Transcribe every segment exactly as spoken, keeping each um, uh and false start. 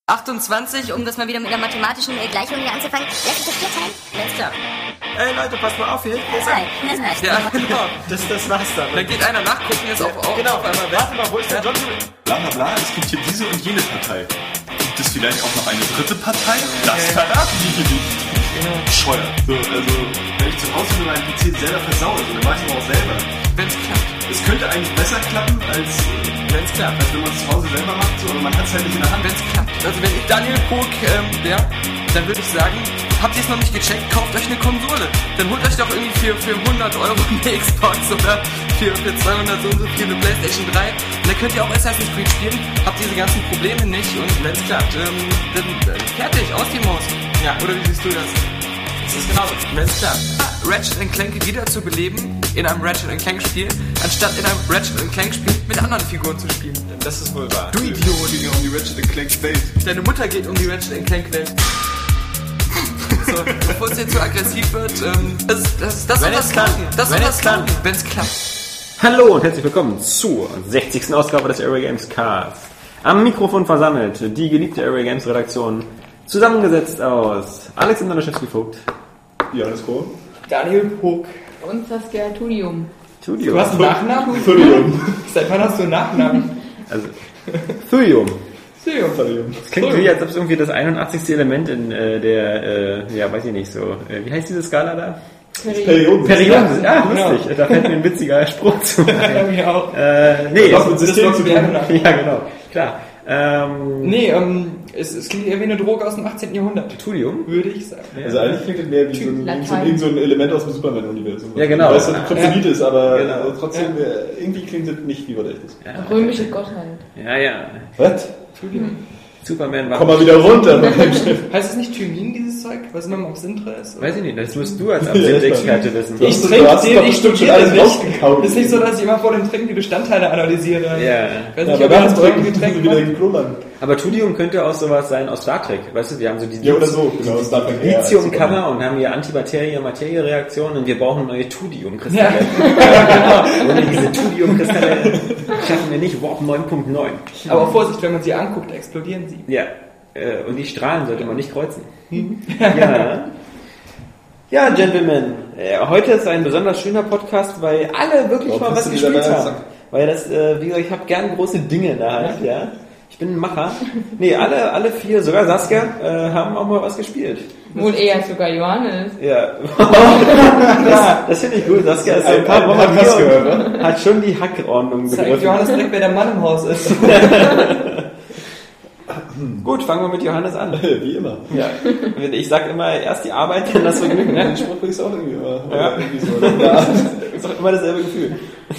achtundzwanzig, um das mal wieder mit einer mathematischen Gleichung hier anzufangen. Lässt sich das vier teilen? Alles klar. Ey Leute, passt mal auf hier. Das ist das ist nice. Ja, genau. Das, das war's dann. Da geht einer nachgucken, jetzt auf, auf, genau. auf einmal weg. Warte mal, wo ist der John? Bla bla bla, es gibt hier diese und jene Partei. Gibt es vielleicht auch noch eine dritte Partei? Das verraten die hier nicht. Genau. Scheuer. So, also, wenn ich zu Hause mit meinem P C selber versaue, so, dann weiß ich auch selber. Wenn's klappt. Es könnte eigentlich besser klappen, als wenn's klappt. Als wenn man es zu Hause selber macht, so, aber man hat es halt nicht in der Hand. Wenn's klappt. Also wenn ich Daniel Pog ähm, wäre, dann würde ich sagen, habt ihr es noch nicht gecheckt, kauft euch eine Konsole. Dann holt euch doch irgendwie für, für hundert Euro eine Xbox oder für, für zweihundert so und so viel eine PlayStation drei. Und dann könnt ihr auch Assassin's Creed spielen, habt diese ganzen Probleme nicht und wenn's klappt, ähm, dann äh, fertig, aus die Maus. Ja. Oder wie siehst du das? Das ist genauso. Wenn's klappt. Ratchet and Clank wieder zu beleben in einem Ratchet and Clank Spiel, anstatt in einem Ratchet and Clank Spiel mit anderen Figuren zu spielen. Das ist wohl wahr. Du Idiot! Ich gehe um die Ratchet and Clank Welt. Deine Mutter geht um die Ratchet and Clank Welt. So, bevor es jetzt zu aggressiv wird, ähm, das, das, das soll was klappen. Das soll was klappen, wenn es klappt. Hallo und herzlich willkommen zur sechzigsten Ausgabe des Airway Games Cast. Am Mikrofon versammelt die geliebte Airway Games Redaktion, zusammengesetzt aus Alexander Laschewski-Vogt, Johannes Kohl, Daniel Pog und Saskia Tudium. Tudium. Du hast einen Nachnamen? Tudium. Seit wann hast du einen Nachnamen? Also, Tudium. Tudium. Das klingt wie, als ob es irgendwie das einundachtzigste Element in äh, der, äh, ja, weiß ich nicht so, äh, wie heißt diese Skala da? Perioden. Perioden. Ja, lustig. Da fällt mir ein witziger Spruch zu. Ja, mir auch. Äh, nee, das das, das System zu tun. Ja, genau. Klar. Ähm, nee, ähm, es, es klingt eher wie eine Droge aus dem achtzehnten Jahrhundert. Tudium? Würde ich sagen. Also eigentlich klingt es mehr wie so ein, so, ein, so ein Element aus dem Superman-Universum. Ja, genau. Weil es so ein Kryptonit ja. ist, aber genau. trotzdem, ja. irgendwie klingt es nicht wie was echtes. Ja. Römische Gottheit. Ja, ja. Was? Tudium. Superman war... Komm mal wieder runter mit dem Schiff. Heißt es nicht Thymin, dieses Zeug? Was immer auf Sintra ist? Oder? Weiß ich nicht, das musst du als Absinth-Experte wissen. Ich hast, trinke hast den, doch ich bestimmt schon studiere alles nicht. rausgekaut. Es ist nicht so, dass ich immer vor dem Trinken die Bestandteile analysiere. Ja. Ich weiß Ja, nicht, aber ob wir das haben bei irgendeinem Getränk wieder macht. in Kloland. Aber Tudium könnte auch sowas sein aus Star Trek. Weißt du, wir haben so die Ja, oder so. Genau, Star Trek. Lithium-Kammer und haben hier Antimaterie-Materie-Reaktionen und wir brauchen neue Tudium-Kristalle. Ja. Ohne diese Tudium-Kristalle schaffen wir nicht Warp neun Punkt neun. Aber Vorsicht, wenn man sie anguckt, explodieren sie. Ja. Und die Strahlen sollte man nicht kreuzen. Ja. Ja, Gentlemen, heute ist ein besonders schöner Podcast, weil alle wirklich Warum mal was bist du wieder gespielt bei haben. Weil das, wie gesagt, ich habe gern große Dinge in der Hand, ja. Ich bin ein Macher. Nee, alle, alle vier, sogar Saskia, äh, haben auch mal was gespielt. Wohl eher sogar Johannes. Ja. das das finde ich gut. Saskia ist so ein paar Wochen hier und hat schon die Hackordnung Zeigt begriffen. Johannes direkt, wer der Mann im Haus ist. Gut, fangen wir mit Johannes an. Wie immer. Ja. Ich sag immer, erst die Arbeit, dann das Vergnügen. Den Spruch bringst du auch irgendwie immer. Ja. Irgendwie so. Ja. Ist doch immer dasselbe Gefühl.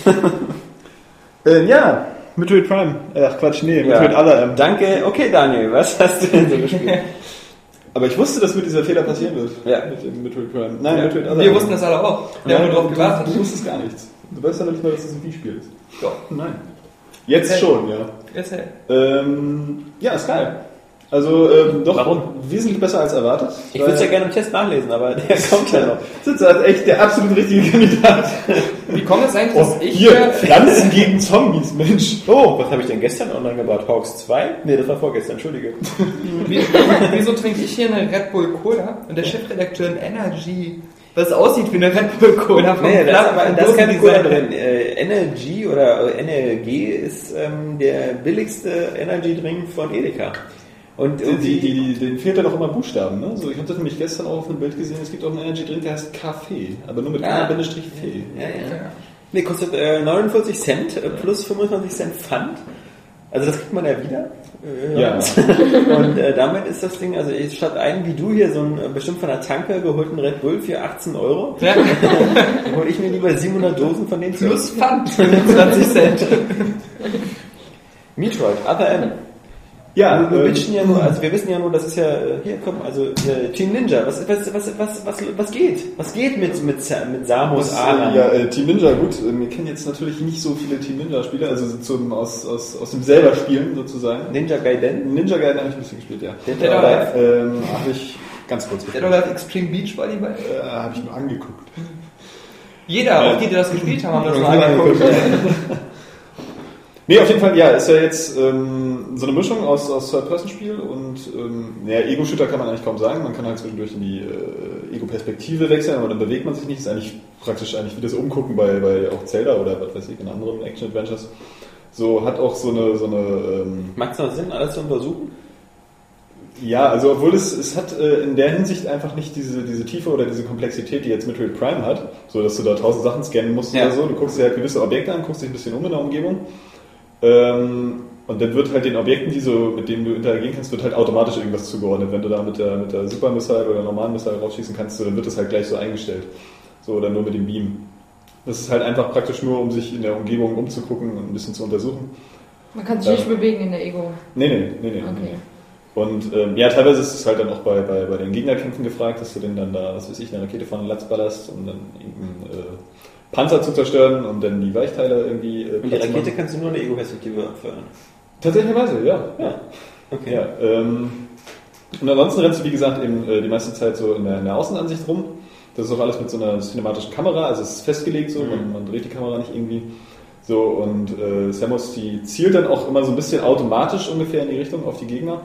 ähm, ja, Metroid Prime. Ach Quatsch, nee, Ja. Metroid Other M. Danke. Okay, Daniel, was hast du denn so gespielt? Aber ich wusste, dass mir dieser Fehler passieren wird. Ja. Mit dem Metroid Prime. Nein, Ja. Metroid Other Wir M. wussten das alle auch. Wir Ja, haben nur drauf du, gewartet. du wusstest gar nichts. Du weißt ja noch nicht mal, dass das ein Wii-Spiel ist. Doch. Nein. Jetzt Erzähl. schon, ja. Erzähl. Ähm, ja, ist geil. Also, ähm, doch Warum? wesentlich besser als erwartet. Ich würde es ja gerne im Test nachlesen, aber der kommt ja noch. Das ist halt echt der absolut richtige Kandidat. Wie kommt es eigentlich, Oh, dass ich... hier, äh, Pflanzen gegen Zombies, Mensch. Oh, was habe ich denn gestern online gebaut? Hawks zwei? Nee, das war vorgestern, entschuldige. Wie, wieso trinke ich hier eine Red Bull Cola und der Chefredakteur ein Energy, was aussieht wie eine Red Bull Cola vom Nee, da ist, aber, da ist keine Cola Dosendesign. drin. Äh, Energy oder N L G ist ähm, der billigste Energy-Drink von Edeka. Und Die, irgendwie... die, die, denen fehlt ja noch immer Buchstaben, ne? So, ich habe das nämlich gestern auch auf einem Bild gesehen, es gibt auch einen Energy-Drink, der heißt Kaffee, aber nur mit Ah. Bindestrich T. Ja, ja. Nee, kostet äh, neunundvierzig Cent äh, plus fünfundzwanzig Cent Pfand. Also das kriegt man ja wieder. Äh, Ja. Und äh, damit ist das Ding, also ich statt einen wie du hier so einen äh, bestimmt von der Tanke geholten Red Bull für achtzehn Euro, Ja. dann hole ich mir lieber siebenhundert Dosen von den Plus Pfand, fünfundzwanzig Cent. Metroid, Other M. Ja, wir, wir ähm, bitchen ja nur, also wir wissen ja nur, das ist ja, äh, hier komm, also äh, Team Ninja, was, was, was, was, was, was geht? Was geht mit, mit, mit Samus das, Aran? äh, ja, äh, Team Ninja, gut, äh, wir kennen jetzt natürlich nicht so viele Team Ninja-Spiele, also zum, aus, aus, aus dem selber Spielen sozusagen. Ninja Gaiden? Ninja Gaiden habe ich ein bisschen gespielt, ja. Dead Dead or or Alive? Ähm, habe ich ganz kurz Der gespielt. Dollar Extreme Beach Volleyball. Äh, habe ich nur angeguckt. Jeder, auch die, die das gespielt haben, haben das Ja. mal angeguckt. Nee, auf jeden Fall, ja, ist ja jetzt ähm, so eine Mischung aus, aus Third-Person-Spiel und ähm, ja, Ego-Shooter kann man eigentlich kaum sagen. Man kann halt zwischendurch in die äh, Ego-Perspektive wechseln, aber dann bewegt man sich nicht. Ist eigentlich praktisch eigentlich wie das Umgucken bei, bei auch Zelda oder was weiß ich, in anderen Action-Adventures. So, hat auch so eine... So eine ähm, macht es noch Sinn, alles zu untersuchen? Ja, also obwohl es, es hat äh, in der Hinsicht einfach nicht diese, diese Tiefe oder diese Komplexität, die jetzt Metroid Prime hat, so dass du da tausend Sachen scannen musst ja. oder so. Du guckst dir halt gewisse Objekte an, guckst dich ein bisschen um in der Umgebung. Ähm, und dann wird halt den Objekten, die so, mit denen du interagieren kannst, wird halt automatisch irgendwas zugeordnet. Wenn du da mit der, mit der Super Missile oder normalen Missile rausschießen kannst, dann wird das halt gleich so eingestellt. So, oder nur mit dem Beam. Das ist halt einfach praktisch nur, um sich in der Umgebung umzugucken und ein bisschen zu untersuchen. Man kann sich nicht ähm, bewegen in der Ego. Nee, nee, nee, nee. Okay. nee. Und ähm, ja, teilweise ist es halt dann auch bei, bei, bei den Gegnerkämpfen gefragt, dass du den dann da, was weiß ich, eine Rakete von Latz ballerst, um dann irgendeinen äh, Panzer zu zerstören und dann die Weichteile irgendwie... Äh, und die Rakete machen. Kannst du nur in der Ego-Perspektive abfeuern? Tatsächlicherweise, ja. ja. Okay. Ja, ähm, und ansonsten rennst du, wie gesagt, eben äh, die meiste Zeit so in der, in der Außenansicht rum. Das ist auch alles mit so einer cinematischen Kamera, also es ist festgelegt so, mhm. man, man dreht die Kamera nicht irgendwie. So, und äh, Samus, die zielt dann auch immer so ein bisschen automatisch ungefähr in die Richtung auf die Gegner.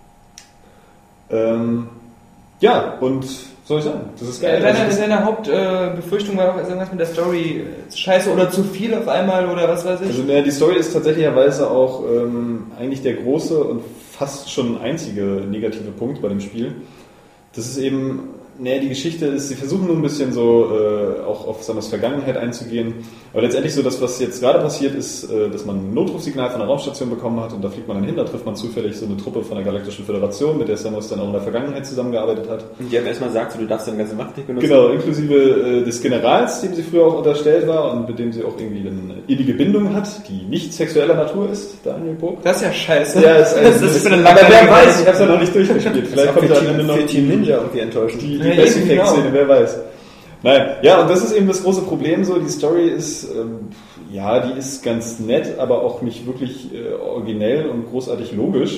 Ähm, ja, und soll ich sagen, das ist geil. Deine, also, deine Hauptbefürchtung äh, war auch irgendwas mit der Story scheiße oder zu viel auf einmal oder was weiß ich? Also ja, die Story ist tatsächlicherweise auch ähm, eigentlich der große und fast schon einzige negative Punkt bei dem Spiel. Das ist eben, naja, die Geschichte ist, sie versuchen nur ein bisschen so äh, auch auf Samus Vergangenheit einzugehen, aber letztendlich so das, was jetzt gerade passiert ist, äh, dass man ein Notrufsignal von der Raumstation bekommen hat und da fliegt man dann hin, da trifft man zufällig so eine Truppe von der Galaktischen Föderation, mit der Samus dann auch in der Vergangenheit zusammengearbeitet hat. Und die haben erstmal gesagt, so, du darfst deine ganze Macht nicht benutzen. Genau, inklusive äh, des Generals, dem sie früher auch unterstellt war und mit dem sie auch irgendwie eine innige Bindung hat, die nicht sexueller Natur ist, Daniel Pog. Das ist ja scheiße. Ja, ist ein, das ist für eine aber wer weiß, ich hab's ja noch nicht durchgespielt. Vielleicht kommt da am Ende noch für Team Ninja irgendwie enttäuschend. Die, die ja, Best Effect-Szene, wer weiß. Nein, ja, und das ist eben das große Problem so, die Story ist, ähm, ja, die ist ganz nett, aber auch nicht wirklich äh, originell und großartig logisch.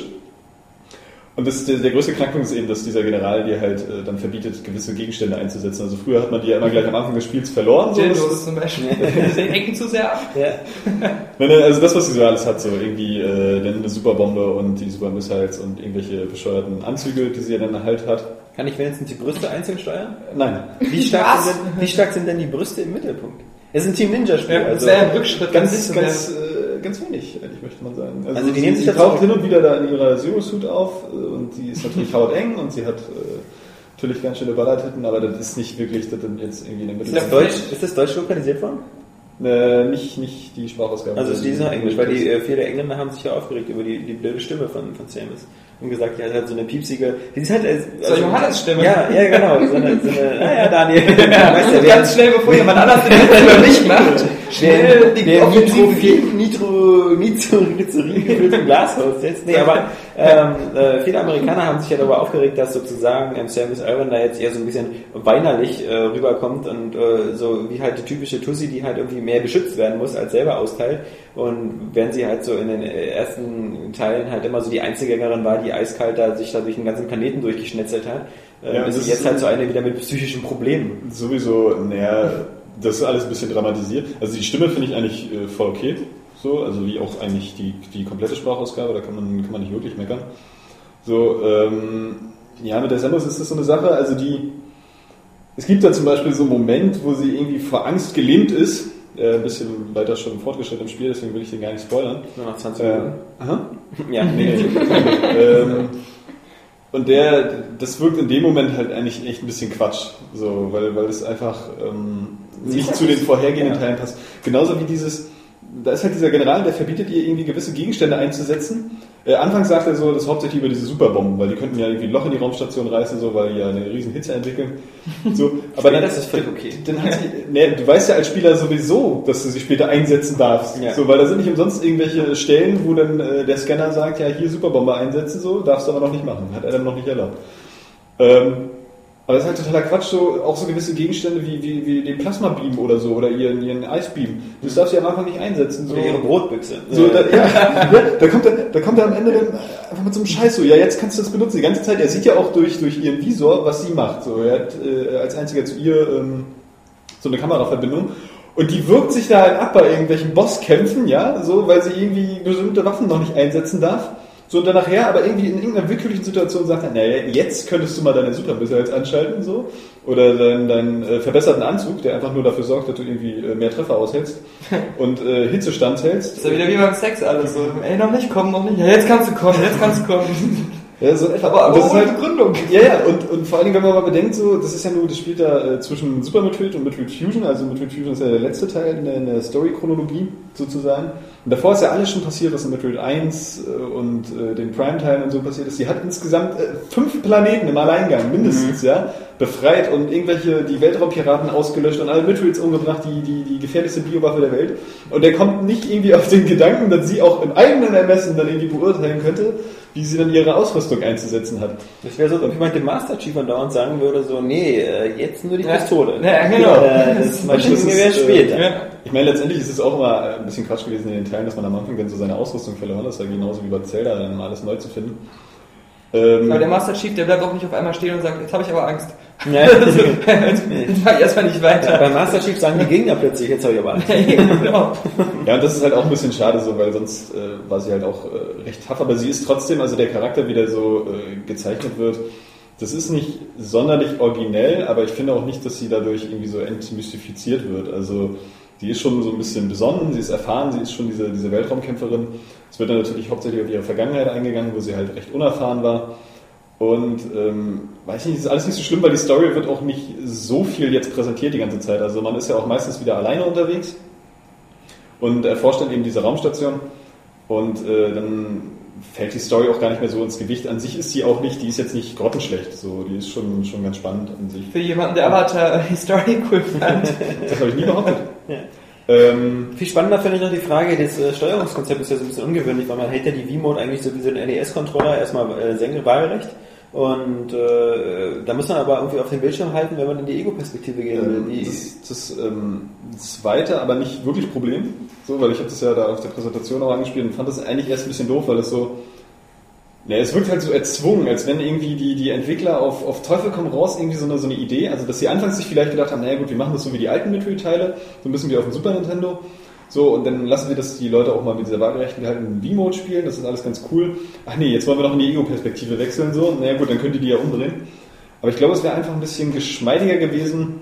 Und das, der, der größte Knackpunkt ist eben, dass dieser General dir halt äh, dann verbietet, gewisse Gegenstände einzusetzen. Also früher hat man die ja immer gleich am Anfang des Spiels verloren. So, das ist zum Beispiel. Sie hängen zu sehr ab. Ja. Also das, was sie so alles hat, so irgendwie äh, dann eine Superbombe und die Super Missiles und irgendwelche bescheuerten Anzüge, die sie ja dann halt hat. Kann ich wenigstens die Brüste einzeln steuern? Nein. Wie stark, sind denn, wie stark sind denn die Brüste im Mittelpunkt? Es ist ein Team Ninja-Spiel. Ja, also das wäre ein Rückschritt. Ganz, ganz, äh, ganz wenig, ehrlich möchte man sagen. Also, also die sie, nehmen sich sie das taucht hin und wieder da in ihrer Zero-Suit auf und die ist natürlich hauteng und sie hat äh, natürlich ganz schöne Ballertitten, aber das ist nicht wirklich das jetzt irgendwie in der Mitte. Ist das Deutsch, ist das Deutsch lokalisiert worden? Äh, nicht, nicht die Sprachausgabe. Also die ist noch Englisch, weil die äh, viele Engländer haben sich ja aufgeregt über die, die blöde Stimme von, von Samus. Und gesagt, ja, sie hat so eine piepsige... Die ist halt... Also, so Johannes Stimme. Ja, ja, genau. So eine... So eine naja, Daniel. Ja, weißt du, ganz schnell, bevor jemand anders den selber nicht macht. Schnell die Nitro... Nitro... Nitro-Glycerin gefüllten Glashaus jetzt. Nee, aber ähm, äh, viele Amerikaner haben sich ja darüber aufgeregt, dass sozusagen ähm, Samus Aran da jetzt eher so ein bisschen weinerlich äh, rüberkommt und äh, so wie halt die typische Tussi, die halt irgendwie mehr beschützt werden muss, als selber austeilt. Und während sie halt so in den ersten Teilen halt immer so die Einzelgängerin war, die eiskalt da sich da durch den ganzen Planeten durchgeschnetzelt hat, äh, ja, ist sie jetzt halt so eine wieder mit psychischen Problemen. Sowieso, naja, das ist alles ein bisschen dramatisiert. Also die Stimme finde ich eigentlich äh, voll okay. So, also wie auch eigentlich die, die komplette Sprachausgabe, da kann man, kann man nicht wirklich meckern. So, ähm, ja, mit der Samus ist das so eine Sache, also die, es gibt da zum Beispiel so einen Moment, wo sie irgendwie vor Angst gelähmt ist, äh, ein bisschen weiter schon fortgeschritten im Spiel, deswegen will ich den gar nicht spoilern. Nur nach zwanzig Minuten. Äh, aha. Ja, nee, nee. ähm, und der, das wirkt in dem Moment halt eigentlich echt ein bisschen Quatsch, so, weil, weil es einfach ähm, nicht zu den vorhergehenden ja. Teilen passt. Genauso wie dieses, da ist halt dieser General, der verbietet ihr irgendwie gewisse Gegenstände einzusetzen. Äh, anfangs sagt er so, das hauptsächlich über diese Superbomben, weil die könnten ja irgendwie ein Loch in die Raumstation reißen, so, weil die ja eine riesen Hitze entwickeln. So, aber dann, das ist völlig okay. Dann hat sie, ne, du weißt ja als Spieler sowieso, dass du sie später einsetzen darfst. Ja. So, weil da sind nicht umsonst irgendwelche Stellen, wo dann äh, der Scanner sagt, ja, hier Superbombe einsetzen, so, darfst du aber noch nicht machen. Hat er dann noch nicht erlaubt. Ähm, Aber das ist halt totaler Quatsch, so, auch so gewisse Gegenstände wie, wie, wie den Plasmabeam oder so, oder ihren, ihren Eisbeam. Das darfst du ja am Anfang nicht einsetzen. So. Oder ihre Brotbüchse. So, da, ja, ja, da kommt er, da kommt er am Ende dann einfach mit so einem Scheiß so, ja, jetzt kannst du das benutzen. Die ganze Zeit, er sieht ja auch durch, durch ihren Visor, was sie macht. So, er hat äh, als einziger zu ihr ähm, so eine Kameraverbindung. Und die wirkt sich da halt ab bei irgendwelchen Bosskämpfen, ja, so, weil sie irgendwie bestimmte Waffen noch nicht einsetzen darf. So, und dann nachher aber irgendwie in irgendeiner willkürlichen Situation sagt er, naja, jetzt könntest du mal deine Super Missiles anschalten, so. Oder deinen, deinen äh, verbesserten Anzug, der einfach nur dafür sorgt, dass du irgendwie äh, mehr Treffer aushältst und äh, Hitze standhältst. Das ist ja wieder wie beim Sex alles so. Ey, noch nicht, komm, noch nicht. Ja, jetzt kannst du kommen, jetzt kannst du kommen. Ja, so etwa. Aber, aber das ist ohne halt Begründung. Ja, ja, und, und vor allen Dingen, wenn man mal bedenkt, so, das ist ja nur, das spielt da äh, zwischen Super Metroid und Metroid Fusion, also Metroid Fusion ist ja der letzte Teil in der, in der Story-Chronologie sozusagen. Und davor ist ja alles schon passiert, was in Metroid eins äh, und äh, den Prime-Teilen und so passiert ist. Die hat insgesamt äh, fünf Planeten im Alleingang, mindestens, mhm. ja, befreit und irgendwelche, die Weltraumpiraten ausgelöscht und alle Metroids umgebracht, die, die, die gefährlichste Biowaffe der Welt. Und der kommt nicht irgendwie auf den Gedanken, dass sie auch im eigenen Ermessen dann irgendwie beurteilen könnte, wie sie dann ihre Ausrüstung einzusetzen hat. Das wäre so, wenn man dem Master Chief andauernd sagen würde, so, nee, jetzt nur die Pistole. Ja, genau. Äh, das Maschinengewehr später. Äh, ich meine, letztendlich ist es auch immer ein bisschen Quatsch gewesen in den Teilen, dass man am Anfang dann so seine Ausrüstung verloren hat. Das war genauso wie bei Zelda, dann alles neu zu finden. Ähm, aber der Master Chief, der bleibt auch nicht auf einmal stehen und sagt, jetzt habe ich aber Angst. Ja. Also, jetzt mach ich erstmal nicht weiter. Ja, beim Master Chief sagen die Gegner plötzlich, jetzt habe ich aber Angst. Genau. Ja, und das ist halt auch ein bisschen schade so, weil sonst äh, war sie halt auch äh, recht tough, aber sie ist trotzdem, also der Charakter, wie der so äh, gezeichnet wird, das ist nicht sonderlich originell, aber ich finde auch nicht, dass sie dadurch irgendwie so entmystifiziert wird. Also sie ist schon so ein bisschen besonnen, sie ist erfahren, sie ist schon diese, diese Weltraumkämpferin. Es wird dann natürlich hauptsächlich auf ihre Vergangenheit eingegangen, wo sie halt recht unerfahren war. Und ähm, weiß nicht, das ist alles nicht so schlimm, weil die Story wird auch nicht so viel jetzt präsentiert die ganze Zeit. Also man ist ja auch meistens wieder alleine unterwegs und erforscht dann eben diese Raumstation und äh, dann fällt die Story auch gar nicht mehr so ins Gewicht. An sich ist sie auch nicht, die ist jetzt nicht grottenschlecht, so, die ist schon, schon ganz spannend an sich. Für jemanden, der Avatar die Story cool fand. Das habe ich nie behauptet. Ja. Ähm, Viel spannender finde ich noch die Frage, das äh, Steuerungskonzept ist ja so ein bisschen ungewöhnlich, weil man hält ja die V-Mode eigentlich so wie so einen N E S-Controller erstmal äh, senkrecht waagerecht und äh, da muss man aber irgendwie auf den Bildschirm halten, wenn man in die Ego-Perspektive gehen will. ähm, Die, das das ähm, zweite, aber nicht wirklich Problem, so, weil ich habe das ja da auf der Präsentation auch angespielt und fand das eigentlich erst ein bisschen doof, weil es so, ja, es wirkt halt so erzwungen, als wenn irgendwie die, die Entwickler auf, auf Teufel komm raus irgendwie so eine, so eine Idee, also dass sie anfangs sich vielleicht gedacht haben, naja gut, wir machen das so wie die alten Metroid-Teile, so ein bisschen wie auf dem Super Nintendo, so, und dann lassen wir das die Leute auch mal mit dieser waagerechten gehaltenen V-Mode spielen, das ist alles ganz cool. Ach nee, jetzt wollen wir noch in die Ego-Perspektive wechseln, so, naja gut, dann könnt ihr die ja umdrehen. Aber ich glaube, es wäre einfach ein bisschen geschmeidiger gewesen.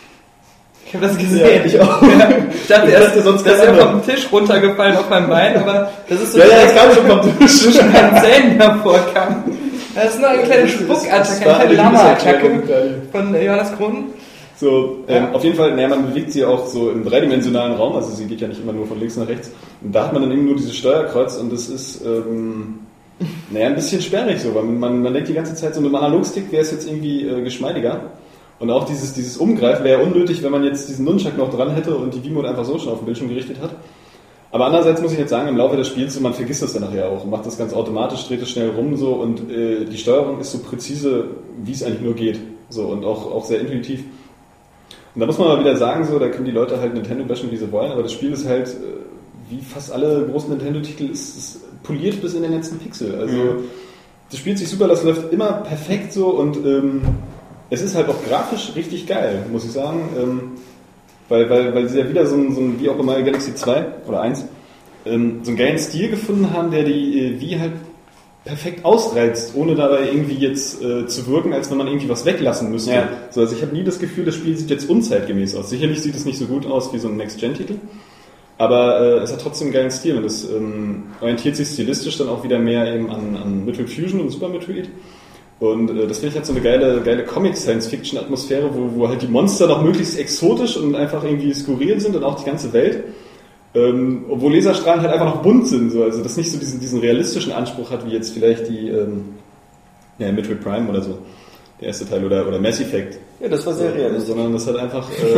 Ich habe das gesehen. Ja, ich auch. Ja, ich dachte Ich erst, dachte, sonst das ist ja keiner. vom Tisch runtergefallen auf mein Bein, aber das ist so, Ja, ja, das kam schon vom Tisch. zwischen meinen Zähnen hervorkam. Das ist nur eine kleine Spuckattacke, eine kleine Lama-Attacke von Johannes Kronen. So, ähm, Ja. auf jeden Fall, naja, man bewegt sie auch so im dreidimensionalen Raum, also sie geht ja nicht immer nur von links nach rechts. Und da hat man dann eben nur dieses Steuerkreuz und das ist, ähm, naja, ein bisschen sperrig so, weil man, man denkt die ganze Zeit, so mit dem Analogstick wäre es jetzt irgendwie äh, geschmeidiger. Und auch dieses, dieses Umgreifen wäre ja unnötig, wenn man jetzt diesen Nunchuck noch dran hätte und die V-Mode einfach so schon auf dem Bildschirm gerichtet hat. Aber andererseits muss ich jetzt sagen, im Laufe des Spiels, so, man vergisst das dann nachher auch, macht das ganz automatisch, dreht es schnell rum so und äh, die Steuerung ist so präzise, wie es eigentlich nur geht. So, und auch, auch sehr intuitiv. Und da muss man mal wieder sagen, so, da können die Leute halt Nintendo bashen, wie sie wollen, aber das Spiel ist halt, äh, wie fast alle großen Nintendo-Titel, ist, ist poliert bis in den letzten Pixel. Also, mhm. das spielt sich super, das läuft immer perfekt so und ähm, es ist halt auch grafisch richtig geil, muss ich sagen. Ähm, weil, weil, weil sie ja wieder so ein, so ein wie auch immer Galaxy zwei oder eins, ähm, so einen geilen Stil gefunden haben, der die äh, Wii halt perfekt ausreizt, ohne dabei irgendwie jetzt äh, zu wirken, als wenn man irgendwie was weglassen müsste. Ja. So, also ich habe nie das Gefühl, das Spiel sieht jetzt unzeitgemäß aus. Sicherlich sieht es nicht so gut aus wie so ein Next-Gen-Titel, aber äh, es hat trotzdem einen geilen Stil und es ähm, orientiert sich stilistisch dann auch wieder mehr eben an, an Metroid Fusion und Super Metroid. Und äh, das finde ich halt so eine geile, geile Comic-Science-Fiction-Atmosphäre, wo, wo halt die Monster noch möglichst exotisch und einfach irgendwie skurril sind und auch die ganze Welt. Ähm, obwohl Laserstrahlen halt einfach noch bunt sind, so. Also das nicht so diesen, diesen realistischen Anspruch hat, wie jetzt vielleicht die ähm, ja, Metroid Prime oder so, der erste Teil, oder, oder Mass Effect. Ja, das war sehr realistisch. Sondern das hat einfach... Äh,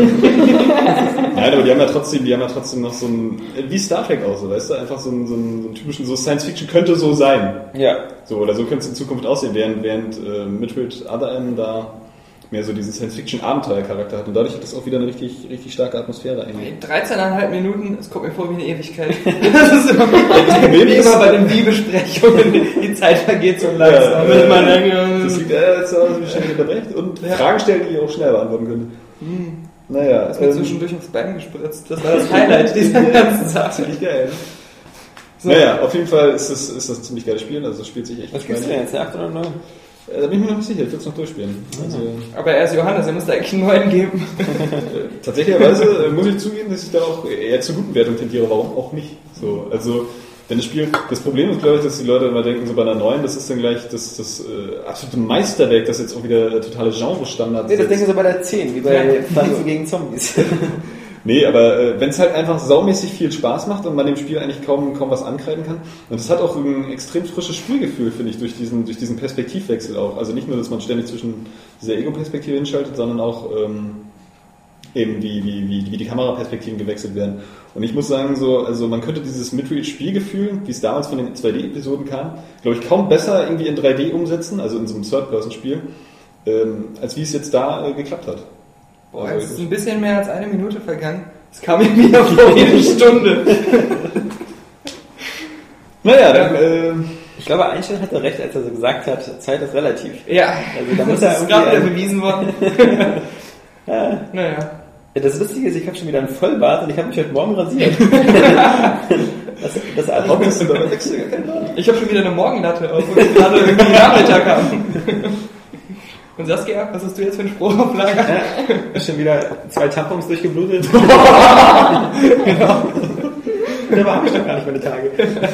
Nein, aber die haben ja trotzdem, die haben ja trotzdem noch so ein... Wie Star Trek auch so, weißt du? Einfach so einen, so einen, so einen typischen... So Science Fiction könnte so sein. Ja. So, oder so könnte es in Zukunft aussehen, während, während äh, Metroid Other M da mehr so diesen Science-Fiction-Abenteuer-Charakter hat. Und dadurch hat das auch wieder eine richtig, richtig starke Atmosphäre eigentlich. dreizehn Komma fünf Minuten, es kommt mir vor wie eine Ewigkeit. Das ist immer, wie immer bei den Wii-Besprechungen, die Zeit vergeht so langsam. Ja, äh, das liegt äh, so, wie schnell unterbrecht und ja. Fragen stellen, die ich auch schnell beantworten könnte. Naja, Ist mir ähm, zwischendurch aufs Bein gespritzt. Das war das Highlight dieser ganzen Sache. ziemlich geil. So. Naja, auf jeden Fall ist das, ist das ein ziemlich geiles Spiel, also es spielt sich echt. Was gibt's denn jetzt? acht oder neun? Äh, Da bin ich mir noch nicht sicher, ich will es noch durchspielen. Also, Aber er ist Johannes, er müsste eigentlich einen neuen geben. äh, tatsächlicherweise äh, muss ich zugeben, dass ich da auch eher zur guten Wertung tendiere, warum auch nicht. So, also, wenn das Spiel, das Problem ist, glaube ich, dass die Leute immer denken, so bei einer neuen, das ist dann gleich das, das äh, absolute Meisterwerk, das jetzt auch wieder äh, totale Genre-Standards Nee, das setzt. denken sie bei der zehn, wie bei Ja. Pflanzen gegen Zombies. Nee, aber äh, wenn es halt einfach saumäßig viel Spaß macht und man dem Spiel eigentlich kaum, kaum was ankreiden kann. Und es hat auch ein extrem frisches Spielgefühl, finde ich, durch diesen, durch diesen Perspektivwechsel auch. Also nicht nur, dass man ständig zwischen dieser Ego-Perspektive hinschaltet, sondern auch ähm, eben wie, wie, wie, wie die Kameraperspektiven gewechselt werden. Und ich muss sagen, so, also man könnte dieses Midreach-Spielgefühl, wie es damals von den zwei D-Episoden kam, glaube ich, kaum besser irgendwie in drei D umsetzen, also in so einem Third-Person-Spiel, ähm, als wie es jetzt da äh, geklappt hat. Boah, Also, es ist ein bisschen mehr als eine Minute vergangen. Es kam mir wieder vor jede Stunde. naja, dann, äh, Ich glaube, Einstein hatte recht, als er so gesagt hat, Zeit ist relativ. Ja, Also da muss das er ist gerade wieder irgendwie bewiesen worden. Ja. Naja. Ja, das Lustige ist, ich habe schon wieder einen Vollbart und ich habe mich heute Morgen rasiert. das, das alles warum hast du damit extra gar keinen Bart? Ich habe schon wieder eine Morgenlatte, obwohl wir gerade irgendwie Nachmittag haben. Und Saskia, was hast du jetzt für einen Spruch auf Lager? Ja, schon wieder zwei Tampons durchgeblutet. Genau. Da war ich doch gar nicht meine Tage.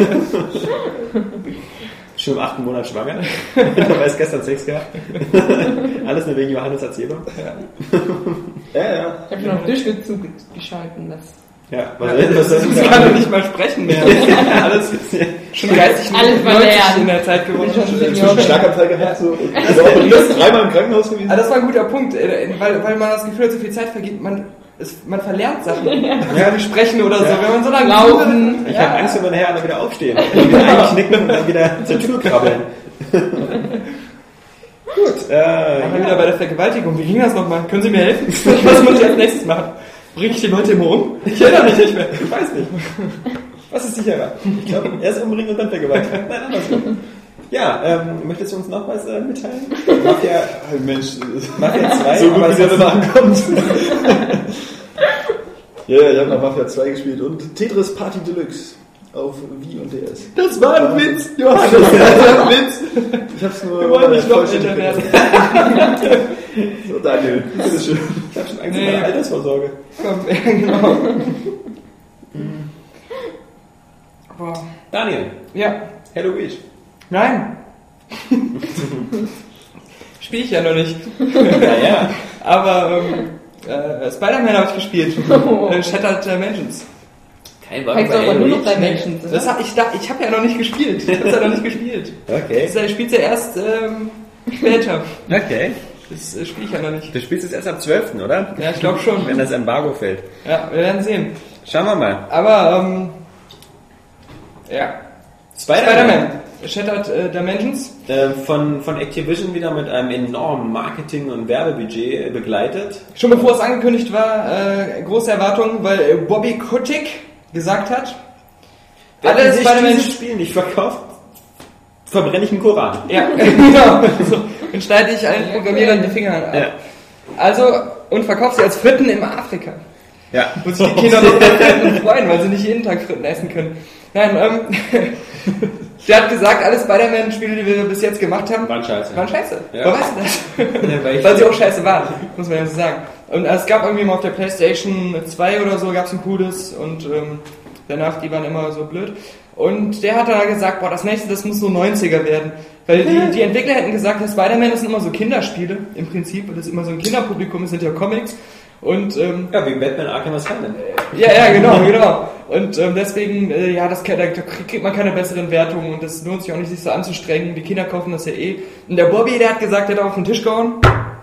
Schon im achten Monat schwanger. Da ist gestern Sex gehabt. Alles nur wegen Johannes Erzählung. Ja, ja. Ich habe schon auf Durchzug geschalten. Das Ja, was soll was soll Ich das kann doch nicht mal sprechen mehr. Alles schon geistig Alles neunzig verlernt. in der Zeit geworden. Bin schon Inzwischen Seniorin. Schlaganfall gehabt, so. Also operierst, dreimal im Krankenhaus gewesen. Ah, das war ein guter Punkt, äh, weil, weil man das Gefühl hat, so viel Zeit vergeht, man, es, man verlernt Sachen. Ja, wie sprechen oder so, wenn man so lange Laufen. Ich Ja. habe Angst, wenn meine Herren dann wieder aufstehen. Wieder einknicken und dann wieder zur Tür krabbeln. Gut, äh, Machen wir wieder bei der Vergewaltigung. Wie ging das nochmal? Können Sie mir helfen? Was muss ich als nächstes machen? Bring ich die Leute immer um? Ich erinnere mich nicht mehr. ich weiß nicht. Was ist sicherer? Ich glaube, erst umbringen und dann vergewaltigen. Nein, andersrum. Ja, ähm, möchtest du uns noch was äh, mitteilen? Mafia, Mensch, Mafia zwei, so gut aber wie es der ist- immer ankommt. Ja, ja, ich habe noch Mafia zwei gespielt und Tetris Party Deluxe auf Wii und D S. Das war ein Witz, Johannes. Das war ein Witz. Ich hab's nur... Wir wollen nicht noch vollständig älter werden. vergessen. So, Daniel, bitteschön. Ich habe schon Angst Nee. vor der Altersvorsorge. Komm, genau. Boah. Daniel, Ja. Hello Beach. Nein. Spiele ich ja noch nicht. Naja, Aber ähm, äh, Spider-Man habe ich gespielt. Äh, Shattered Dimensions. kein Heißt aber nur noch Dimensions. Das hab ich da, ich habe ja noch nicht gespielt. Ich habe ja noch nicht gespielt. Okay, Das spielt ja erst ähm, später. okay. Das äh, spiele ich ja noch nicht. Du spielst es erst ab zwölften, oder? Ja, ich glaube schon. Wenn das Embargo fällt. Ja, wir werden sehen. Schauen wir mal. Aber ähm, ja. Spider-Man. Spider-Man. Shattered äh, Dimensions. Äh, von, von Activision wieder mit einem enormen Marketing- und Werbebudget äh, begleitet. Schon bevor es angekündigt war, äh, große Erwartungen, weil äh, Bobby Kotick gesagt hat, Wenn alle sich Spider-Man dieses Spiel nicht verkauft, verbrenne ich einen Koran. Ja, genau. So, dann schneide ich allen Programmierern die Finger ab. Ja. Also, und verkauft sie als Fritten im Afrika. Ja. Wo sich die Kinder noch bei Fritten freuen, weil sie nicht jeden Tag Fritten essen können. Nein, ähm, der hat gesagt, alle Spider-Man-Spiele, die wir bis jetzt gemacht haben, Waren scheiße. waren scheiße. Ja. Woher weißt du das? Ja, weil ich- Weil sie auch scheiße waren, muss man ja so sagen. Und es gab irgendwie mal auf der PlayStation zwei oder so, gab es ein cooles und ähm, danach, die waren immer so blöd. Und der hat da gesagt, boah, das nächste, das muss so neunziger werden. Weil die, die Entwickler hätten gesagt, das Spider-Man das sind immer so Kinderspiele im Prinzip. Und das ist immer so ein Kinderpublikum, es sind ja Comics. Und ähm, Ja, wie Batman Arkham Asylum. ja, ja, genau, genau. Und ähm, deswegen, äh, ja, das, da, da kriegt man keine besseren Wertungen und das lohnt sich auch nicht, sich so anzustrengen. Die Kinder kaufen das ja eh. Und der Bobby, der hat gesagt, der hat auf den Tisch gehauen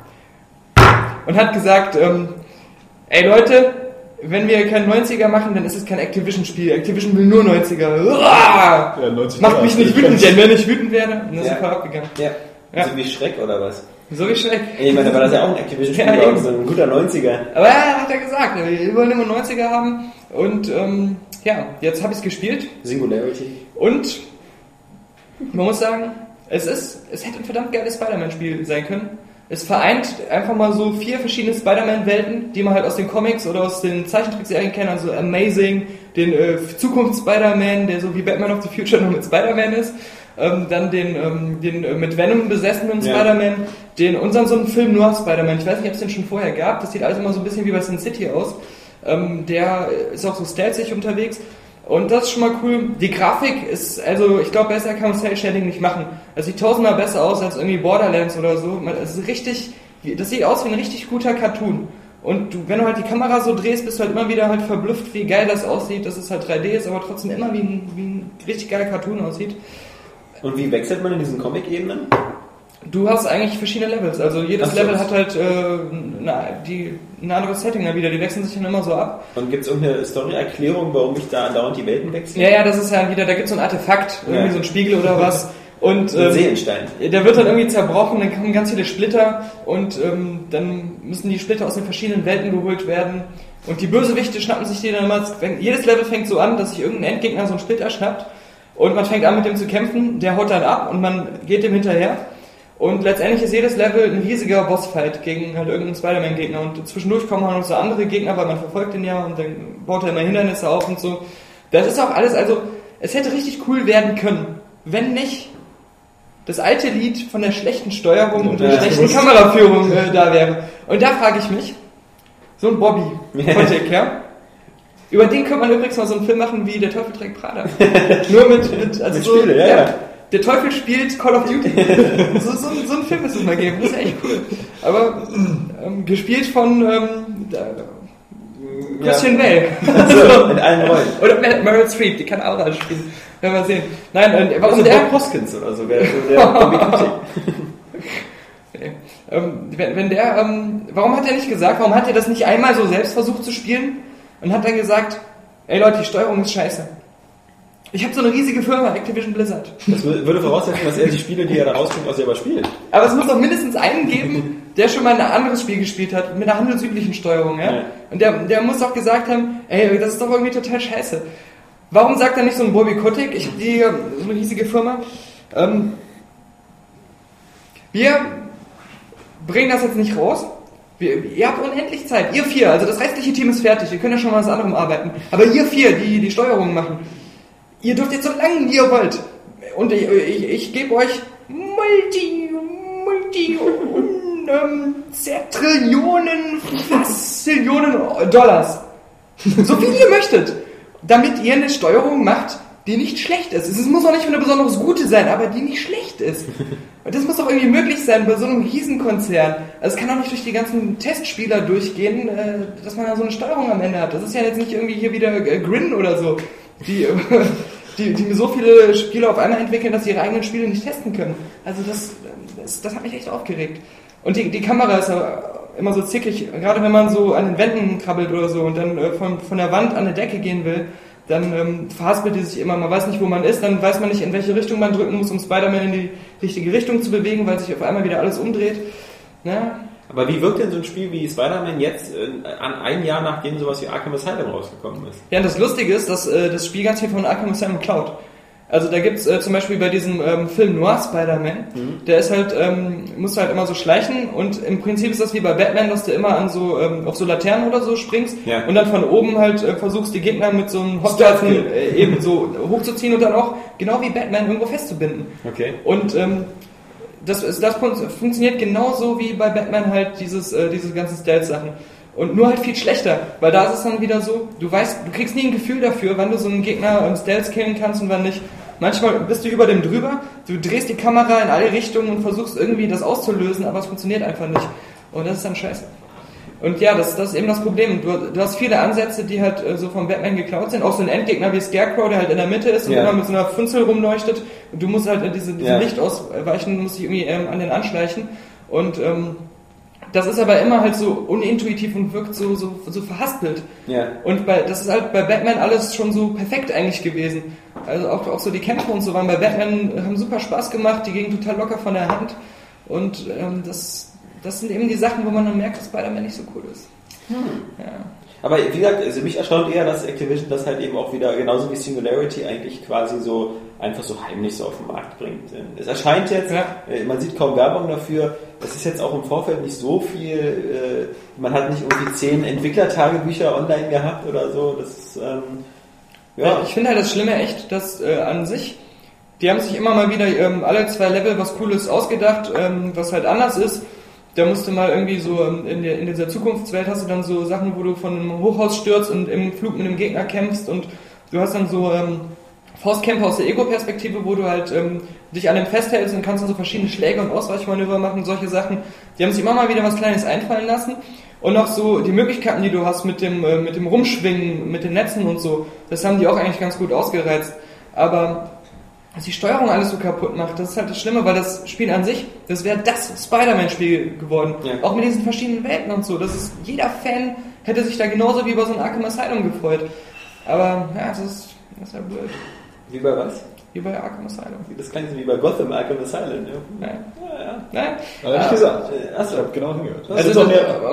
und hat gesagt, ähm, ey Leute, wenn wir kein neunziger machen, dann ist es kein Activision-Spiel. Activision will nur neunziger. Uah! Ja, neunzig Macht mich nicht wütend, denn wenn ich wütend werde, dann ist Ja. er voll abgegangen. Ja. Ja. So wie Schreck oder was? So wie Schreck. Ich meine, da war das ja auch ein Activision-Spiel, Ja, ja, eben. so ein guter neunziger. Aber ja, hat er gesagt, wir wollen immer neunziger haben. Und ähm, ja, jetzt habe ich es gespielt. Singularity. Und man muss sagen, es ist, es hätte ein verdammt geiles Spider-Man-Spiel sein können. Es vereint einfach mal so vier verschiedene Spider-Man-Welten, die man halt aus den Comics oder aus den Zeichentrickserien kennt, also Amazing, den äh, Zukunfts-Spider-Man, der so wie Batman of the Future noch mit Spider-Man ist, ähm, dann den, ähm, den äh, mit Venom besessenen ja. Spider-Man, den unseren so einen Film Noir Spider-Man, ich weiß nicht, ob es den schon vorher gab, das sieht alles immer so ein bisschen wie bei Sin City aus, ähm, der ist auch so stealthig unterwegs. Und das ist schon mal cool. Die Grafik ist, also ich glaube, besser kann man Cell Shading nicht machen. Es sieht tausendmal besser aus als irgendwie Borderlands oder so. Es ist richtig, das sieht aus wie ein richtig guter Cartoon. Und du, wenn du halt die Kamera so drehst, bist du halt immer wieder halt verblüfft, wie geil das aussieht, dass es halt drei D ist, aber trotzdem immer wie ein, wie ein richtig geiler Cartoon aussieht. Und wie wechselt man in diesen Comic-Ebenen? Du hast eigentlich verschiedene Levels, also jedes Ach, Level hat halt äh, na, die, ein anderes Setting dann wieder, die wechseln sich dann immer so ab. Und gibt es irgendeine Story-Erklärung, warum ich da andauernd die Welten wechsle? Ja, ja, das ist ja wieder, da gibt es so ein Artefakt, irgendwie ja. so ein Spiegel oder was. Und ein ähm, Seelenstein. Der wird dann irgendwie zerbrochen, dann kommen ganz viele Splitter und ähm, dann müssen die Splitter aus den verschiedenen Welten geholt werden. Und die Bösewichte schnappen sich die dann immer, jedes Level fängt so an, dass sich irgendein Endgegner so einen Splitter schnappt und man fängt an mit dem zu kämpfen, der haut dann ab und man geht dem hinterher. Und letztendlich ist jedes Level ein riesiger Bossfight gegen halt irgendeinen Spider-Man-Gegner. Und zwischendurch kommen halt noch so andere Gegner, weil man verfolgt den ja und dann baut er immer Hindernisse auf und so. Das ist auch alles, also es hätte richtig cool werden können, wenn nicht das alte Lied von der schlechten Steuerung und der ja, schlechten Kameraführung äh, da wäre. Und da frage ich mich, so ein Bobby Kotick, ja? Über den könnte man übrigens mal so einen Film machen wie Der Teufel trägt Prada. Nur mit, mit also mit so, Spiele, ja, ja. ja. Der Teufel spielt Call of Duty. so, so, so einen Film müssen wir mal geben, das ist echt cool. Aber ähm, gespielt von ähm, äh, Christian ja. Bale. Also, in allen Rollen. Oder Meryl Streep, die kann auch alles spielen. Werden wir sehen. Nein, äh, warum also der... Bob Hoskins oder so wäre so der nee. ähm, wenn, wenn der... Ähm, warum hat er nicht gesagt, warum hat er das nicht einmal so selbst versucht zu spielen und hat dann gesagt, ey Leute, die Steuerung ist scheiße. Ich habe so eine riesige Firma, Activision Blizzard. Das würde voraussetzen, dass er die Spiele, die er da rausbringt, auch selber spielt. Aber es muss doch mindestens einen geben, der schon mal ein anderes Spiel gespielt hat, mit einer handelsüblichen Steuerung, ja? ja. Und der, der muss doch gesagt haben, ey, das ist doch irgendwie total scheiße. Warum sagt er nicht so ein Bobby Kotick, ich habe die, so eine riesige Firma, ähm, wir bringen das jetzt nicht raus, wir, ihr habt unendlich Zeit, ihr vier, also das restliche Team ist fertig, ihr könnt ja schon mal was anderem arbeiten, aber ihr vier, die die Steuerung machen, ihr dürft jetzt so lange, wie ihr wollt. Und ich, ich, ich gebe euch Multi, Multi, und, ähm, Trillionen, Zillionen Dollars. So viel ihr möchtet. Damit ihr eine Steuerung macht, die nicht schlecht ist. Es muss auch nicht für eine besonders gute sein, aber die nicht schlecht ist. Und das muss doch irgendwie möglich sein bei so einem Riesenkonzern. Also es kann auch nicht durch die ganzen Testspieler durchgehen, dass man da so eine Steuerung am Ende hat. Das ist ja jetzt nicht irgendwie hier wieder Grin oder so, die, die, die so viele Spiele auf einmal entwickeln, dass sie ihre eigenen Spiele nicht testen können. Also das, das, das hat mich echt aufgeregt. Und die, die Kamera ist ja immer so zickig, gerade wenn man so an den Wänden krabbelt oder so und dann äh, von, von der Wand an die Decke gehen will, dann ähm, verhaspelt die sich immer, man weiß nicht, wo man ist, dann weiß man nicht, in welche Richtung man drücken muss, um Spider-Man in die richtige Richtung zu bewegen, weil sich auf einmal wieder alles umdreht. Ja. Aber wie wirkt denn so ein Spiel wie Spider-Man jetzt äh, an ein Jahr, nachdem sowas wie Arkham Asylum rausgekommen ist? Ja, und das Lustige ist, dass äh, das Spiel ganz viel von Arkham Asylum klaut. Also da gibt's äh, zum Beispiel bei diesem ähm, Film Noir Spider-Man, mhm. der ist halt, ähm, musst du halt immer so schleichen und im Prinzip ist das wie bei Batman, dass du immer an so, ähm, auf so Laternen oder so springst ja. und dann von oben halt äh, versuchst die Gegner mit so einem Hotstafel äh, eben so hochzuziehen und dann auch, genau wie Batman, irgendwo festzubinden. Okay. Und ähm, das, ist, das funktioniert genauso wie bei Batman halt dieses, äh, diese ganzen Stealth-Sachen. Und nur halt viel schlechter, weil da ist es dann wieder so, du weißt, du kriegst nie ein Gefühl dafür, wann du so einen Gegner im Stealth killen kannst und wann nicht. Manchmal bist du über dem drüber, du drehst die Kamera in alle Richtungen und versuchst irgendwie das auszulösen, aber es funktioniert einfach nicht. Und das ist dann scheiße. Und ja, das, das ist eben das Problem. Du, du hast viele Ansätze, die halt äh, so vom Batman geklaut sind. Auch so ein Endgegner wie Scarecrow, der halt in der Mitte ist und ja. immer mit so einer Funzel rumleuchtet. Und du musst halt äh, diese, diesem ja. Licht ausweichen, musst dich irgendwie ähm, an den anschleichen. Und ähm, das ist aber immer halt so unintuitiv und wirkt so, so, so verhaspelt. Ja. Und bei, das ist halt bei Batman alles schon so perfekt eigentlich gewesen. Also auch, auch so die Kämpfe und so waren bei Batman, haben super Spaß gemacht, die gingen total locker von der Hand. Und ähm, das, das sind eben die Sachen, wo man dann merkt, dass Spider-Man nicht so cool ist. Hm. Ja. Aber wie gesagt, also mich erstaunt eher, dass Activision das halt eben auch wieder, genauso wie Singularity, eigentlich quasi so einfach so heimlich so auf den Markt bringt. Es erscheint jetzt, ja. man sieht kaum Werbung dafür, es ist jetzt auch im Vorfeld nicht so viel, man hat nicht irgendwie zehn Entwicklertagebücher online gehabt oder so, das ist, ähm, ja. Ich finde halt das Schlimme echt, dass äh, an sich, die haben sich immer mal wieder ähm, alle zwei Level was Cooles ausgedacht, ähm, was halt anders ist. Da musst du mal irgendwie so, in, der, in dieser Zukunftswelt hast du dann so Sachen, wo du von einem Hochhaus stürzt und im Flug mit einem Gegner kämpfst und du hast dann so ähm, Faustkämpfe aus der Ego-Perspektive, wo du halt ähm, dich an dem festhältst und kannst dann so verschiedene Schläge und Ausweichmanöver machen, solche Sachen. Die haben sich immer mal wieder was Kleines einfallen lassen und auch so die Möglichkeiten, die du hast mit dem, äh, mit dem Rumschwingen, mit den Netzen und so, das haben die auch eigentlich ganz gut ausgereizt. Aber dass die Steuerung alles so kaputt macht, das ist halt das Schlimme, weil das Spiel an sich, das wäre das Spider-Man-Spiel geworden. Ja. Auch mit diesen verschiedenen Welten und so. Das ist, jeder Fan hätte sich da genauso wie bei so einem Arkham Asylum gefreut. Aber, ja, das ist, das ist ja blöd. Wie bei was? Wie bei Arkham Asylum. Das klingt wie bei Gotham Arkham Asylum, ja. Nein. Ja, ja. Nein? Hab ich ja. gesagt. Achso. Ich hab genau hingehört. Also, das,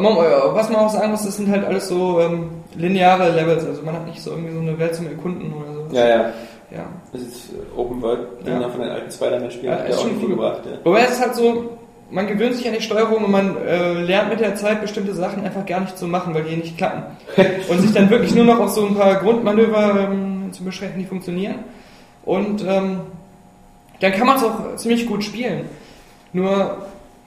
was man auch sagen muss, das sind halt alles so ähm, lineare Levels. Also man hat nicht so irgendwie so eine Welt zum Erkunden oder so. Ja, ja. Ja. Das ist Open World, den ja. von den alten Spider-Man-Spielen ja, hat ja auch schon viel gebracht. Ja. Wobei es ist halt so, man gewöhnt sich an die Steuerung und man äh, lernt mit der Zeit bestimmte Sachen einfach gar nicht zu machen, weil die nicht klappen. Und sich dann wirklich nur noch auf so ein paar Grundmanöver ähm, zu beschränken, die funktionieren. Und ähm, dann kann man es auch ziemlich gut spielen. Nur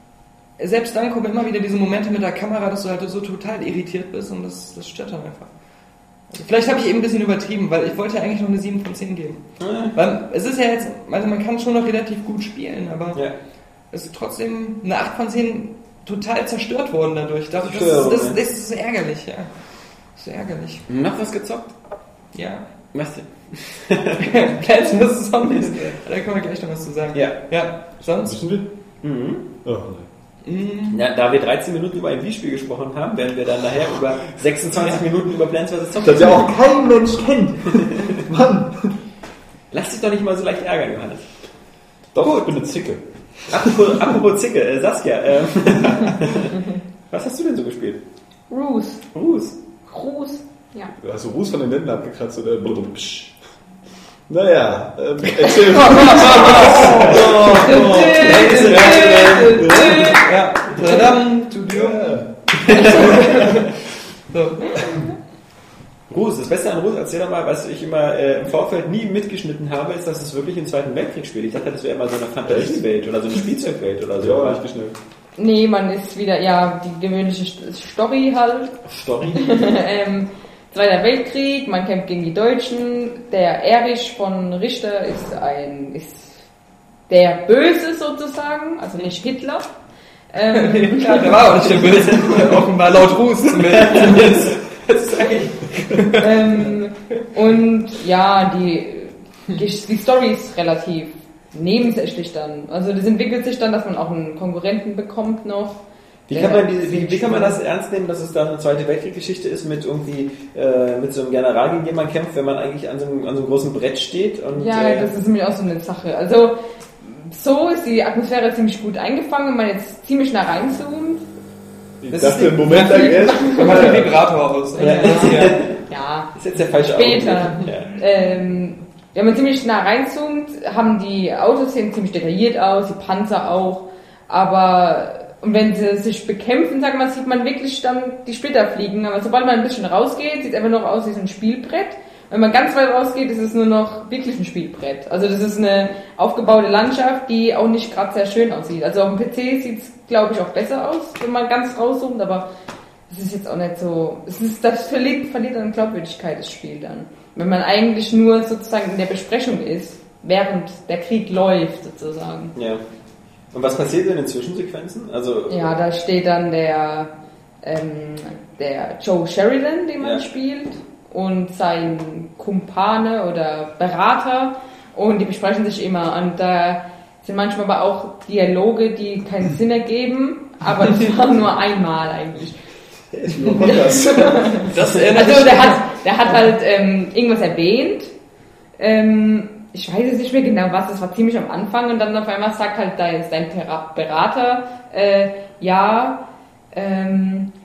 selbst dann kommen immer wieder diese Momente mit der Kamera, dass du halt so total irritiert bist und das, das stört dann einfach. Vielleicht habe ich eben ein bisschen übertrieben, weil ich wollte ja eigentlich noch eine sieben von zehn geben. Ja. Weil es ist ja jetzt, also man kann schon noch relativ gut spielen, aber ja. es ist trotzdem eine acht von zehn total zerstört worden dadurch. Das, das, das, das, das ist so ärgerlich, ja. Das ist so ärgerlich. Noch was gezockt? Ja. Was denn? Plants versus. Zombies. Da können wir gleich noch was zu sagen. Ja. Ja. Sonst? Wissen wir? Mhm. Oh, nein. Ja, da wir dreizehn Minuten über ein Wii-Spiel gesprochen haben, werden wir dann nachher über sechsundzwanzig ja. Minuten über Plants versus. Zombies. Das ja auch kein Mensch kennt. Mann. Lass dich doch nicht mal so leicht ärgern, Johannes. Doch, gut. Ich bin eine Zicke. Apropos, apropos Zicke, äh, Saskia, äh, was hast du denn so gespielt? Roos. Roos. Roos, ja. Hast du Roos von den Wänden abgekratzt oder? Naja, ähm, erzähl mal. Ja, verdammt, so. Ruß, das Beste an Ruß, erzähl doch mal, was ich immer äh, im Vorfeld nie mitgeschnitten habe, ist, dass es wirklich im Zweiten Weltkrieg spielt. Ich dachte, das wäre immer so eine Fantasiewelt oder so eine Spielzeugwelt oder so. Ja, nicht geschnitten. Nee, man ist wieder, ja, die gewöhnliche Story halt. Story? ähm, Zweiter Weltkrieg, man kämpft gegen die Deutschen. Der Erich von Richter ist ein, ist der Böse sozusagen, also nicht Hitler. Ähm, ja, der war auch nicht der Böse, offenbar laut Ruß zumindest. ähm, und ja, die, die Story ist relativ nebensächlich dann. Also das entwickelt sich dann, dass man auch einen Konkurrenten bekommt noch. Wie kann, man, wie, wie kann man das ernst nehmen, dass es dann eine Zweite Weltkriegsgeschichte ist mit irgendwie äh, mit so einem General, gegen den man kämpft, wenn man eigentlich an so einem, an so einem großen Brett steht? Und, ja, äh, das ist nämlich auch so eine Sache. Also so ist die Atmosphäre ziemlich gut eingefangen, wenn man jetzt ziemlich nah reinzoomt. Ich das dachte im Moment lang erst. Wenn man den Vibrator aus. Ja, ja. ja. Das ist jetzt der falsche Später. Ja. Ähm, wenn man ziemlich nah reinzoomt, haben die Autos sehen ziemlich detailliert aus, die Panzer auch, aber und wenn sie sich bekämpfen, sagen wir, sieht man wirklich dann die Splitter fliegen. Aber sobald man ein bisschen rausgeht, sieht es einfach noch aus wie so ein Spielbrett. Wenn man ganz weit rausgeht, ist es nur noch wirklich ein Spielbrett. Also das ist eine aufgebaute Landschaft, die auch nicht gerade sehr schön aussieht. Also auf dem P C sieht es, glaube ich, auch besser aus, wenn man ganz rauszoomt. Aber es ist jetzt auch nicht so... Es ist, das verliert, verliert an Glaubwürdigkeit, das Spiel dann. Wenn man eigentlich nur sozusagen in der Besprechung ist, während der Krieg läuft, sozusagen. Ja. Und was passiert in den Zwischensequenzen? Also, ja, da steht dann der, ähm, der Joe Sheridan, den man ja. spielt, und sein Kumpane oder Berater, und die besprechen sich immer. Und da sind manchmal aber auch Dialoge, die keinen Sinn ergeben, aber das war nur einmal eigentlich. Das. Das also der hat, der hat halt ähm, irgendwas erwähnt. Ähm, ich weiß jetzt nicht mehr genau was, das war ziemlich am Anfang, und dann auf einmal sagt halt dein, dein Berater, äh, ja, ähm,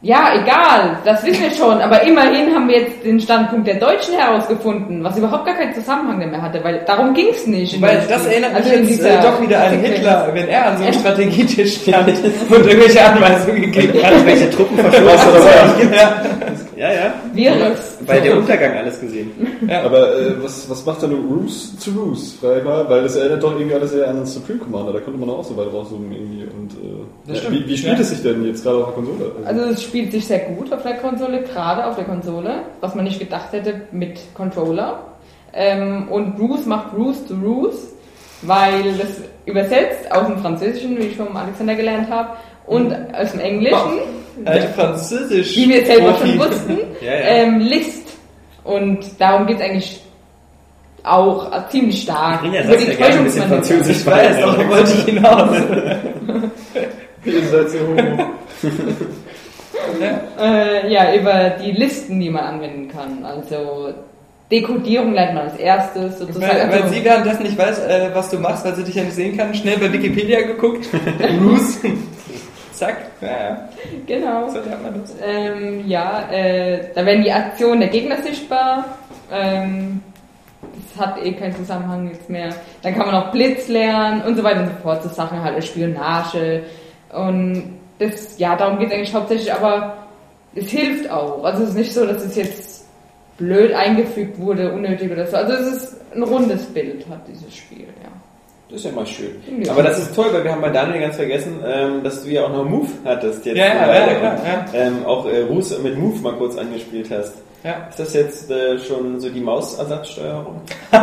Ja, egal, das wissen wir schon, aber immerhin haben wir jetzt den Standpunkt der Deutschen herausgefunden, was überhaupt gar keinen Zusammenhang mehr hatte, weil darum ging es nicht. Weil das erinnert mich also jetzt äh, doch wieder an Hitler, wenn er an so einem Strategietisch stand und irgendwelche Anweisungen gegeben hat. Welche Truppen verschlossen oder was gibt. Ja, ja. Virus. Bei der Untergang alles gesehen. Ja. Aber äh, was, was macht denn Roos zu Roos, frag ich mal? Weil das erinnert doch irgendwie alles eher an den Supreme Commander, da konnte man auch so weit rauszoomen irgendwie. Und, äh, ja, wie, wie spielt es sich denn jetzt gerade auf der Konsole? Also es spielt sich sehr gut auf der Konsole, gerade auf der Konsole, was man nicht gedacht hätte mit Controller. Ähm, und Roos macht Roos to Roos, weil das übersetzt aus dem Französischen, wie ich vom Alexander gelernt habe, und aus dem Englischen, Alte Französisch. wie wir selber Profi. schon wussten, Ja, ja. ähm, List. Und darum geht es eigentlich auch äh, ziemlich stark. Ich bringe ja Über die sonst ja gerne ein bisschen Täuschungsmanöver. Französisch Ich weiß, darauf wollte ich hinaus. Ihr seid so homo. Äh, ja, über die Listen, die man anwenden kann. Also Dekodierung lernt man als erstes sozusagen. Weil, weil Also- sie währenddessen nicht weiß, äh, was du machst, weil sie dich ja nicht sehen kann, schnell bei Wikipedia geguckt. Roos. Zack. Ja, ja. Genau. So lernt man das. Ähm, ja, äh, da werden die Aktionen der Gegner sichtbar. Ähm, das hat eh keinen Zusammenhang jetzt mehr. Dann kann man auch Blitz lernen und so weiter und so fort. So Sachen halt, Spionage. Und das, ja, darum geht es eigentlich hauptsächlich, aber es hilft auch. Also es ist nicht so, dass es jetzt blöd eingefügt wurde, unnötig oder so. Also es ist ein rundes Bild, hat dieses Spiel, ja. Das ist ja mal schön. Ja. Aber das ist toll, weil wir haben bei Daniel ganz vergessen, ähm, dass du ja auch noch Move hattest jetzt. Ja, ja, äh, ja, und, ja, ja. Ähm, auch äh, Ruß mit Move mal kurz angespielt hast. Ja. Ist das jetzt äh, schon so die Mausersatzsteuerung?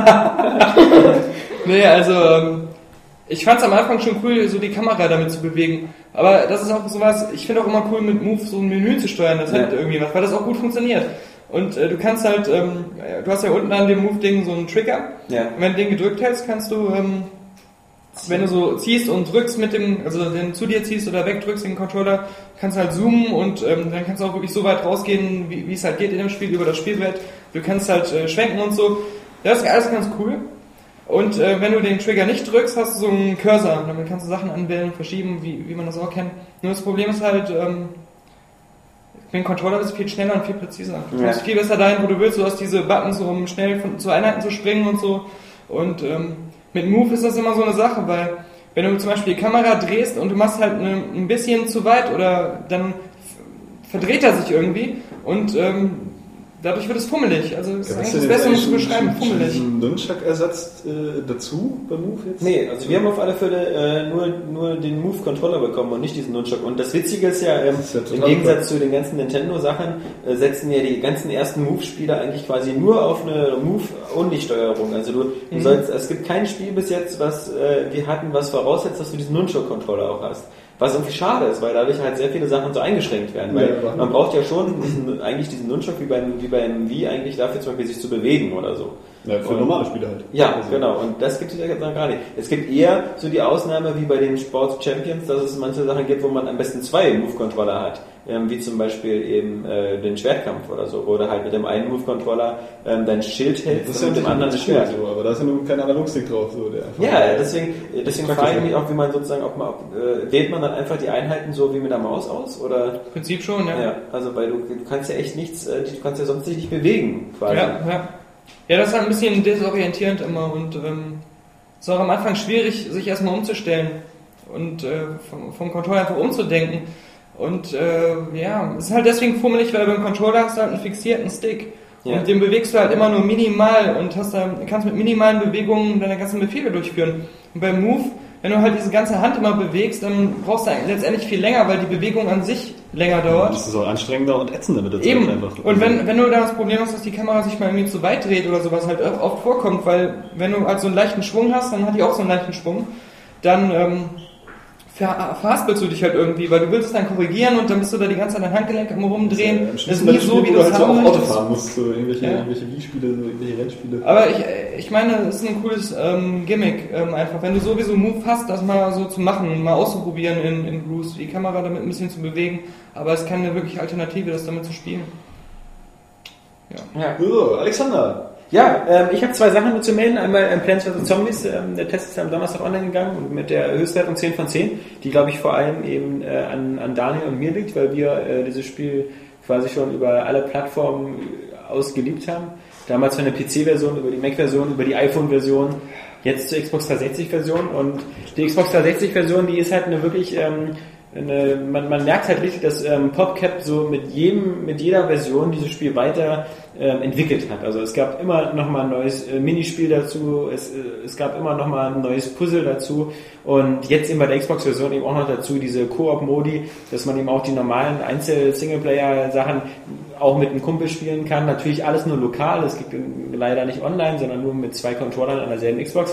Nee, also ähm, ich fand es am Anfang schon cool, so die Kamera damit zu bewegen. Aber das ist auch sowas, ich finde auch immer cool, mit Move so ein Menü zu steuern, das Ja. hat irgendwie was, weil das auch gut funktioniert. Und äh, du kannst halt, ähm, du hast ja unten an dem Move-Ding so einen Trigger. Ja. Und wenn du den gedrückt hältst, kannst du, ähm, wenn du so ziehst und drückst mit dem, also den zu dir ziehst oder wegdrückst den Controller, kannst halt zoomen und ähm, dann kannst du auch wirklich so weit rausgehen, wie wie es halt geht in dem Spiel, über das Spielbrett. Du kannst halt äh, schwenken und so. Das ist alles ganz cool. Und äh, wenn du den Trigger nicht drückst, hast du so einen Cursor. Damit kannst du Sachen anwählen, verschieben, wie, wie man das auch kennt. Nur das Problem ist halt, ähm, mit dem Controller ist es viel schneller und viel präziser. Du kommst Ja. viel besser dahin, wo du willst. Du hast diese Buttons, um schnell von, zu Einheiten zu springen und so. Und ähm, mit Move ist das immer so eine Sache, weil wenn du zum Beispiel die Kamera drehst und du machst halt eine, ein bisschen zu weit oder dann f- verdreht er sich irgendwie und ähm, dadurch wird es fummelig. Also das ist eigentlich das Beste, um es zu beschreiben, fummelig. Einen Nunchuck-Ersatz äh, dazu bei Move jetzt? Nee, also wir haben auf alle Fälle äh, nur, nur den Move-Controller bekommen und nicht diesen Nunchuck. Und das Witzige ist ja, ähm, Das ist ja total im Gegensatz zu den ganzen Nintendo-Sachen, äh, setzen ja die ganzen ersten Move-Spiele eigentlich quasi nur auf eine Move-Only-Steuerung. Also du, du Mhm. sollst, es gibt kein Spiel bis jetzt, was äh, wir hatten, was voraussetzt, dass du diesen Nunchuck-Controller auch hast. Was irgendwie schade ist, weil dadurch halt sehr viele Sachen so eingeschränkt werden. Weil Ja, man braucht ja schon diesen, eigentlich diesen Nunchuck wie beim, wie beim Wii eigentlich dafür zum Beispiel sich zu bewegen oder so. Ja, für normale Spiele halt. Ja, Also, genau. Und das gibt es ja jetzt noch gar nicht. Es gibt eher so die Ausnahme wie bei den Sports Champions, dass es manche Sachen gibt, wo man am besten zwei Move-Controller hat. Ähm, wie zum Beispiel eben äh, den Schwertkampf oder so. Oder halt mit dem einen Move-Controller ähm, dein Schild hältst Das ist und ja mit dem anderen das Schwert. so, aber da ist ja nur kein Analogstick drauf. So, der einfach Ja, deswegen, deswegen Praktisch, frage ich mich ja. auch, wie man sozusagen, ob man, ob, äh, wählt man dann einfach die Einheiten so wie mit der Maus aus? Oder? Im Prinzip schon, ja. Ja, also weil du, du kannst ja echt nichts, äh, du kannst ja sonst dich nicht bewegen, quasi. Ja, ja. Ja, das ist halt ein bisschen desorientierend immer und ähm, es ist auch am Anfang schwierig, sich erstmal umzustellen und äh, vom, vom Controller einfach umzudenken. Und äh, ja, es ist halt deswegen fummelig, weil beim Controller hast du halt einen fixierten Stick. Ja. Und den bewegst du halt immer nur minimal und hast da, kannst mit minimalen Bewegungen deine ganzen Befehle durchführen. Und beim Move, wenn du halt diese ganze Hand immer bewegst, dann brauchst du letztendlich viel länger, weil die Bewegung an sich länger dauert. Das ist auch anstrengender und ätzender mit der Zeit Eben. einfach. Und wenn, wenn du dann das Problem hast, dass die Kamera sich mal irgendwie zu weit dreht oder sowas halt oft vorkommt, weil wenn du halt so einen leichten Schwung hast, dann hat die auch so einen leichten Schwung, dann ähm, ver- verhaspelst du dich halt irgendwie, weil du willst es dann korrigieren und dann bist du da die ganze Zeit dein Handgelenk am rumdrehen. Das Das ist ist nie nie so, wie du du es halt so haben auch Auto möchtest. fahren musst, so irgendwelche, Ja. irgendwelche Wii-Spiele, so irgendwelche Rennspiele. Aber ich, ich meine, es ist ein cooles ähm, Gimmick, ähm, einfach. Wenn du sowieso Move hast, das mal so zu machen, mal auszuprobieren in, in Bruce, die Kamera damit ein bisschen zu bewegen, aber es ist keine wirkliche Alternative, das damit zu spielen. Ja. So, Alexander, Ja, ähm, ich habe zwei Sachen nur zu melden. Einmal ähm, Plants versus. Zombies. Ähm, der Test ist am Donnerstag online gegangen und mit der Höchstwertung zehn von zehn, die glaube ich vor allem eben äh, an, an Daniel und mir liegt, weil wir äh, dieses Spiel quasi schon über alle Plattformen aus geliebt haben. Damals von der P C-Version, über die Mac-Version, über die iPhone-Version, jetzt zur Xbox dreihundertsechzig-Version. Und die Xbox dreihundertsechzig-Version, die ist halt eine wirklich... Ähm, Eine, man, man merkt halt richtig, dass ähm, PopCap so mit jedem, mit jeder Version dieses Spiel weiter ähm, entwickelt hat. Also es gab immer noch mal ein neues äh, Minispiel dazu, es, äh, es gab immer noch mal ein neues Puzzle dazu und jetzt eben bei der Xbox-Version eben auch noch dazu diese Koop-Modi, dass man eben auch die normalen Einzel-Singleplayer-Sachen auch mit einem Kumpel spielen kann. Natürlich alles nur lokal, es gibt leider nicht online, sondern nur mit zwei Controllern an derselben Xbox.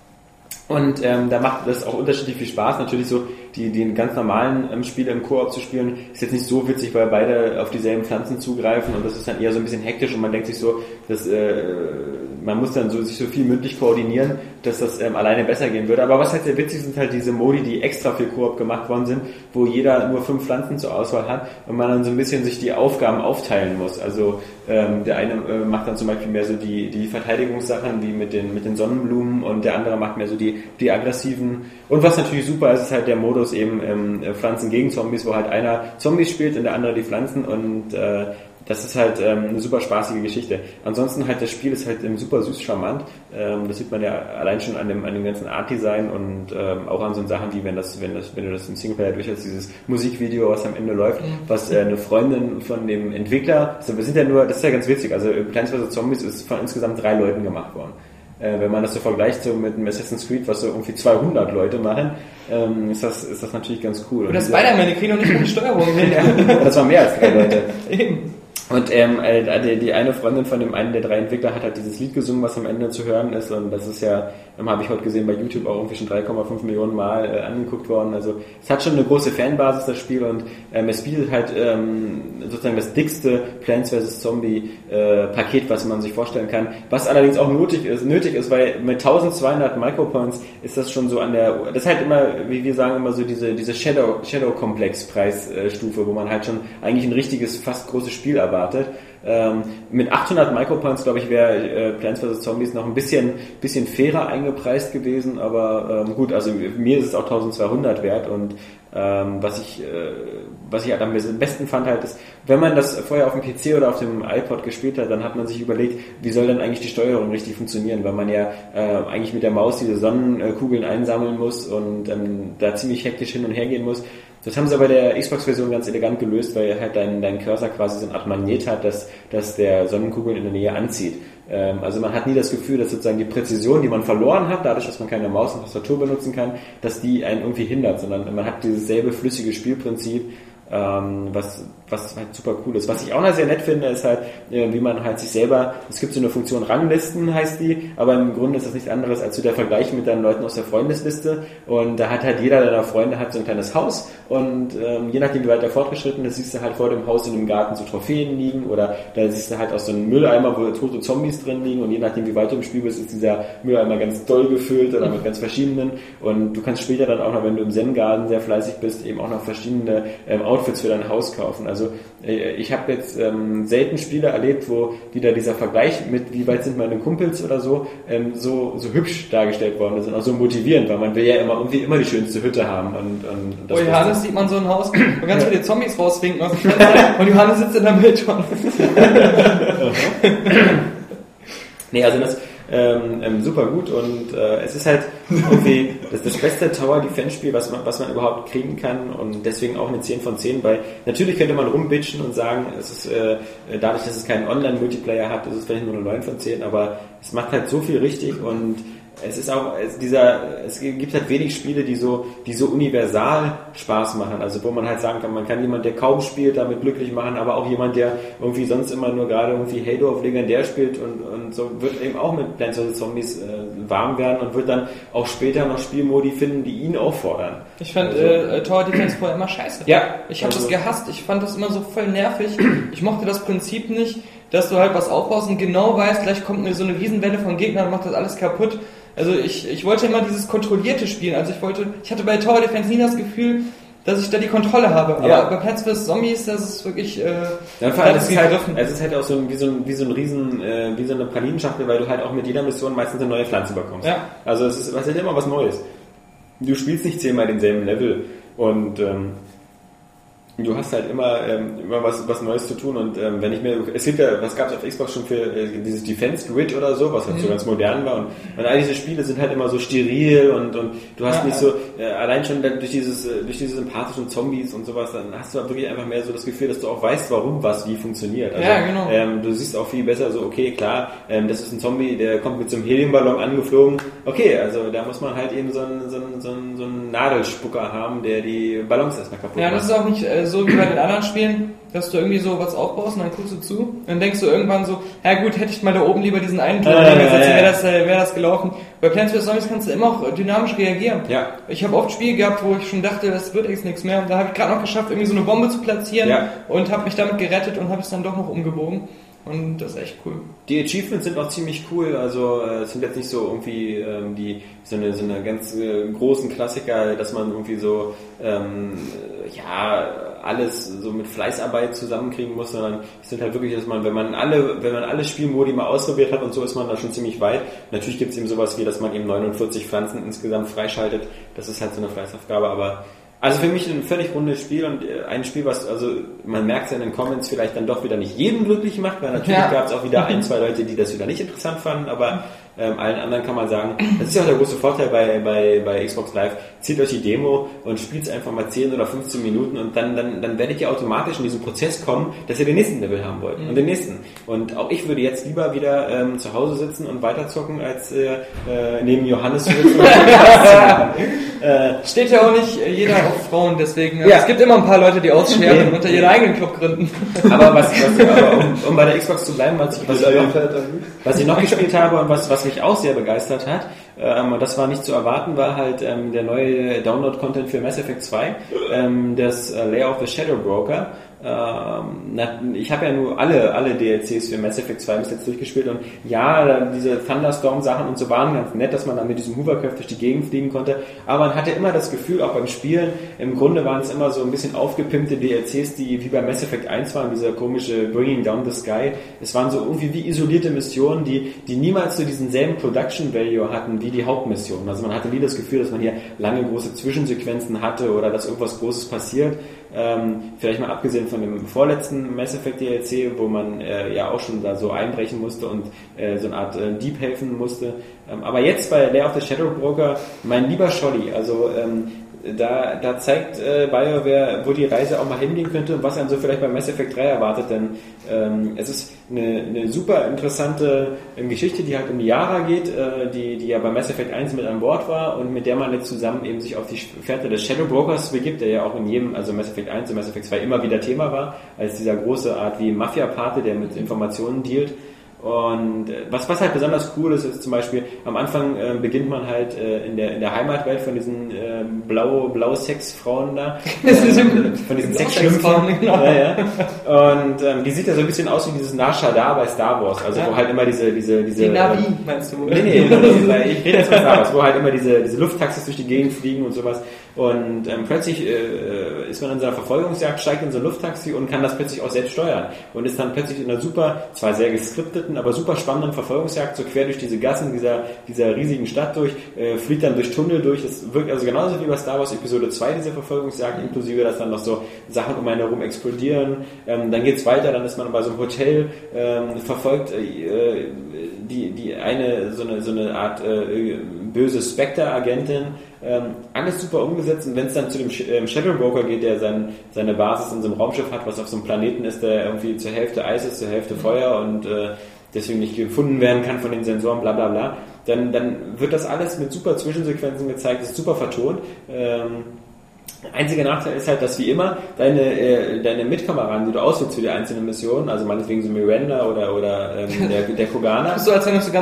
Und ähm, da macht das auch unterschiedlich viel Spaß. Natürlich so die, die ganz normalen ähm, Spiele im Koop zu spielen, ist jetzt nicht so witzig, weil beide auf dieselben Pflanzen zugreifen und das ist dann eher so ein bisschen hektisch und man denkt sich so, dass äh, man muss dann so sich so viel mündlich koordinieren, dass das ähm, alleine besser gehen würde. Aber was halt sehr witzig sind halt diese Modi, die extra für Koop gemacht worden sind, wo jeder nur fünf Pflanzen zur Auswahl hat und man dann so ein bisschen sich die Aufgaben aufteilen muss. Also ähm, der eine äh, macht dann zum Beispiel mehr so die, die Verteidigungssachen wie mit den, mit den Sonnenblumen und der andere macht mehr so die, die aggressiven. Und was natürlich super ist, ist halt der Modus eben ähm, Pflanzen gegen Zombies, wo halt einer Zombies spielt und der andere die Pflanzen und äh, das ist halt ähm, eine super spaßige Geschichte. Ansonsten halt das Spiel ist halt ähm, super süß charmant. Ähm, das sieht man ja allein schon an dem, an dem ganzen Art-Design und ähm, auch an so Sachen wie wenn das, wenn das, wenn du das im Singleplayer durchhast, dieses Musikvideo, was am Ende läuft, was äh, eine Freundin von dem Entwickler, also wir sind ja nur, das ist ja ganz witzig, also Plants versus. Zombies ist von insgesamt drei Leuten gemacht worden. Äh, wenn man das so vergleicht so mit einem Assassin's Creed, was so irgendwie zweihundert Leute machen, ähm, ist das, ist das natürlich ganz cool. Und das Spider-Man, die kriegen noch nicht mal die Steuerung hin. Ja, das waren mehr als drei Leute. Eben. Und ähm, die, die eine Freundin von dem einen der drei Entwickler hat halt dieses Lied gesungen, was am Ende zu hören ist und das ist ja, ähm, habe ich heute gesehen, bei YouTube auch irgendwie schon drei Komma fünf Millionen Mal äh, angeguckt worden. Also es hat schon eine große Fanbasis, das Spiel, und ähm, es bietet halt ähm, sozusagen das dickste Plants versus. Zombie äh, Paket, was man sich vorstellen kann, was allerdings auch nötig ist, nötig ist, weil mit eintausendzweihundert Micropoints ist das schon so an der, das ist halt immer, wie wir sagen immer so diese diese Shadow Shadow Complex Preisstufe, wo man halt schon eigentlich ein richtiges, fast großes Spiel erwartet. Ähm, mit achthundert Micropoints, glaube ich, wäre äh, Plants versus. Zombies noch ein bisschen bisschen fairer eingepreist gewesen, aber ähm, gut, also mir ist es auch eintausendzweihundert wert und ähm, was ich äh, was ich halt am besten fand halt ist, wenn man das vorher auf dem P C oder auf dem iPod gespielt hat, dann hat man sich überlegt, wie soll denn eigentlich die Steuerung richtig funktionieren, weil man ja äh, eigentlich mit der Maus diese Sonnenkugeln einsammeln muss und ähm, da ziemlich hektisch hin und her gehen muss. Das haben sie bei der Xbox-Version ganz elegant gelöst, weil halt dein, dein Cursor quasi so eine Art Magnet hat, dass, dass der Sonnenkugeln in der Nähe anzieht. Ähm, also man hat nie das Gefühl, dass sozusagen die Präzision, die man verloren hat, dadurch, dass man keine Maus und Tastatur benutzen kann, dass die einen irgendwie hindert, sondern man hat dieses selbe flüssige Spielprinzip, ähm, was, was halt super cool ist. Was ich auch noch sehr nett finde, ist halt, äh, wie man halt sich selber, es gibt so eine Funktion Ranglisten, heißt die, aber im Grunde ist das nichts anderes als so der Vergleich mit deinen Leuten aus der Freundesliste und da hat halt jeder deiner Freunde hat so ein kleines Haus und ähm, je nachdem, wie weiter fortgeschritten ist, siehst du halt vor dem Haus in dem Garten so Trophäen liegen oder da siehst du halt auch so einen Mülleimer, wo tote Zombies drin liegen und je nachdem, wie weit du im Spiel bist, ist dieser Mülleimer ganz doll gefüllt oder mit ganz verschiedenen und du kannst später dann auch noch, wenn du im Zen-Garten sehr fleißig bist, eben auch noch verschiedene ähm, Outfits für dein Haus kaufen. Also äh, ich habe jetzt ähm, selten Spiele erlebt, wo wieder dieser Vergleich mit wie weit sind meine Kumpels oder so ähm, so so hübsch dargestellt worden ist und auch so motivierend, weil man will ja immer irgendwie immer die schönste Hütte haben und, und das oh, Johannes sieht man so ein Haus, wo ganz viele Zombies rauswinken aus dem Fenster und Johannes sitzt in der Mülltonne. Nee, also das ähm, ähm, super gut und äh, es ist halt irgendwie das, das beste Tower-Defense-Spiel, was man, was man überhaupt kriegen kann und deswegen auch eine zehn von zehn, weil natürlich könnte man rumbitchen und sagen, es ist äh, dadurch, dass es keinen Online-Multiplayer hat, ist es vielleicht nur eine neun von zehn, aber es macht halt so viel richtig und es ist auch es, dieser es gibt halt wenig Spiele, die so die so universal Spaß machen, also wo man halt sagen kann, man kann jemand, der kaum spielt, damit glücklich machen, aber auch jemand, der irgendwie sonst immer nur gerade irgendwie Halo auf Legendär spielt und, und so wird eben auch mit Plants versus. Zombies äh, warm werden und wird dann auch später noch Spielmodi finden, die ihn auffordern. Ich fand also, äh, Tower Defense vorher immer scheiße. Ja. Ich habe also, das gehasst, ich fand das immer so voll nervig. Ich mochte das Prinzip nicht, dass du halt was aufbaust und genau weißt, gleich kommt mir so eine Riesenwelle von Gegnern und macht das alles kaputt. Also ich, ich wollte immer dieses kontrollierte Spielen, also ich wollte, ich hatte bei Tower Defense nie das Gefühl, dass ich da die Kontrolle habe. Aber Ja. bei Plants versus. Zombies, das ist wirklich, äh, Ja, vor allem, das es ist ist halt, gegriffen. es ist halt auch so ein, wie so ein, wie so ein riesen, äh, wie so eine Pralinenschachtel, weil du halt auch mit jeder Mission meistens eine neue Pflanze bekommst. Ja. Also es ist, es ist immer was Neues. Du spielst nicht zehnmal denselben Level und ähm, du hast halt immer, ähm, immer was, was Neues zu tun und ähm, wenn ich mir, es gibt ja, was gab es auf Xbox schon für äh, dieses Defense Grid oder so, was halt Mhm. so ganz modern war und, und all diese Spiele sind halt immer so steril und, und du hast Ja, nicht ja. so, äh, allein schon dann durch dieses, äh, durch diese sympathischen Zombies und sowas, dann hast du wirklich einfach mehr so das Gefühl, dass du auch weißt, warum was wie funktioniert. Also, Ja, genau. ähm, du siehst auch viel besser so, okay, klar, ähm, das ist ein Zombie, der kommt mit so einem Heliumballon angeflogen. Okay, also da muss man halt eben so einen, so einen, so einen, so einen Nadelspucker haben, der die Ballons erstmal kaputt Ja, macht. das ist auch nicht äh, so wie bei den anderen Spielen, dass du irgendwie so was aufbaust und dann guckst du zu. Dann denkst du irgendwann so, ja gut, hätte ich mal da oben lieber diesen einen Turm Äh, hingesetzt, äh, wäre das, äh, wäre das gelaufen. Bei Plants versus. Zombies kannst du immer auch dynamisch reagieren. Ja. Ich habe oft Spiele gehabt, wo ich schon dachte, das wird jetzt nichts mehr. Und da habe ich gerade noch geschafft, irgendwie so eine Bombe zu platzieren Ja. und habe mich damit gerettet und habe es dann doch noch umgebogen. Und das ist echt cool. Die Achievements sind auch ziemlich cool, also äh, es sind jetzt nicht so irgendwie ähm, die so eine so eine ganz äh, großen Klassiker, dass man irgendwie so ähm, äh, ja alles so mit Fleißarbeit zusammenkriegen muss, sondern es sind halt wirklich, dass man, wenn man alle, wenn man alle Spielmodi mal ausprobiert hat und so, ist man da schon ziemlich weit. Natürlich gibt es eben sowas wie, dass man eben neunundvierzig Pflanzen insgesamt freischaltet. Das ist halt so eine Fleißaufgabe, aber also für mich ein völlig rundes Spiel und ein Spiel, was, also man merkt es ja in den Comments, vielleicht dann doch wieder nicht jeden glücklich macht, weil natürlich Ja. gab es auch wieder ein, zwei Leute, die das wieder nicht interessant fanden, aber ähm, allen anderen kann man sagen, das ist ja auch der große Vorteil bei, bei, bei Xbox Live, zieht euch die Demo und spielt es einfach mal zehn oder fünfzehn Minuten und dann, dann, dann werdet ihr automatisch in diesen Prozess kommen, dass ihr den nächsten Level haben wollt und den nächsten. Und auch ich würde jetzt lieber wieder ähm, zu Hause sitzen und weiterzocken, als äh, äh, neben Johannes zu sitzen. äh, Steht ja auch nicht äh, jeder auf Frauen, deswegen. äh, Ja. Es gibt immer ein paar Leute, die ausscheren Nee. und unter ihren eigenen Club gründen. Aber was, was aber um, um bei der Xbox zu bleiben, was ich, was ich, noch, was ich noch gespielt habe und was, was mich auch sehr begeistert hat, ähm, und das war nicht zu erwarten, war halt ähm, der neue Download-Content für Mass Effect zwei, ähm, das äh, Lair of the Shadow Broker. Ähm, na, ich habe ja nur alle, alle D L Cs für Mass Effect zwei bis jetzt durchgespielt und ja, diese Thunderstorm-Sachen und so waren ganz nett, dass man dann mit diesem Hovercraft durch die Gegend fliegen konnte, aber man hatte immer das Gefühl, auch beim Spielen, im Grunde waren es immer so ein bisschen aufgepimpte D L Cs, die wie bei Mass Effect eins waren, dieser komische Bringing Down the Sky. Es waren so irgendwie wie isolierte Missionen, die, die niemals so diesen selben Production Value hatten wie die Hauptmissionen. Also man hatte nie das Gefühl, dass man hier lange große Zwischensequenzen hatte oder dass irgendwas Großes passiert. Ähm, vielleicht mal abgesehen von dem vorletzten Mass Effect D L C, wo man äh, ja auch schon da so einbrechen musste und äh, so eine Art äh, Dieb helfen musste. Ähm, aber jetzt bei Lair of the Shadow Broker, mein lieber Scholli, also ähm, da, da zeigt äh, BioWare, wo die Reise auch mal hingehen könnte und was einen so vielleicht bei Mass Effect drei erwartet, denn ähm, es ist eine, eine super interessante ähm, Geschichte, die halt um Yara geht, äh, die, die ja bei Mass Effect eins mit an Bord war und mit der man jetzt zusammen eben sich auf die Fährte des Shadow Brokers begibt, der ja auch in jedem, also Mass Effect eins und Mass Effect zwei immer wieder Thema war, als dieser große Art wie Mafia-Pate, der mit Informationen dealt. Und äh, was, was halt besonders cool ist, ist zum Beispiel, am Anfang äh, beginnt man halt äh, in, der, in der Heimatwelt von diesen äh, blau, blau Sex-Frauen da, äh, von diesen Sexschlümpfen. Genau. Ja, ja. Und ähm, die sieht ja so ein bisschen aus wie dieses Nar Shaddaa bei Star Wars, also Ja. wo halt immer diese... diese, diese Die Navi, meinst du? Nee, nee, nee, ich rede jetzt von Star Wars, wo halt immer diese, diese Lufttaxis durch die Gegend fliegen und sowas. Und ähm, plötzlich äh, ist man in so einer Verfolgungsjagd, steigt in so ein Lufttaxi und kann das plötzlich auch selbst steuern. Und ist dann plötzlich in einer super, zwar sehr geskripteten, aber super spannenden Verfolgungsjagd so quer durch diese Gassen dieser, dieser riesigen Stadt durch, äh, fliegt dann durch Tunnel durch. Das wirkt also genauso wie bei Star Wars Episode zwei, diese Verfolgungsjagd, inklusive, dass dann noch so Sachen um einen herum explodieren. Ähm, dann geht's weiter, dann ist man bei so einem Hotel, ähm, verfolgt äh, die, die eine, so eine, so eine Art äh, böse Spectre-Agentin. Ähm, alles super umgesetzt und wenn es dann zu dem ähm, Shadow Broker geht, der sein, seine Basis in so einem Raumschiff hat, was auf so einem Planeten ist, der irgendwie zur Hälfte Eis ist, zur Hälfte Feuer und äh, deswegen nicht gefunden werden kann von den Sensoren, bla bla bla, dann, dann wird das alles mit super Zwischensequenzen gezeigt, ist super vertont. Ähm, Einziger Nachteil ist halt, dass wie immer deine, äh, deine Mitkameraden, die du auswählst für die einzelnen Missionen, also meinetwegen so Miranda oder, oder ähm, der, der Kogana. Bist du, als wenn du so ganz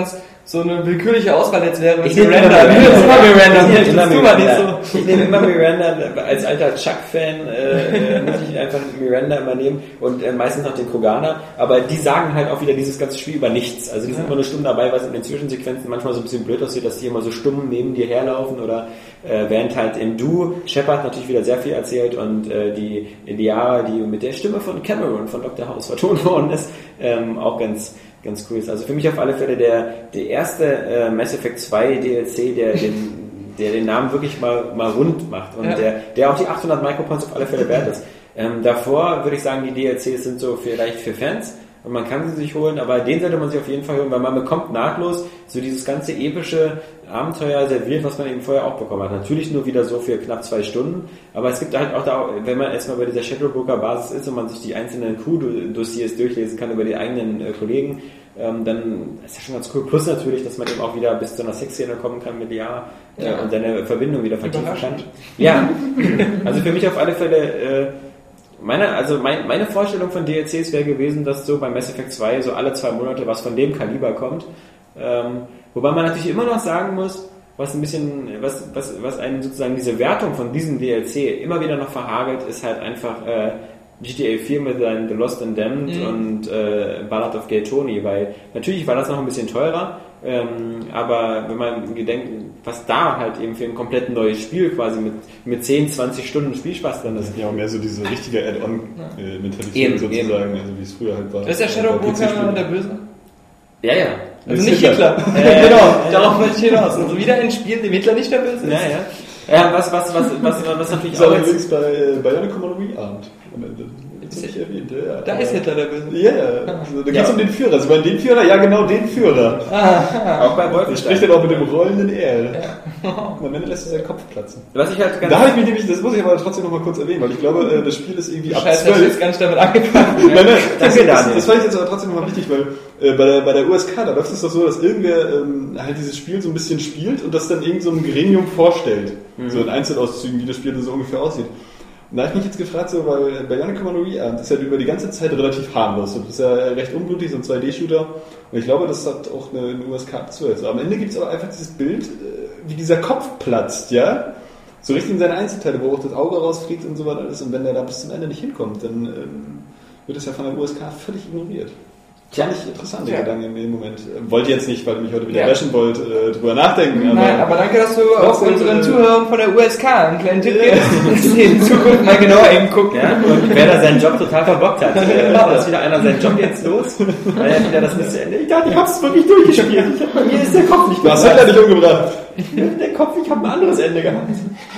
so eine willkürliche Auswahl jetzt wäre. Ich nehme Miranda. immer Miranda. Ich nehme immer Miranda. Ich nehme Das immer tu mal nicht Miranda. so. Ich nehme immer Miranda. Als alter Chuck-Fan äh, muss ich einfach Miranda immer nehmen und äh, meistens noch den Kroganer. Aber die sagen halt auch wieder dieses ganze Spiel über nichts. Also die sind immer nur stumm dabei, was in den Zwischensequenzen manchmal so ein bisschen blöd aussieht, dass die immer so stumm neben dir herlaufen oder äh, während halt im Du Shepard natürlich wieder sehr viel erzählt und äh, die Liara, die mit der Stimme von Cameron von Doktor House vertont worden ist, ähm, auch ganz ganz cool ist. Also für mich auf alle Fälle der, der erste äh, Mass Effect zwei D L C, der den, der den Namen wirklich mal, mal rund macht und ja. der, der auch die achthundert Micropoints auf alle Fälle wert ist. Ähm, davor würde ich sagen, die D L Cs sind so vielleicht für Fans und man kann sie sich holen, aber den sollte man sich auf jeden Fall holen, weil man bekommt nahtlos so dieses ganze epische Abenteuer serviert, was man eben vorher auch bekommen hat. Natürlich nur wieder so für knapp zwei Stunden, aber es gibt halt auch da, wenn man erstmal bei dieser Shadowbroker-Basis ist und man sich die einzelnen Crew-Dossiers durchlesen kann über die eigenen äh, Kollegen, ähm, dann ist das schon ganz cool. Plus natürlich, dass man eben auch wieder bis zu einer Sexszene kommen kann mit Liara äh, ja. und seine Verbindung wieder vertiefen kann. Ja, also für mich auf alle Fälle äh, Meine, also mein, meine Vorstellung von D L Cs wäre gewesen, dass so bei Mass Effect zwei so alle zwei Monate was von dem Kaliber kommt. Ähm, wobei man natürlich immer noch sagen muss, was ein bisschen, was, was, was einen sozusagen diese Wertung von diesem D L C immer wieder noch verhagelt, ist halt einfach äh, G T A vier mit seinen The Lost and Damned mhm. und äh, Ballad of Gay Tony, weil natürlich war das noch ein bisschen teurer, ähm, aber wenn man gedenkt, was da halt eben für ein komplett neues Spiel quasi mit, mit zehn, zwanzig Stunden Spielspaß drin ist. Das ist ja auch mehr so diese richtige Add-on-Mentalität ja. sozusagen, eben. Also wie es früher halt war. Das ist der Shadowbroker der Böse? Ja, ja. Also nicht Hitler. Hitler. Äh, genau, darauf wollte ich hinaus. Also wieder ein Spiel, dem Hitler nicht der Böse ist. Ja, ja. Ja, was, was, was, was, was natürlich das auch ist übrigens bei Bionic Commando Abend am Ende. Das ist nicht erwähnt, ja. Da ist Hitler der Böse. Ja, yeah. Also, da geht es ja. um den Führer. Also bei dem Führer, ja genau, den Führer. Ah, auch bei Wolfenstein. Der spricht dann auch mit dem rollenden R. Ja. Und am Ende lässt er seinen Kopf platzen. Was ich halt ganz da habe ich mich nämlich, das muss ich aber trotzdem noch mal kurz erwähnen, weil ich glaube, das Spiel ist irgendwie ab Scheiße, zwölf. Ich jetzt gar nicht damit angefangen. nein, nein, das, das, das, das fand ich jetzt aber trotzdem noch mal wichtig, weil äh, bei, der, bei der U S K, da läuft es doch so, dass irgendwer ähm, halt dieses Spiel so ein bisschen spielt und das dann irgend so ein Gremium vorstellt. Mhm. So in Einzelauszügen, wie das Spiel so ungefähr aussieht. Und da habe ich mich jetzt gefragt, so, weil Bionic Commando das ist ja über die ganze Zeit relativ harmlos. Das ist ja recht unblutig, so ein zwei D-Shooter. Und ich glaube, das hat auch eine, eine U S K ab zwölf. So, am Ende gibt es aber einfach dieses Bild, wie dieser Kopf platzt, ja? So richtig in seine Einzelteile, wo auch das Auge rausfliegt und so weiter alles. Und wenn der da bis zum Ende nicht hinkommt, dann ähm, wird das ja von der U S K völlig ignoriert. Fand ich interessant, der ja. Gedanke in dem Moment. Wollte jetzt nicht, weil du mich heute wieder wäschen ja. wollt, äh, drüber nachdenken. Aber nein, aber danke, dass du auch unseren äh, Zuhörern von der U S K einen kleinen Tipp gibst, dass sie in Zukunft mal genauer hingucken. Ja, und wer da seinen Job total verbockt hat. Äh, ist wieder einer seinen Job jetzt los, weil er wieder das nicht zu Ende. Ich dachte, ich hab's wirklich durchgespielt. Bei mir ist der Kopf nicht umgebracht. Du hast Hitler nicht umgebracht. Der Kopf, ich habe ein anderes Ende gehabt.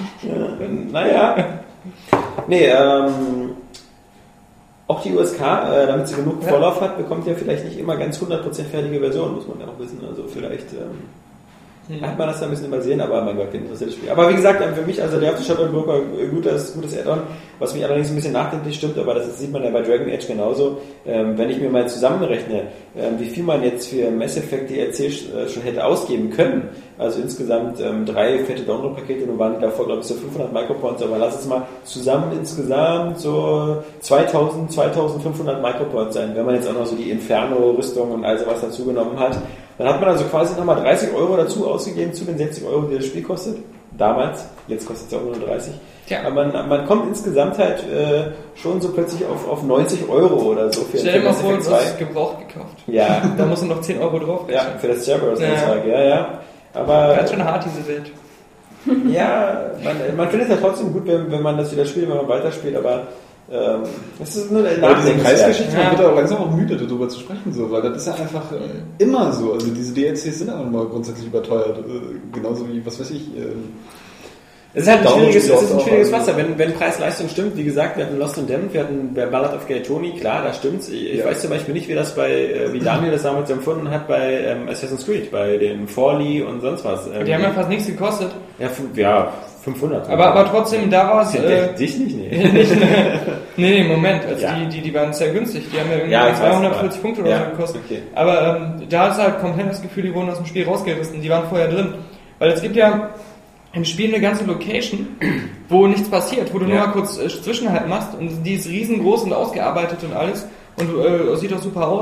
Ja, naja. Nee, ähm... Auch die U S K, äh, damit sie genug ja. Vorlauf hat, bekommt ja vielleicht nicht immer ganz hundert Prozent fertige Version, muss man ja auch wissen. Also vielleicht ähm, mhm. hat man das da ein bisschen übersehen, aber mein Gott, interessantes Spiel. Aber wie gesagt, für mich, also der Shadowbroker, gutes, gutes Add-on, was mich allerdings ein bisschen nachdenklich stimmt, aber das sieht man ja bei Dragon Age genauso. Ähm, wenn ich mir mal zusammenrechne, ähm, wie viel man jetzt für Mass Effect D L C schon hätte ausgeben können, also insgesamt ähm, drei fette Download-Pakete, nun waren die davor, glaube ich, so fünfhundert Micropoints, aber lass es mal zusammen insgesamt so zweitausend, zweitausendfünfhundert Micropoints sein, wenn man jetzt auch noch so die Inferno-Rüstung und all sowas dazu genommen hat. Dann hat man also quasi nochmal dreißig Euro dazu ausgegeben zu den sechzig Euro, die das Spiel kostet. Damals, jetzt kostet es auch nur dreißig. Ja. Aber man, man kommt insgesamt halt äh, schon so plötzlich auf, auf neunzig Euro oder so. Für, Stell dir mal vor, du hast es gebraucht gekauft. Ja. Da musst du noch zehn Euro drauf rechnen. Ja, für das Cerberus-Netzwerk, ja. ja, ja. Aber ganz schön hart, diese Welt. Ja, man, man findet es ja trotzdem gut, wenn, wenn man das wieder spielt, wenn man weiterspielt, aber ähm, das ist nur eine Nachdenkenswert. Diese Preisgeschichte, man wird auch langsam auch müde, darüber zu sprechen, so, weil das ist ja einfach äh, immer so. Also diese D L Cs sind auch mal grundsätzlich überteuert, äh, genauso wie, was weiß ich, äh, es ist halt ein schwieriges, es ist ein schwieriges Wasser, wenn, wenn Preis-Leistung stimmt. Wie gesagt, wir hatten Lost and Damned, wir hatten Ballad of Gay Tony, klar, da stimmt's. Ich, ich ja. weiß zum Beispiel nicht, wie das bei, wie Daniel das damals empfunden hat bei ähm, Assassin's Creed, bei den Forli und sonst was. Ähm, die haben ja fast nichts gekostet. Ja, ja fünfhundert. Aber, aber trotzdem, da war es... Äh, dich nicht, nee. nicht, nee, nee, Moment, also ja. die, die, die waren sehr günstig, die haben ja irgendwie ja, zweihundertvierzig Punkte oder ja. so gekostet. Okay. Aber ähm, da ist halt komplett das Gefühl, die wurden aus dem Spiel rausgerissen, die waren vorher drin. Weil es gibt ja im Spiel eine ganze Location, wo nichts passiert, wo du ja. nur mal kurz äh, Zwischenhalt machst und die ist riesengroß und ausgearbeitet und alles und äh, sieht auch super aus.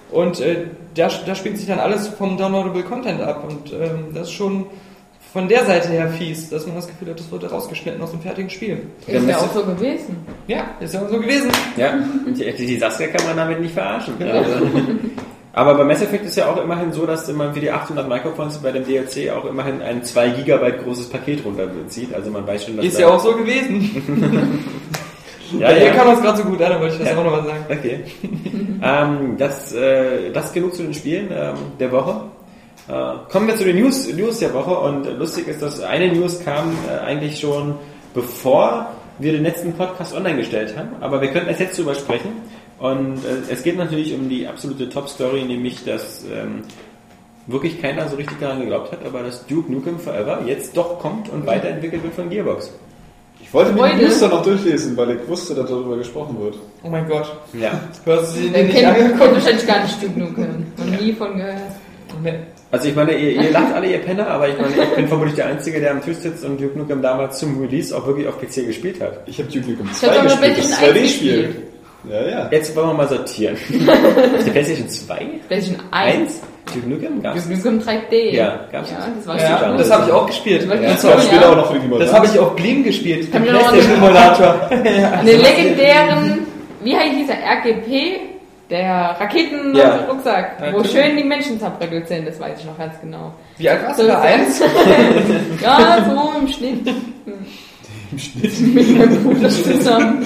Und äh, da, da spielt sich dann alles vom Downloadable Content ab. Und ähm, das ist schon von der Seite her fies, dass man das Gefühl hat, das wird rausgeschnitten aus dem fertigen Spiel. Ist ja auch so gewesen. Ja, ist ja auch so gewesen. Ja, die, die Saskia kann man damit nicht verarschen. Also, aber bei Mass Effect ist ja auch immerhin so, dass man für die achthundert Micropoints bei dem D L C auch immerhin ein zwei Gigabyte großes Paket runterzieht. Also man weiß schon, dass ist ja auch so gewesen. Ja, Bei ja. dir kam das gerade so gut an, da wollte ich das Ja. auch nochmal sagen. Okay. ähm, das, äh, das genug zu den Spielen ähm, der Woche. Äh, kommen wir zu den News, News der Woche. Und lustig ist, dass eine News kam äh, eigentlich schon bevor wir den letzten Podcast online gestellt haben. Aber wir könnten erst jetzt drüber sprechen. Und äh, es geht natürlich um die absolute Top-Story, nämlich dass ähm, wirklich keiner so richtig daran geglaubt hat, aber dass Duke Nukem Forever jetzt doch kommt und weiterentwickelt wird von Gearbox. Ich wollte mir die Heute? News dann noch durchlesen, weil ich wusste, dass darüber gesprochen wird. Oh mein Gott. Ja. Hörst du sie Der nicht kennt an? kennt wahrscheinlich gar nicht Stück Nukem. Noch nie von gehört. Also ich meine, ihr, ihr lacht alle, ihr Penner, aber ich meine, ich bin vermutlich der Einzige, der am Tisch sitzt und Duke Nukem damals zum Release auch wirklich auf P C gespielt hat. Ich habe Duke Nukem Ich hab zwei doch gespielt, mit das PlayStation zwei eins D-Spiel. gespielt. Ja, ja. Jetzt wollen wir mal sortieren. Auf der PlayStation zwei? PlayStation eins. Duke Nukem gab's? Duke Nukem drei D. Ja, gab's Ja, das? das war Ja, super. das habe ich auch gespielt. Ja, Das Ja. war später auch noch für die Game Boy Das Advance. habe ich auf Gleam gespielt, Kann den mir noch PlayStation-Emulator. Einen legendären, wie heißt dieser R G P? Der Raketen-Rucksack, Ja. wo schön die Menschen zerbröckelt sind, das weiß ich noch ganz genau. Wie alt warst So du da? ist Eins? Ja, so im Schnitt. Im Schnitt? Mit meinem Bruder zusammen.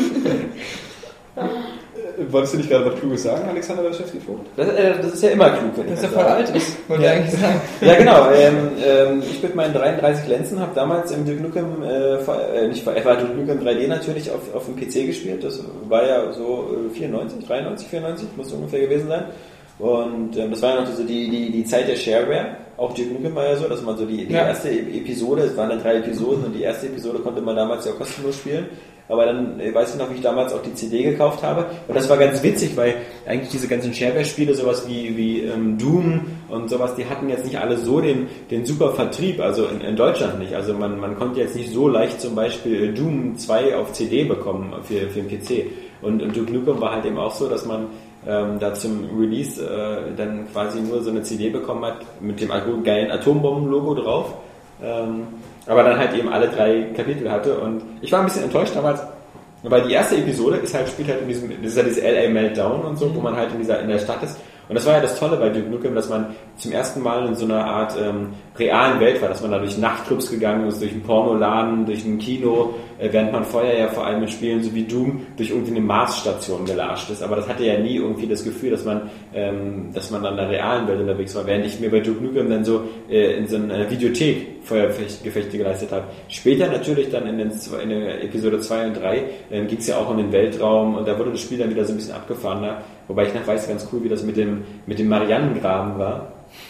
Wolltest du nicht gerade was Kluges sagen, Alexander Beschäftigvogt? Das, äh, das ist ja immer klug, wenn ich Das ist ja das voll sage. alt ist, wollte ich eigentlich sagen. Ja, genau. Ähm, ähm, ich mit meinen dreiunddreißig Lenzen habe damals im Duke Nukem, äh, äh, nicht Forever, Duke Nukem drei D natürlich auf, auf dem P C gespielt. Das war ja so äh, vierundneunzig, dreiundneunzig, vierundneunzig, muss ungefähr gewesen sein. Und ähm, das war ja noch so die, die, die Zeit der Shareware. Auch Duke Nukem war ja so, dass man so die, die Ja. erste Episode, es waren dann drei Episoden und die erste Episode konnte man damals ja auch kostenlos spielen. Aber dann äh, weiß ich noch, wie ich damals auch die C D gekauft habe. Und das war ganz witzig, weil eigentlich diese ganzen Shareware-Spiele, sowas wie, wie ähm, Doom und sowas, die hatten jetzt nicht alle so den, den super Vertrieb, also in, in Deutschland nicht. Also man, man konnte jetzt nicht so leicht zum Beispiel Doom zwei auf C D bekommen für, für den P C. Und, und Duke Nukem war halt eben auch so, dass man ähm, da zum Release äh, dann quasi nur so eine C D bekommen hat mit dem geilen Atombomben-Logo drauf. Ähm, aber dann halt eben alle drei Kapitel hatte und ich war ein bisschen enttäuscht damals, weil die erste Episode ist halt, spielt halt in diesem, das ist ja dieses L A Meltdown und so, wo man halt in dieser, in der Stadt ist. Und das war ja das Tolle bei Duke Nukem, dass man zum ersten Mal in so einer Art ähm, realen Welt war, dass man da durch Nachtclubs gegangen ist, durch einen Pornoladen, durch ein Kino, äh, während man vorher ja vor allem in Spielen so wie Doom durch irgendwie eine Marsstation gelatscht ist. Aber das hatte ja nie irgendwie das Gefühl, dass man, ähm, dass man dann in der realen Welt unterwegs war, während ich mir bei Duke Nukem dann so äh, in so einer Videothek Feuergefechte geleistet habe. Später natürlich dann in, den, in der Episode zwei und drei äh, ging es ja auch um den Weltraum und da wurde das Spiel dann wieder so ein bisschen abgefahrener. Wobei ich noch weiß ganz cool, wie das mit dem, mit dem Marianengraben war.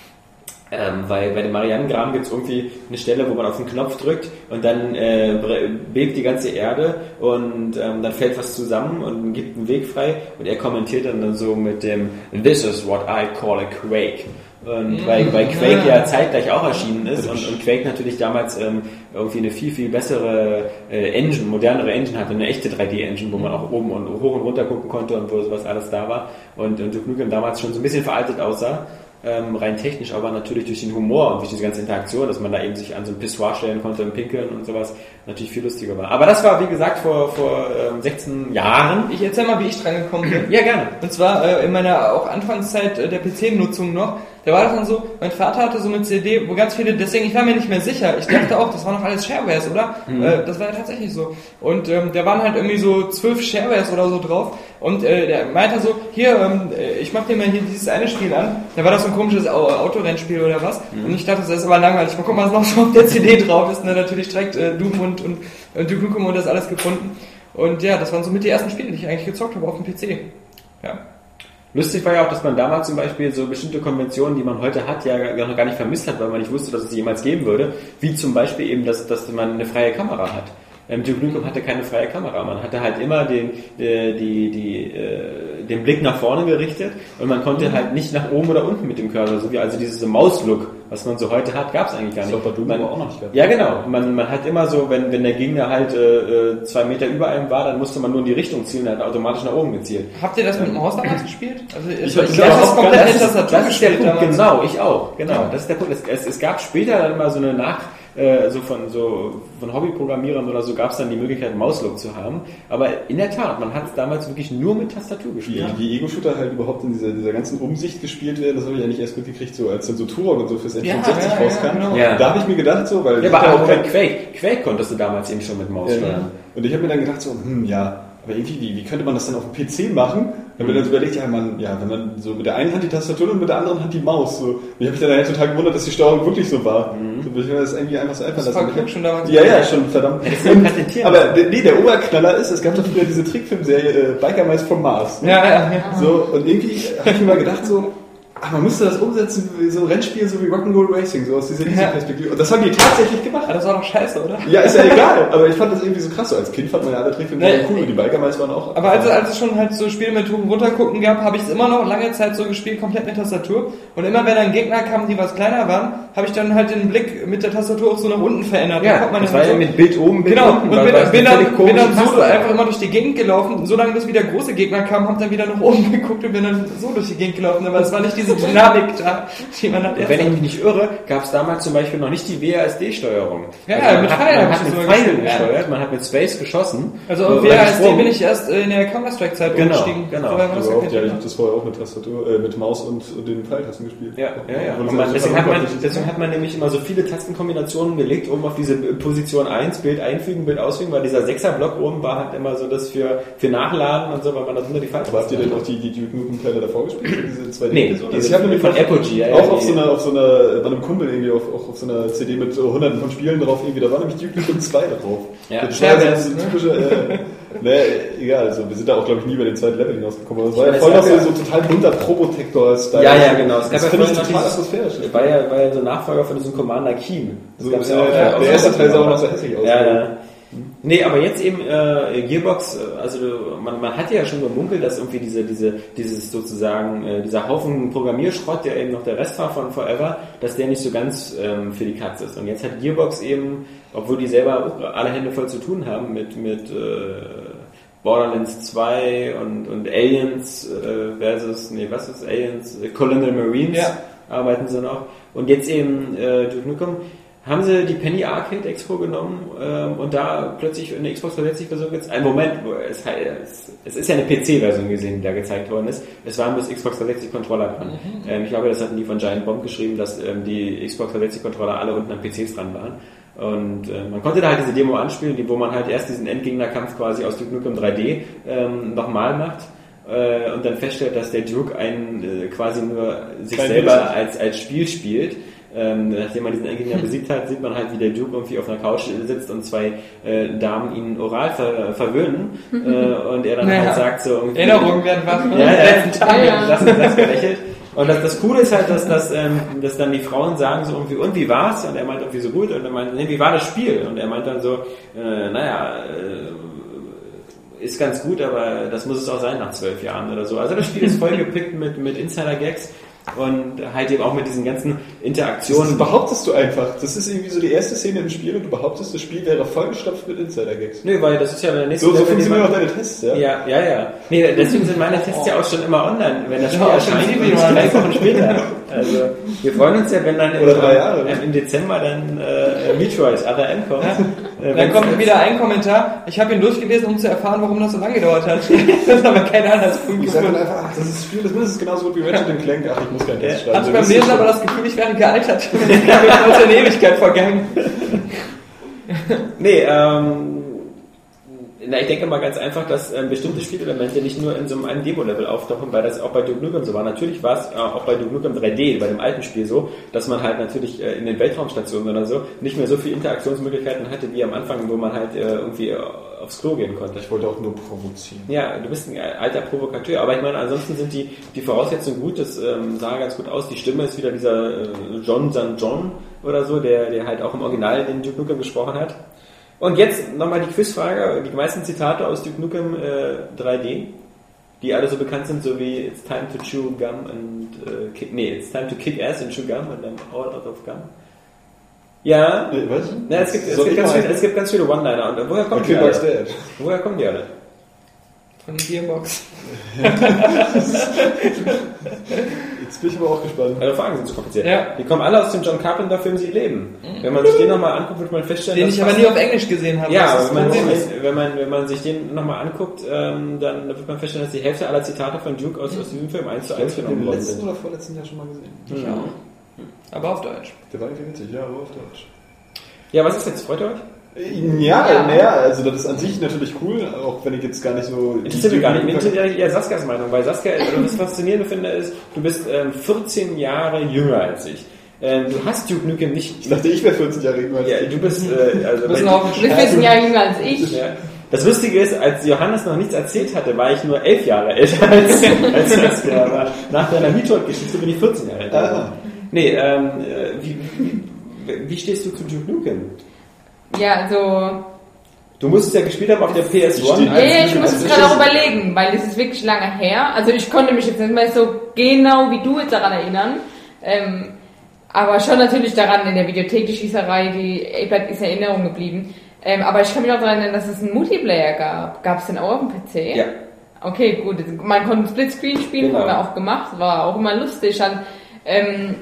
Ähm, weil bei dem Marianengraben gibt es irgendwie eine Stelle, wo man auf den Knopf drückt und dann äh, bebt die ganze Erde und ähm, dann fällt was zusammen und gibt einen Weg frei und er kommentiert dann, dann so mit dem "This is what I call a Quake". Und weil, weil Quake ja zeitgleich auch erschienen ist und, und Quake natürlich damals ähm, irgendwie eine viel, viel bessere äh, Engine, modernere Engine hatte, eine echte drei D-Engine, wo man auch oben und hoch und runter gucken konnte und wo sowas alles da war. Und, und Duke Nukem damals schon so ein bisschen veraltet aussah. Ähm, rein technisch, aber natürlich durch den Humor und durch diese ganze Interaktion, dass man da eben sich an so ein Pissoir stellen konnte und pinkeln und sowas, natürlich viel lustiger war. Aber das war, wie gesagt, vor, vor ähm, sechzehn Jahren. Ich erzähl mal, wie ich dran gekommen bin. Ja, gerne. Und zwar äh, in meiner auch Anfangszeit äh, der P C-Nutzung noch, da war das dann so, mein Vater hatte so eine C D, wo ganz viele, deswegen, ich war mir nicht mehr sicher, ich dachte auch, das waren noch alles Sharewares, oder? Mhm. Äh, das war ja tatsächlich so. Und ähm, da waren halt irgendwie so zwölf Sharewares oder so drauf und äh, der meinte so, hier, ähm, ich mach dir mal hier dieses eine Spiel an, da war das so ein komisches Autorennspiel oder was mhm. und ich dachte, das ist aber langweilig, mal gucken, was noch so auf der C D drauf ist und dann natürlich direkt äh, Doom und, und äh, Duke Nukem und das alles gefunden und ja, das waren so mit die ersten Spiele, die ich eigentlich gezockt habe auf dem P C. Ja. Lustig war ja auch, dass man damals zum Beispiel so bestimmte Konventionen, die man heute hat, ja noch gar nicht vermisst hat, weil man nicht wusste, dass es sie jemals geben würde. Wie zum Beispiel eben, dass, dass man eine freie Kamera hat. Ähm, Duke Nukem hatte keine freie Kamera. Man hatte halt immer den, äh, die, die, äh, den Blick nach vorne gerichtet und man konnte halt nicht nach oben oder unten mit dem Cursor. So wie also dieses Maus-Look, was man so heute hat, gab es eigentlich gar nicht. Das hat bei Doom man, auch noch nicht gehabt. Ja, genau. Man, man hat immer so, wenn, wenn der Gegner halt äh, zwei Meter über einem war, dann musste man nur in die Richtung zielen, der hat automatisch nach oben gezielt. Habt ihr das mit Maus damals gespielt? Also Ich ich, hab ich das habe das auch komplett das mit ist, Tastatur das ist der gespielt Punkt, damals. genau, ich auch, genau, das ist der Punkt. Es, es, es gab später dann immer so eine Nach, äh, so von so von Hobbyprogrammierern oder so gab es dann die Möglichkeit, Mauslook zu haben, aber in der Tat, man hat es damals wirklich nur mit Tastatur Wie, gespielt. wie Ego-Shooter halt überhaupt in dieser, dieser ganzen Umsicht gespielt werden, das habe ich ja nicht erst mitgekriegt, so als dann so Turok und so fürs N fünfundsechzig Ja, ja, ja, rauskam. genau. Ja. Da habe ich mir gedacht so, weil... Ja, ich aber hab auch kein- bei Quake, Quake konntest du damals eben schon mit Maus Ja, steuern. und ich habe mir dann gedacht so, hm, ja, aber irgendwie, wie, wie könnte man das dann auf dem P C machen? Dann wird dann so überlegt, ja, man, ja, wenn man so mit der einen Hand die Tastatur und mit der anderen Hand die Maus, so. Und ich habe mich dann halt total gewundert, dass die Steuerung wirklich so war. So, ich mir das irgendwie einfach so einfach Das war lassen. Glück schon damals. Ja, ja, schon verdammt. Hättest du patentieren Aber der- nee, der Oberknaller ist, es gab doch früher diese Trickfilmserie äh, Biker Mice from Mars. Ne? Ja, ja, ja. So, und irgendwie habe ich mir mal gedacht, so, ach, man müsste das umsetzen, wie so Rennspiel, so wie Rock'n'Roll Racing, so aus dieser Easy-Perspektive. Und das haben die tatsächlich gemacht. Aber das war doch scheiße, oder? Ja, ist ja egal, aber ich fand das irgendwie so krass. So als Kind fand man ja alle Trickfilme Nee. cool und die Biker Mice waren auch. Aber als, als es schon halt so Spiele mit hoch und runtergucken gab, habe ich es immer noch lange Zeit so gespielt, komplett mit Tastatur. Und immer wenn dann Gegner kamen, die was kleiner waren, habe ich dann halt den Blick mit der Tastatur auch so nach unten verändert. Dann Ja, kommt man das dann war ja so- mit Bild oben, Bild Genau, unten. und weil- bin, weil es bin, eine dann, völlig bin dann komische so Taste war. einfach immer durch die Gegend gelaufen, solange bis wieder große Gegner kamen, hab dann wieder nach oben geguckt und bin dann so durch die Gegend gelaufen, aber es war nicht diese Dynamik da, die man hat. Wenn ich mich nicht irre, gab es damals zum Beispiel noch nicht die W A S D-Steuerung. Ja, also man mit hat, Pfeilen man hab hat ich mit das immer Pfeilen gespielt, ja. gesteuert, man hat mit Space geschossen. Also äh, auf oder W A S D gesprungen. bin ich erst äh, in der Counter-Strike-Zeit Genau, umgestiegen. genau. Vorher war das ja Überhaupt, kein ja, ich Thema. habe das vorher auch mit Tastatur, äh, mit Maus und, und den Pfeiltasten gespielt. Ja, ja, ja. Obwohl Und man, das deswegen, total hat man, unpraktisch ist. deswegen hat man nämlich immer so viele Tastenkombinationen gelegt, um auf diese Position eins, Bild einfügen, Bild ausfügen, weil dieser Sechser-Block oben war halt immer so das für, für Nachladen und so, weil man da drunter die Pfeiltasten Aber habt ihr denn hat. auch die, die Duke Nukem-Teile davor gespielt? Diese zwei D? Nee, Also diese ich habe nämlich von auch- Apogee, ja, ja, auch auf die- so einer, auf so einer, bei einem Kumpel irgendwie, auf, auch auf so einer C D mit so hunderten von Spielen drauf irgendwie, da war nämlich Duke Nukem zwei drauf. Ja. Das war ja Fairness, so ein ne? typischer, äh, ne, egal, also wir sind da auch, glaube ich, nie über den zweiten Level hinausgekommen, aber es war ja meine, voll es noch so, gab so total bunter Probotector-Style. Ja, ja, genau. Es gab Das ja finde ich vorher noch total dieses- atmosphärisch. War ja, war ja so ein Nachfolger von diesem Commander Keen. Das So, gab's äh, ja auch. der, der erste Teil sah auch noch so hässlich aus. Ja, ja. Nee, aber jetzt eben äh, Gearbox, äh, also man, man hat ja schon gemunkelt, dass irgendwie diese, diese, dieses sozusagen, äh, dieser Haufen Programmierschrott, der eben noch der Rest war von Forever, dass der nicht so ganz ähm, für die Katz ist. Und jetzt hat Gearbox eben, obwohl die selber auch alle Hände voll zu tun haben mit, mit äh, Borderlands zwei und, und Aliens äh, versus, nee, was ist Aliens? Äh, Colonial Marines Ja. arbeiten sie noch. Und jetzt eben äh, Duke Nukem. Haben sie die Penny Arcade Expo genommen ähm, und da plötzlich eine Xbox dreihundertsechzig Version jetzt ein Moment, es, es, es ist ja eine P C-Version gesehen, die da gezeigt worden ist. Es waren bloß Xbox dreihundertsechzig Controller dran. Mhm. Ähm, ich glaube, das hatten die von Giant Bomb geschrieben, dass ähm, die Xbox dreihundertsechzig Controller alle unten an P Cs dran waren. Und äh, man konnte da halt diese Demo anspielen, die, wo man halt erst diesen Endgegnerkampf quasi aus Duke Nukem drei D ähm, nochmal macht. Äh, und dann feststellt, dass der Duke einen äh, quasi nur sich Kein selber Wissen. als, als Spiel spielt. Ähm, nachdem man diesen Endgegner besiegt hat, sieht man halt, wie der Duke irgendwie auf einer Couch sitzt und zwei äh, Damen ihn oral ver verwöhnen äh, und er dann Naja. halt sagt so irgendwie... Erinnerungen werden wach. Ja, ja, letzten Tag. Ja, ja. das ist das gelächelt. Und das, das Coole ist halt, dass, dass, ähm, dass dann die Frauen sagen so irgendwie, und wie war's? Und er meint irgendwie so gut. Und er meint, nee, wie war das Spiel? Und er meint dann so, äh, naja, äh, ist ganz gut, aber das muss es auch sein nach zwölf Jahren oder so. Also das Spiel ist voll gepickt mit, mit Insider-Gags und halt eben auch mit diesen ganzen Das Interaktionen. behauptest du einfach. Das ist irgendwie so die erste Szene im Spiel und du behauptest, das Spiel wäre vollgestopft mit Insider-Gags. Nö, weil das ist ja der nächste So, so Level, den funktionieren man- auch deine Tests, ja? Ja, ja, ja. Nee, deswegen sind meine Tests ja auch schon immer online, wenn das Spiel Ja, erscheint schon und nicht sieben drei Jahre. Wochen später. Also, wir freuen uns ja, wenn dann im, Oder drei Jahre, äh, ne? im Dezember dann äh, Metroid Other M kommt. Ja. Äh, Dann wenn's- kommt wieder ein Kommentar. Ich habe ihn durchgelesen, um zu erfahren, warum das so lange gedauert hat. Das ist aber kein Anhaltspunkt Ich sag dann gefunden. einfach, ach, das ist Spiel, das ist mindestens genauso gut wie Ratchet and Clank. Ach, ich muss keinen Test schreiben. Hatte So, beim das ist Lesen schon- aber das Gefühl, ich wäre gealtert. Das ist eine Ewigkeit vergangen. Nee, ähm, na, ich denke mal ganz einfach, dass ähm, bestimmte Spielelemente nicht nur in so einem einen Demo-Level auftauchen, weil das auch bei Duke Nukem so war. Natürlich war es äh, auch bei Duke Nukem drei D, bei dem alten Spiel so, dass man halt natürlich äh, in den Weltraumstationen oder so nicht mehr so viele Interaktionsmöglichkeiten hatte wie am Anfang, wo man halt äh, irgendwie äh, aufs Klo gehen konnte. Ich wollte auch nur provozieren. Ja, du bist ein alter Provokateur, aber ich meine, ansonsten sind die, die Voraussetzungen gut, das ähm, sah ganz gut aus. Die Stimme ist wieder dieser äh, John San John oder so, der, der halt auch im Original den Duke Nukem gesprochen hat. Und jetzt nochmal die Quizfrage. Die meisten Zitate aus Duke Nukem äh, drei D, die alle so bekannt sind, so wie It's time to chew gum and äh, kick, nee, It's time to kick ass and chew gum and I'm all out of gum. Ja. Äh, was? Ja, es gibt, es, Soll gibt ich ganz mal- viele, es gibt ganz viele One-Liner. Und woher kommen die Okay, alle? Bugs Dead. Woher kommen die alle? Von Gearbox. Jetzt bin ich aber auch gespannt. Eure Fragen sind zu kompliziert. Ja. Die kommen alle aus dem John Carpenter-Film Sie leben. Wenn man sich den nochmal anguckt, wird man feststellen, Den dass ich aber fast- nie auf Englisch gesehen habe. Ja, Das aber wenn ist man, das Problem. wenn, man, wenn man sich den nochmal anguckt, ähm, dann wird man feststellen, dass die Hälfte aller Zitate von Duke aus, aus diesem Film eins zu eins Ich habe genommen den worden letzten sind. oder vorletzten Jahr schon mal gesehen. Ich auch. Aber auf Deutsch. Der war irgendwie witzig, ja, aber auf Deutsch. Ja, was ist jetzt? Freut ihr euch? Ja, Ja. naja, also das ist an sich natürlich cool, auch wenn ich jetzt gar nicht so... Interessiert mich gar nicht. Mich interessiert eher Saskias Meinung, weil Saskia, also das Faszinierende finde ist, du bist ähm, vierzehn Jahre jünger als ich. Ähm, du hast Duke Nukem nicht... Ich dachte, ich wäre vierzehn Jahre jünger als Ja, du. du bist... Äh, also Das ist bei- auch Du bist vierzehn Jahre jünger als ich. Ja. Das Lustige ist, als Johannes noch nichts erzählt hatte, war ich nur elf Jahre älter als, als Saskia. Aber nach deiner Metroid-Geschichte bin ich vierzehn Jahre älter. Ah. Nee, ähm, äh, wie, wie, wie stehst du zu Duke Nukem? Ja, also... Du musst es ja gespielt haben auf der P S Ich eins. stehe- Nee, ich muss Also es ich- gerade auch überlegen, weil es ist wirklich lange her. Also ich konnte mich jetzt nicht mehr so genau wie du jetzt daran erinnern. Ähm, aber schon natürlich daran in der Videothek, die Schießerei, die ey, bleibt ist in Erinnerung geblieben. Ähm, aber ich kann mich auch daran erinnern, dass es einen Multiplayer gab. Gab es den auch auf dem P C? Ja. Okay, gut. Man konnte Splitscreen spielen, Genau. haben wir auch gemacht. War auch immer lustig. Und, ähm,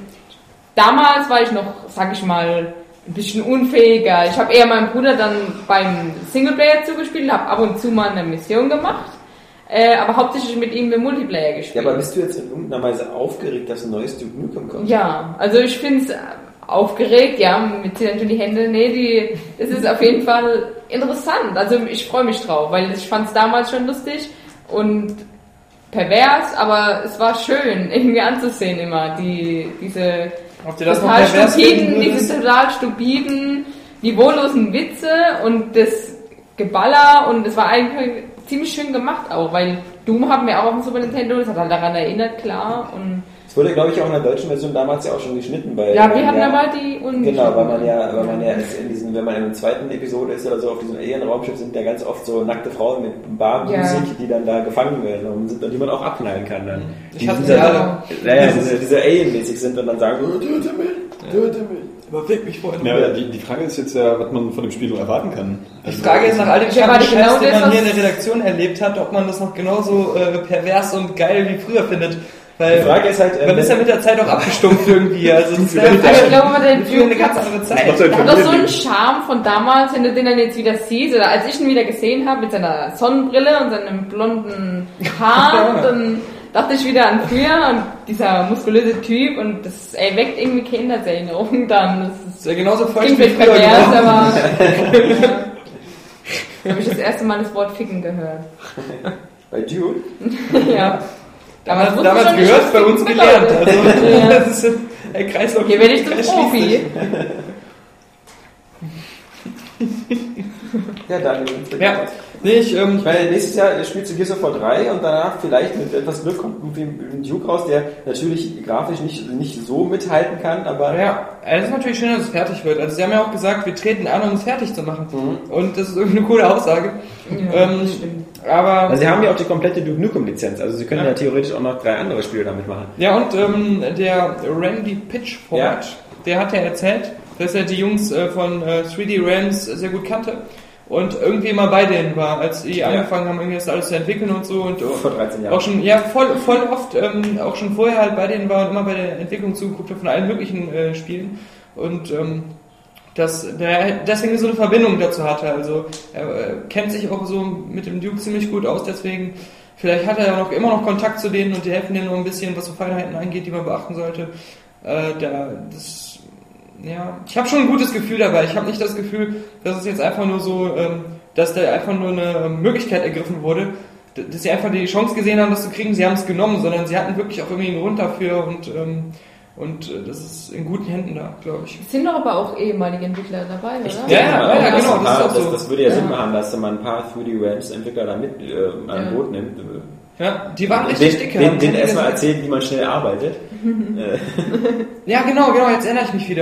damals war ich noch, sag ich mal, ein bisschen unfähiger. Ich habe eher meinem Bruder dann beim Singleplayer zugespielt, habe ab und zu mal eine Mission gemacht, äh, aber hauptsächlich mit ihm im Multiplayer Ja, gespielt. aber bist du jetzt in irgendeiner Weise aufgeregt, dass ein neues Duke Nukem kommt? Ja, also ich finde es aufgeregt, ja, mit ziehen natürlich die Hände, nee, die, es ist auf jeden Fall interessant. Also ich freue mich drauf, weil ich fand es damals schon lustig und pervers, aber es war schön irgendwie anzusehen immer, die, diese Ob dir das noch total pervers stupiden, finden würdest? diese total stupiden, niveaulosen Witze und das Geballer und es war eigentlich ziemlich schön gemacht auch, weil Doom hatten wir auch auf dem Super Nintendo, das hat halt daran erinnert, klar, und Es wurde, glaube ich, auch in der deutschen Version damals ja auch schon geschnitten. Weil ja, man wir hatten aber die und Genau, weil man ja, weil man ja in diesen, wenn man in der zweiten Episode ist oder so, auf diesem Alien-Raumschiff sind ja ganz oft so nackte Frauen mit Barmusik, Ja. die dann da gefangen werden und sind, die man auch abknallen kann dann. Ich Die hatte sind die dann- alle. Ja, ja, diese, diese Alien-mäßig sind und dann sagen, oh, töte mich, töte mich. Überweg mich vorhin. Ja, die, die Frage ist jetzt ja, was man von dem Spiel noch erwarten kann. Die Frage ist nach all dem Ich erwarte Scheiß, genau den das, man hier in was- der Redaktion erlebt hat, ob man das noch genauso äh, pervers und geil wie früher findet. Weil Die Frage ist halt, äh, man ist ja mit der Zeit auch abgestumpft irgendwie. Also das ist ja aber ich glaube, aber der früher eine Duke ganz hat, andere Das Zeit. macht halt der hat doch so einen Familienleben. Charme von damals, wenn du den dann jetzt wieder siehst, oder als ich ihn wieder gesehen habe mit seiner Sonnenbrille und seinem blonden Haar, dann dachte ich wieder an früher und dieser muskulöse Typ und das erweckt irgendwie Kindheitserinnerungen dann. Das Das ist ist ja genauso feucht klingt wie vielleicht früher pervers, geworden. aber ja. Habe ich das erste Mal das Wort Ficken gehört. Bei Duke? Ja. Damals, wusste damals ich schon nicht, gehört, was bei uns Ficken gelernt. bedeutet. Also, Ja. das ist ein Kreislauf. Hier werde ich zum der schließt Profi. sich. Ja, Daniel. Ja, nee, ich, ähm, Ich meine, nächstes Jahr spielst du Gears of War drei und danach vielleicht mit etwas Glück kommt irgendwie ein Duke raus, der natürlich grafisch nicht, nicht so mithalten kann, aber ja, es ist natürlich schön, dass es fertig wird. Also sie haben ja auch gesagt, wir treten an, um es fertig zu machen. Und das ist irgendwie eine coole Aussage. Ja, ähm, das stimmt. aber also sie haben ja auch die komplette Duke Nukem Lizenz, also sie können ja, Ja. theoretisch auch noch drei andere Spiele damit machen. ja, und ähm, der Randy Pitchford, Ja. der hat ja erzählt, dass er die Jungs äh, von äh, drei D Realms sehr gut kannte und irgendwie immer bei denen war, als die Ja. angefangen haben, irgendwie das alles zu entwickeln und so. Und Vor dreizehn Jahren. auch schon, ja, voll, voll oft, ähm, auch schon vorher halt bei denen war und immer bei der Entwicklung zugeguckt hat von allen möglichen äh, Spielen. Und ähm, dass der deswegen so eine Verbindung dazu hatte. Also er äh, kennt sich auch so mit dem Duke ziemlich gut aus, deswegen vielleicht hat er ja noch immer noch Kontakt zu denen und die helfen denen noch ein bisschen, was so Feinheiten angeht, die man beachten sollte. Äh, da, das, ja, ich habe schon ein gutes Gefühl dabei. Ich habe nicht das Gefühl, dass es jetzt einfach nur so, ähm, dass da einfach nur eine Möglichkeit ergriffen wurde, d- dass sie einfach die Chance gesehen haben, das zu kriegen. Sie haben es genommen, sondern sie hatten wirklich auch irgendwie einen Grund dafür und ähm, und äh, das ist in guten Händen da, glaube ich. Es sind doch aber auch ehemalige Entwickler dabei, oder? Ja, ja, ja, das, genau, ein das ist paar, auch das, so. das würde ja, Ja. Sinn machen, dass man ein paar drei D Realms Entwickler da mit äh, an Ja. Boot nimmt. Ja, die waren richtig den, dicke. Den, haben den die erstmal gesagt. erzählen, wie man schnell arbeitet. Ja, genau, genau, jetzt erinnere ich mich wieder.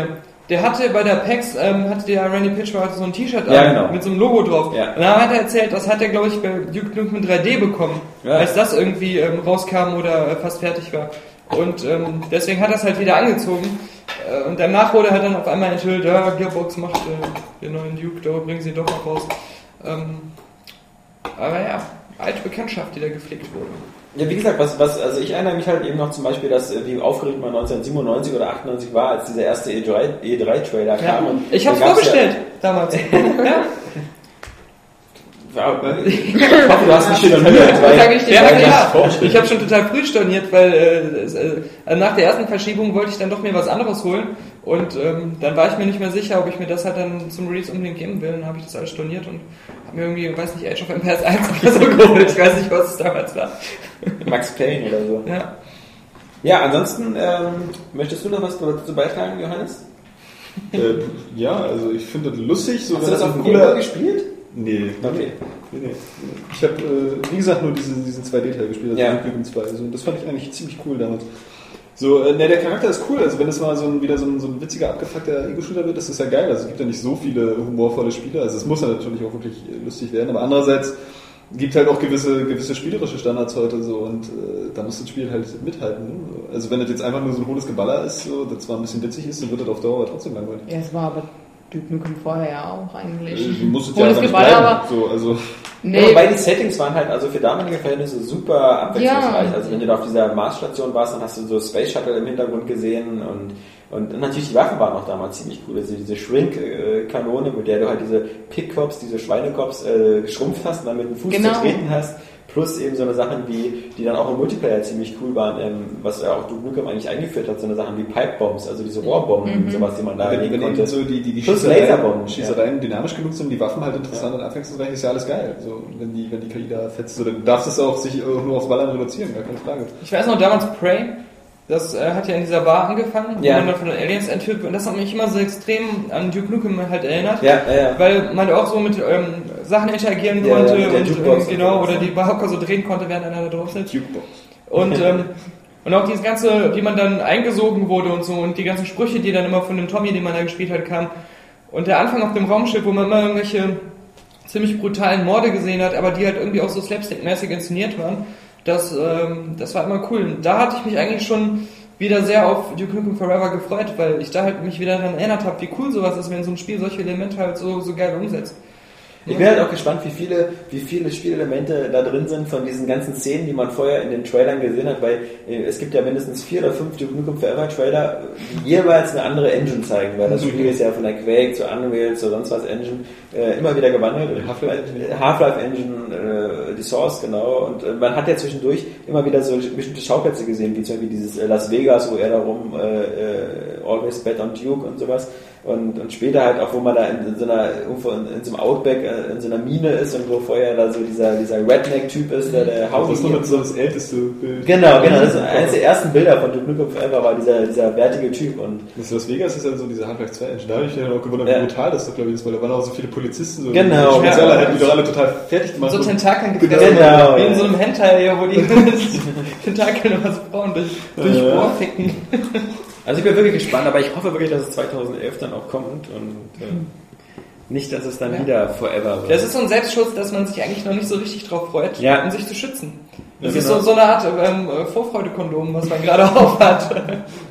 der hatte bei der PAX, ähm, hatte der Randy Pitchford so ein T-Shirt Ja, an, genau. mit so einem Logo drauf. Ja. Und da hat er erzählt, das hat er, glaube ich, bei Duke Nukem drei D bekommen, Ja. als das irgendwie ähm, rauskam oder äh, fast fertig war. Und ähm, deswegen hat er es halt wieder angezogen. Äh, und danach wurde halt dann auf einmal enthüllt, ja, Gearbox macht äh, den neuen Duke, da bringen sie doch noch raus. Ähm, aber ja, alte Bekanntschaft, die da gepflegt wurde. Ja, wie gesagt, was, was, also ich erinnere mich halt eben noch zum Beispiel, dass, äh, wie aufgeregt man neunzehnhundertsiebenundneunzig oder achtundneunzig war, als dieser erste E drei Trailer kam. Ja. Und Ich hab's da gab's vorbestellt, damals. ja. Ja, ich hoffe, du hast nicht schon Sag ich dir Ja, mal, klar. Ich habe schon total früh storniert, weil äh, es, äh, nach der ersten Verschiebung wollte ich dann doch mir was anderes holen und ähm, dann war ich mir nicht mehr sicher, ob ich mir das halt dann zum Release unbedingt geben will. Dann habe ich das alles storniert und habe mir irgendwie, weiß nicht, Age of Empires eins oder so geholt. Ich weiß nicht, was es damals war. Max Payne oder so. Ja. Ja, ansonsten, ähm, möchtest du noch was dazu beitragen, Johannes? Äh, ja, also ich finde das lustig. So Hast du das auf dem cooler- Gameboy gespielt? Nee. Okay. Nee, nee. Ich habe, äh, wie gesagt, nur diesen, diesen zwei D-Teil gespielt, also Ja. Duke Nukem zwei. Also, das fand ich eigentlich ziemlich cool damals. So, äh, ne, der Charakter ist cool. Also wenn es mal so ein, wieder so ein, so ein witziger, abgefuckter Ego-Shooter wird, das ist ja geil. Also es gibt ja nicht so viele humorvolle Spiele. Also es muss ja natürlich auch wirklich lustig werden. Aber andererseits gibt halt auch gewisse, gewisse spielerische Standards heute so und äh, da muss das Spiel halt mithalten. Ne? Also wenn das jetzt einfach nur so ein hohles Geballer ist, so, das zwar ein bisschen witzig ist, dann wird das auf Dauer trotzdem langweilig. Ja, es war aber Duke Nukem vorher ja auch eigentlich. Äh, muss es Obwohl ja es einfach nicht Geballer bleiben. war. So, also Nee, Ja, wobei die Settings waren halt also für damalige Verhältnisse super abwechslungsreich. Ja. Also wenn du da auf dieser Marsstation warst, dann hast du so Space Shuttle im Hintergrund gesehen und, und natürlich die Waffen waren auch damals ziemlich cool. Also diese Shrink-Kanone, mit der du halt diese Pickcops, diese Schweinecops äh, geschrumpft hast und dann mit dem Fuß Genau. zertreten hast. Plus eben so eine Sachen wie, die dann auch im Multiplayer ziemlich cool waren, ähm, was ja auch Duke Nukem eigentlich eingeführt hat, so eine Sachen wie Pipebombs, also diese Rohrbomben und sowas, die man da wenn, legen wenn eben konnte. so die, die, die Plus Schießereien, Laserbomben, Schießereien dynamisch genug sind, die Waffen halt interessant und abwechslungsreich, ist ja alles geil. So, wenn die, wenn die K I da fetzt, so, dann darfst du es auch sich auch nur aufs Ballern reduzieren, gar keine Frage. Ich weiß noch, damals Prey, das äh, hat ja in dieser Bar angefangen, Ja. wo man dann von den Aliens entführt wird. Und das hat mich immer so extrem an Duke Nukem halt erinnert. Ja, ja, ja. Weil man auch so mit ähm, Sachen interagieren Ja, konnte ja, mit der und Jukebox ähm, genau, und so. oder die Barhocker so drehen konnte, während einer da drauf sitzt. Jukebox. Und, ähm, und auch dieses ganze, wie man dann eingesogen wurde und so und die ganzen Sprüche, die dann immer von dem Tommy, den man da gespielt hat, kamen. Und der Anfang auf dem Raumschiff, wo man immer irgendwelche ziemlich brutalen Morde gesehen hat, aber die halt irgendwie auch so slapstick-mäßig inszeniert waren, das, ähm, das war immer cool. Und da hatte ich mich eigentlich schon wieder sehr auf Duke Nukem Forever gefreut, weil ich da halt mich wieder daran erinnert habe, wie cool sowas ist, wenn so ein Spiel solche Elemente halt so, so geil umsetzt. Ich bin halt auch gespannt, wie viele, wie viele Spielelemente da drin sind von diesen ganzen Szenen, die man vorher in den Trailern gesehen hat, weil äh, es gibt ja mindestens vier oder fünf Duke Nukem Forever Trailer, die jeweils eine andere Engine zeigen, weil das Spiel ist ja von der Quake zu Unreal zu sonst was Engine äh, immer wieder gewandelt. Half-Life Engine, Half-Life Engine, äh, die Source, genau. Und äh, man hat ja zwischendurch immer wieder so bestimmte Schauplätze gesehen, wie zum Beispiel dieses äh, Las Vegas, wo er da rum äh, äh, Always Bet on Duke und sowas. Und, und später halt auch, wo man da in, in so einer, irgendwo in, in so einem Outback, äh, in so einer Mine ist und wo vorher da so dieser, dieser Redneck-Typ ist, der der Das ist Howdy- nur so das älteste Bild. Genau, genau, das ist eines der ersten Bilder von Duke Nukem Forever, war dieser, dieser wertige Typ und Das Las Vegas ist ja so diese Half-Life zwei Engine. Da habe ich mich auch gewundert, Ja. wie brutal das doch, glaube ich, ist, weil da waren auch so viele Polizisten, so Genau. die Spezialeinheiten, Ja. die doch alle total fertig gemacht So wurden. Tentakeln Genau. gefressen, Genau, wie in ja. so einem Hentai, wo die Tentakeln immer so Frauen durch, durch Ja. Rohr ficken. also ich bin wirklich gespannt, aber ich hoffe wirklich, dass es zweitausendelf dann auch kommt und äh, nicht, dass es dann Ja. wieder Forever wird. Das ist so ein Selbstschutz, dass man sich eigentlich noch nicht so richtig drauf freut, Ja. um sich zu schützen. Das Ja, ist genau. so, so eine Art ähm, Vorfreude-Kondom, was man gerade aufhat.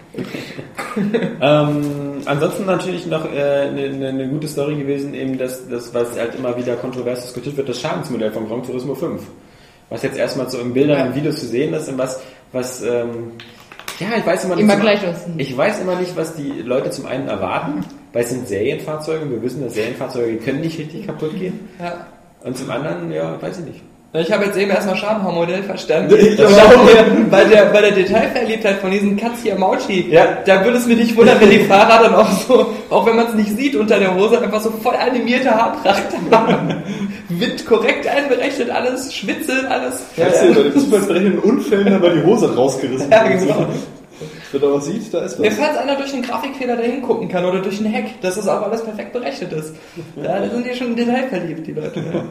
Ähm, ansonsten natürlich noch äh, eine, eine gute Story gewesen, eben das, das, was halt immer wieder kontrovers diskutiert wird, das Schadensmodell von Gran Turismo fünf. Was jetzt erstmal so in Bildern und Videos zu sehen ist und was, was ähm, ja, ich weiß immer nicht. Immer zum- gleich aussehen. Ich weiß immer nicht, was die Leute zum einen erwarten, weil es sind Serienfahrzeuge und wir wissen, dass Serienfahrzeuge können nicht richtig kaputt gehen. Ja. Und zum anderen, ja, weiß ich nicht. Ich habe jetzt eben erstmal Schamhaarmodell verstanden. Ich Das auch. schaut mir bei der, bei der Detailverliebtheit von diesen Katsia Mauchi, Ja. da würde es mir nicht wundern, wenn die Fahrer dann auch so, auch wenn man es nicht sieht unter der Hose, einfach so voll animierte Haarpracht haben. Wind korrekt einberechnet, alles, Schwitze, alles. Ja, ja. Bei den fußballsberechneten Unfällen haben wir die Hose rausgerissen. Ja, genau. Wenn man sieht, da ist Ja, was. falls einer durch einen Grafikfehler da hingucken kann oder durch einen Hack, dass das auch alles perfekt berechnet ist. Ja, da sind die schon detailverliebt, die Leute. Ja.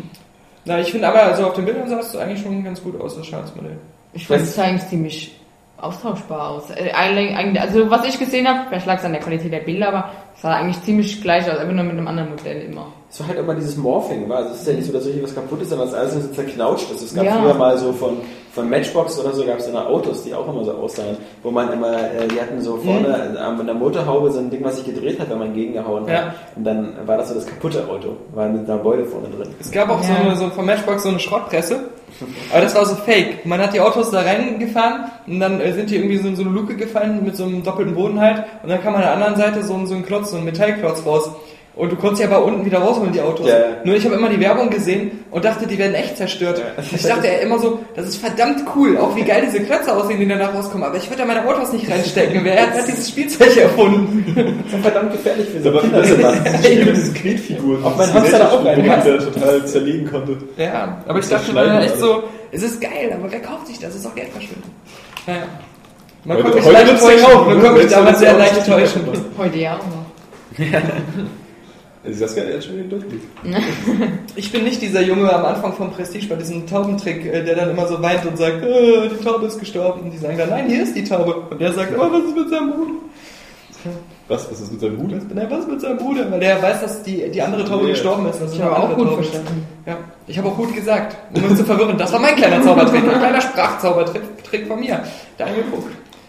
Na, ich finde aber, also auf den Bildern sah es eigentlich schon ganz gut aus, das Schadensmodell. Ich fand es eigentlich ziemlich austauschbar aus. Äh, eigentlich, also was ich gesehen habe, vielleicht lag es an der Qualität der Bilder, aber es sah eigentlich ziemlich gleich aus, einfach nur mit einem anderen Modell immer. Es war halt immer dieses Morphing, war. Also es ist ja nicht so, dass richtig was kaputt ist, sondern es ist alles so zerknautscht. Also es gab Ja. früher mal so von, von Matchbox oder so, gab es immer Autos, die auch immer so aussahen, wo man immer, äh, die hatten so vorne mhm. an der Motorhaube so ein Ding, was sich gedreht hat, wenn man gegengehauen hat. Ja. Und dann war das so das kaputte Auto, war mit einer Beule vorne drin. Es gab auch Ja. so, eine, so von Matchbox so eine Schrottpresse, aber das war so fake. Man hat die Autos da reingefahren und dann äh, sind die irgendwie so in so eine Luke gefallen mit so einem doppelten Boden halt und dann kam an der anderen Seite so, ein- so ein Klotz, so ein Metallklotz raus. Und du konntest ja aber unten wieder rausholen, die Autos. Ja. Nur ich habe immer die Werbung gesehen und dachte, die werden echt zerstört. Ja. Ich dachte ja immer so, das ist verdammt cool, auch wie geil diese Klötze aussehen, die danach rauskommen. Aber ich würde da meine Autos nicht reinstecken. Wer hat dieses Spielzeug erfunden? Das ist verdammt gefährlich für so Aber Kinder. das zu machen. ist wie mit diesen Knetfiguren. Auf meinen Das Hamster da auch Spiel, wo man rein. der total zerlegen konnte. Ja, aber ich So dachte mir Schleim echt und so, es ist geil, aber wer kauft sich das? Es ist auch Geldverschwendung. Naja. Man Heute- konnte mich heute leicht wird's täuschen. verkauft, Man ne? konnte mich Jetzt damals wird's sehr auch leicht richtig täuschen. verkauft. Heute ja auch noch. Also das kann jetzt schon wieder durchblick. Ich bin nicht dieser Junge am Anfang vom Prestige bei diesem Taubentrick, äh, der dann immer so weint und sagt, äh, die Taube ist gestorben. Und die sagen dann, nein, hier ist die Taube. Und der sagt, oh, was ist mit seinem Bruder? Was? Was ist mit seinem Hut? Nein, was ist mit seinem Bruder? Weil der weiß, dass die, die andere Taube Ja. gestorben ist. Das Ich ist habe eine auch andere gut Taube. verstanden. Ja, ich habe auch gut gesagt, um uns zu verwirren. Das war mein kleiner Zaubertrick, ein kleiner Sprachzaubertrick Trick von mir. Daniel Puck.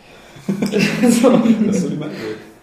so. Das ist so die Meinung.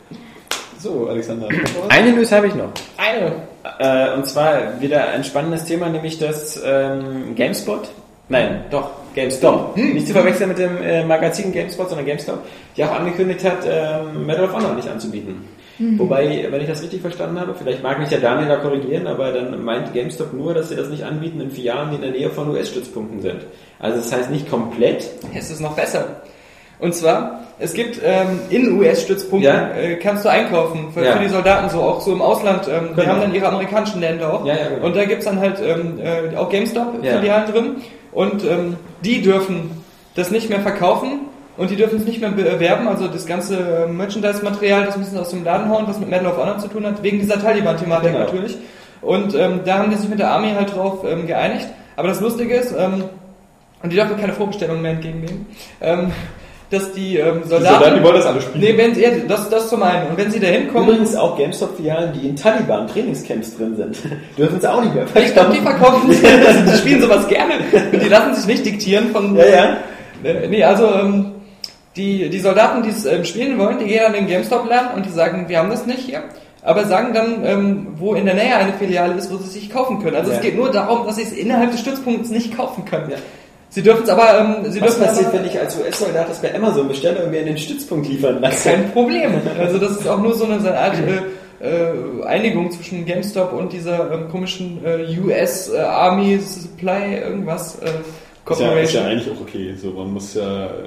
So, Alexander. Eine News habe ich noch. Eine. Äh, und zwar wieder ein spannendes Thema, nämlich das ähm, GameSpot. Nein, doch, GameStop. Hm. Nicht zu verwechseln mit dem äh, Magazin GameSpot, sondern GameStop, die auch angekündigt hat, ähm, Medal of Honor nicht anzubieten. Mhm. Wobei, wenn ich das richtig verstanden habe, vielleicht mag mich der Daniel da korrigieren, aber dann meint GameStop nur, dass sie das nicht anbieten in Filialen, die in der Nähe von U S-Stützpunkten sind. Also das heißt nicht komplett. Es ist noch besser. Und zwar, es gibt ähm, in U S-Stützpunkten, Ja. äh, kannst du einkaufen, für, Ja. für die Soldaten so, auch so im Ausland. Ähm, Die Genau. haben dann ihre amerikanischen Länder auch. Ja, ja, genau. Und da gibt's dann halt ähm, äh, auch GameStop-Filialen Ja. drin. Und ähm, die dürfen das nicht mehr verkaufen und die dürfen es nicht mehr bewerben. Also das ganze äh, Merchandise-Material, das müssen sie aus dem Laden hauen, was mit Medal of Honor zu tun hat, wegen dieser Taliban-Thematik Genau. natürlich. Und ähm, da haben die sich mit der Army halt drauf ähm, geeinigt. Aber das Lustige ist, ähm, und die dürfen keine Vorbestellungen mehr entgegennehmen, ähm, dass die ähm, Die Soldaten... Soldaten, die wollen das alle spielen. Nee, wenn sie, ja, das, das zum einen. Und wenn sie da hinkommen... Übrigens auch GameStop-Filialen, die in Taliban-Trainingscamps drin sind, dürfen es auch nicht mehr Ich glaube, die verkaufen, die spielen sowas gerne. Und die lassen sich nicht diktieren von... Ja, ja. Äh, Nee, also ähm, die, die Soldaten, die es ähm, spielen wollen, die gehen an den GameStop-Laden und die sagen, wir haben das nicht hier. Aber sagen dann, ähm, wo in der Nähe eine Filiale ist, wo sie es sich kaufen können. Also Ja. es geht nur darum, dass sie es innerhalb des Stützpunkts nicht kaufen können. Ja. Sie dürfen es aber... Ähm, sie Was dürfen passiert, aber, wenn ich als U S-Soldat das bei Amazon bestelle und mir in den Stützpunkt liefern lasse? Kein Problem. Also das ist auch nur so eine, so eine Art äh, äh, Einigung zwischen GameStop und dieser ähm, komischen äh, U S äh, Army Supply irgendwas äh, Ist ja, Corporation. ist ja eigentlich auch okay. So, man muss ja äh,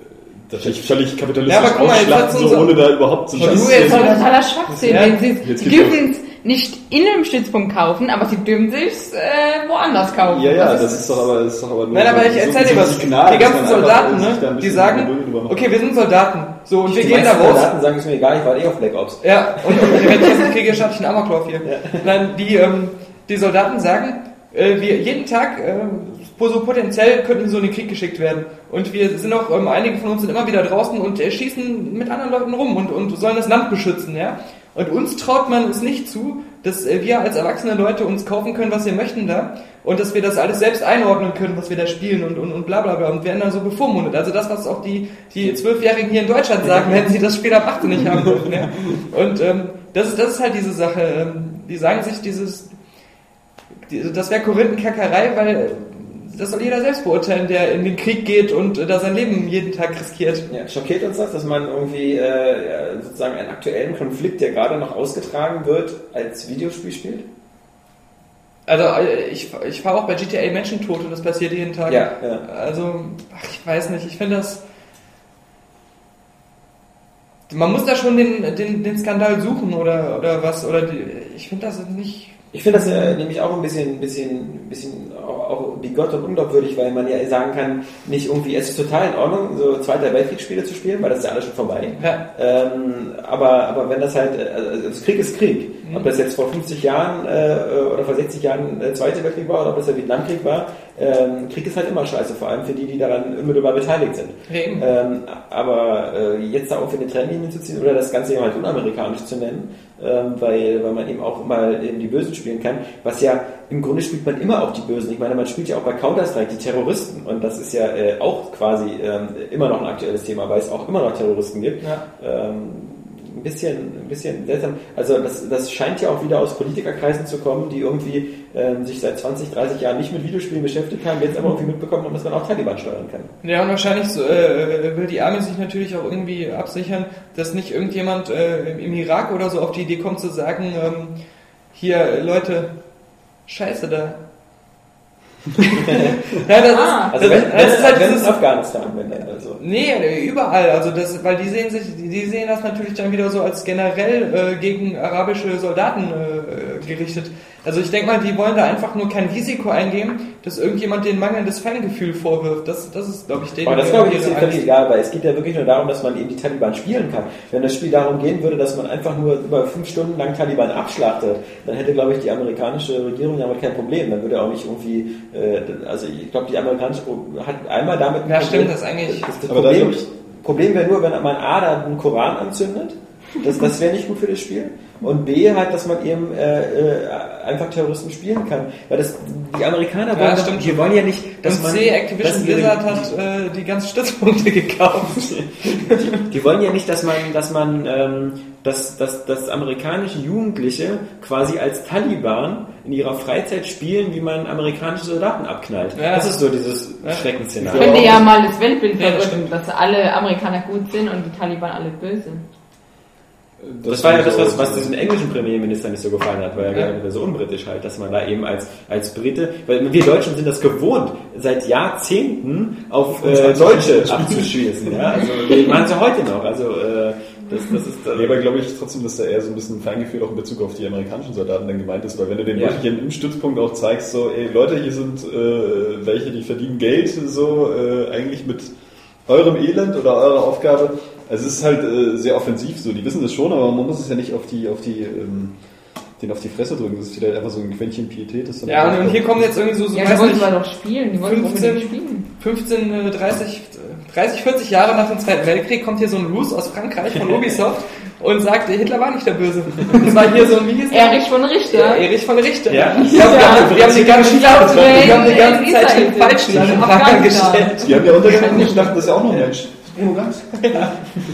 das nicht völlig kapitalistisch Ja, aber guck mal, jetzt ausschlachten, hat's so unser- ohne da überhaupt so Von Scheiß U zu S Das ist sehen. totaler Schwachsinn. Ja, Wenn sie, jetzt sie gibt's dürfen es nicht in einem Stützpunkt kaufen, aber sie dürfen es äh, woanders kaufen. Ja, ja, Das das ist doch aber, das ist doch aber nur Nein, aber so- ich so- erzähl so dir ein was. Signal, Die dass ganzen man einfach Soldaten, sich da ein ne, die bisschen sagen, Geduld drüber macht. okay, wir sind Soldaten. So, und wir Die gehen da meisten raus. Soldaten sagen, ist mir egal, ich war eh auf Black Ops. Ja, und, und wenn ich das nicht kriege, starte ich einen Amoklauf hier. Nein, die, ähm, die Soldaten sagen, äh, wir jeden Tag, äh, so potenziell könnten wir so in den Krieg geschickt werden. Und wir sind auch, ähm, einige von uns sind immer wieder draußen und äh, schießen mit anderen Leuten rum und, und sollen das Land beschützen, ja. Und uns traut man es nicht zu, dass äh, wir als erwachsene Leute uns kaufen können, was wir möchten da. Und dass wir das alles selbst einordnen können, was wir da spielen und, und, und bla bla bla. Und werden dann so bevormundet. Also das, was auch die, die Zwölfjährigen hier in Deutschland sagen, wenn sie das Spiel ab achtzehn nicht haben dürfen, ja. Und ähm, das ist, das ist halt diese Sache. Ähm, die sagen sich dieses, die, das wäre Korinthenkackerei, weil das soll jeder selbst beurteilen, der in den Krieg geht und äh, da sein Leben jeden Tag riskiert. Ja, schockiert uns das, dass man irgendwie äh, sozusagen einen aktuellen Konflikt, der gerade noch ausgetragen wird, als Videospiel spielt? Also äh, ich, ich fahre auch bei G T A Menschen tot und das passiert jeden Tag. Ja, ja. Also, ach, ich weiß nicht, ich finde das... Man muss da schon den, den, den Skandal suchen oder, oder was, oder die, ich finde das nicht... Ich finde das äh, nämlich auch ein bisschen, bisschen, bisschen auch, auch bigott und unglaubwürdig, weil man ja sagen kann, nicht irgendwie, es ist total in Ordnung, so Zweiter Weltkriegsspiele zu spielen, weil das ist ja alles schon vorbei. Ja. Ähm, aber, aber wenn das halt, also das Krieg ist Krieg. Mhm. Ob das jetzt vor fünfzig Jahren äh, oder vor sechzig Jahren der Zweite Weltkrieg war oder ob das der Vietnamkrieg war, ähm, Krieg ist halt immer scheiße, vor allem für die, die daran unmittelbar beteiligt sind. Ähm, aber äh, jetzt da auch für eine Trennlinie zu ziehen oder das Ganze eben halt unamerikanisch zu nennen, ähm, weil, weil man eben auch mal eben die Bösen spielen kann, was ja im Grunde spielt man immer auch die Bösen. Ich meine, man spielt ja auch bei Counter-Strike die Terroristen und das ist ja äh, auch quasi ähm, immer noch ein aktuelles Thema, weil es auch immer noch Terroristen gibt. Ja. Ähm, ein bisschen, ein bisschen seltsam. Also das, das scheint ja auch wieder aus Politikerkreisen zu kommen, die irgendwie ähm, sich seit zwanzig, dreißig Jahren nicht mit Videospielen beschäftigt haben, jetzt aber irgendwie mitbekommen haben, dass man auch Taliban steuern kann. Ja, und wahrscheinlich so, äh, will die Army sich natürlich auch irgendwie absichern, dass nicht irgendjemand äh, im, im Irak oder so auf die Idee kommt zu sagen, ähm, hier, Leute, Scheiße da. Ja, das ah, ist, also das, wenn, das ist halt wenn dieses, in Afghanistan, wenn dann also. Nee, überall, also das, weil die sehen sich, die sehen das natürlich dann wieder so als generell äh, gegen arabische Soldaten äh, gerichtet. Also ich denke mal, die wollen da einfach nur kein Risiko eingehen, dass irgendjemand denen mangelndes Fangefühl vorwirft. Das, das ist, glaube ich, denen. Aber das glaube ich ist völlig egal, weil es geht ja wirklich nur darum, dass man eben die Taliban spielen kann. Wenn das Spiel darum gehen würde, dass man einfach nur über fünf Stunden lang Taliban abschlachtet, dann hätte, glaube ich, die amerikanische Regierung damit kein Problem. Dann würde auch nicht irgendwie, äh, also ich glaube, die amerikanische hat einmal damit. Ja, stimmt, das eigentlich. Das, das Problem, Problem wäre nur, wenn man A da einen Koran anzündet. Das, das wäre nicht gut für das Spiel. Und B halt, dass man eben äh, äh, einfach Terroristen spielen kann. Weil das die Amerikaner wollen, ja, doch, stimmt. die wollen ja nicht, dass und man... C, Activision Blizzard hat äh, die ganzen Stützpunkte gekauft. die, die wollen ja nicht, dass man, dass man, ähm, dass, dass, dass amerikanische Jugendliche quasi als Taliban in ihrer Freizeit spielen, wie man amerikanische Soldaten abknallt. Ja. Das ist so dieses ja. Schreckenszenario. Könnte ja mal das Weltbild verrücken, dass alle Amerikaner gut sind und die Taliban alle böse. Das, das war ja das, was, was diesem englischen Premierminister nicht so gefallen hat, weil er ja. so unbritisch halt, dass man da eben als, als Brite, weil wir Deutschen sind das gewohnt, seit Jahrzehnten auf äh, Deutsche abzuschießen. Ja? Also wir machen es ja heute noch. Also äh, das, das ist. Äh, nee, aber glaube ich trotzdem, dass da eher so ein bisschen Feingefühl auch in Bezug auf die amerikanischen Soldaten dann gemeint ist, weil wenn du den ja. wirklich im Stützpunkt auch zeigst, so, ey Leute, hier sind äh, welche, die verdienen Geld, so äh, eigentlich mit eurem Elend oder eurer Aufgabe. Also es ist halt äh, sehr offensiv so, die wissen das schon, aber man muss es ja nicht auf die, auf die, ähm, den auf die Fresse drücken, das ist vielleicht einfach so ein Quäntchen Pietät. Das dann ja, und, und hier kommen jetzt irgendwie so, so ja, die wollten wir doch spielen, die wollten fünfzehn, spielen. fünfzehn, dreißig, dreißig, vierzig Jahre nach dem Zweiten Weltkrieg kommt hier so ein Russ aus Frankreich von Ubisoft und sagt, Hitler war nicht der Böse. Das war hier so ein, wie hieß der? Erich von Richter. Ja, Erich von Richter. Ja. Die haben, ja, die haben die ganze Zeit, die haben die ganze Zeit den falschen Fragen gestellt. Die haben ja untergegangen und dachten, das ist ja auch noch ein Mensch. Ja.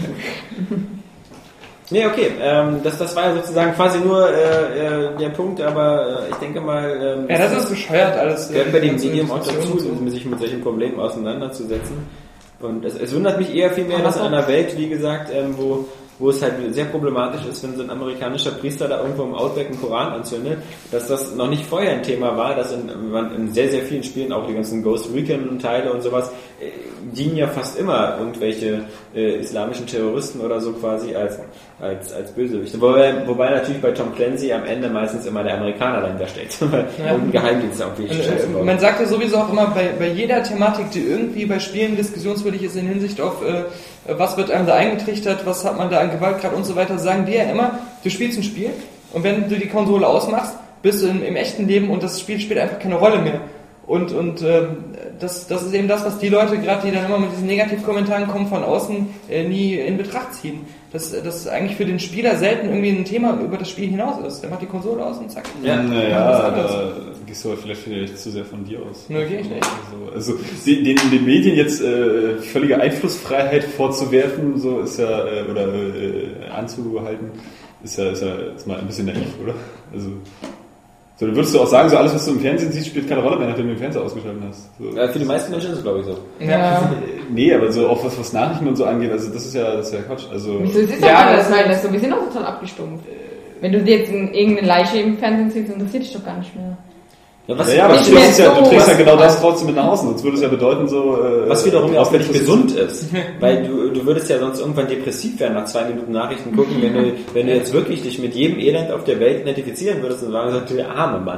Nee, okay, ähm, das, das war ja sozusagen quasi nur äh, äh, der Punkt, aber äh, ich denke mal... Ähm, ja, das ist bescheuert alles. Gehört bei dem Medium auch dazu, so. sich mit solchen Problemen auseinanderzusetzen. Und es, es wundert mich eher viel mehr, dass in einer Welt, wie gesagt, ähm, wo wo es halt sehr problematisch ist, wenn so ein amerikanischer Priester da irgendwo im Outback einen Koran anzündet, dass das noch nicht vorher ein Thema war, dass in, in sehr, sehr vielen Spielen, auch die ganzen Ghost Recon-Teile und sowas, äh, dienen ja fast immer irgendwelche äh, islamischen Terroristen oder so quasi als als als Bösewichte. Wobei, wobei natürlich bei Tom Clancy am Ende meistens immer der Amerikaner dahinter steckt, weil ja. irgendein Geheimdienst irgendwie scheiße baut. Man sagt ja sowieso auch immer, bei, bei jeder Thematik, die irgendwie bei Spielen diskussionswürdig ist in Hinsicht auf äh, was wird einem da eingetrichtert, was hat man da an Gewaltgrad und so weiter, sagen die ja immer, du spielst ein Spiel und wenn du die Konsole ausmachst, bist du im, im echten Leben und das Spiel spielt einfach keine Rolle mehr. Und, und ähm, das, das ist eben das, was die Leute, gerade die dann immer mit diesen Negativkommentaren kommen, von außen äh, nie in Betracht ziehen. Dass das eigentlich für den Spieler selten irgendwie ein Thema über das Spiel hinaus ist. Der macht die Konsole aus und zack. Ja, naja, da gehst du aber vielleicht, vielleicht zu sehr von dir aus. Nö, gehe ich nicht. Also, also den, den, den Medien jetzt äh, völlige Einflussfreiheit vorzuwerfen, so ist ja, äh, oder äh, anzuhalten, ist ja, ist ja ist mal ein bisschen naiv, oder? Also... So, dann würdest du auch sagen, so alles, was du im Fernsehen siehst, spielt keine Rolle mehr, nachdem du den Fernseher ausgeschaltet hast. So. Ja, für die meisten Menschen ist es, glaube ich, so. Ja. Nee, aber so auch was, was Nachrichten und so angeht, also das ist ja, das ist ja Quatsch. Also Wieso ist das ja alles, weil das so, wir sind auch total abgestumpft. Wenn du dir jetzt irgendeine Leiche im Fernsehen siehst, interessiert dich doch gar nicht mehr. Ja, was, ja, ja, aber du trägst, ja, du trägst ja genau das trotzdem mit nach außen, sonst würde es ja bedeuten, so... Äh, was wiederum ja auch völlig gesund ist, weil du, du würdest ja sonst irgendwann depressiv werden nach zwei Minuten Nachrichten gucken, wenn du, wenn du jetzt wirklich dich mit jedem Elend auf der Welt identifizieren würdest und sagen, so, der arme Mann,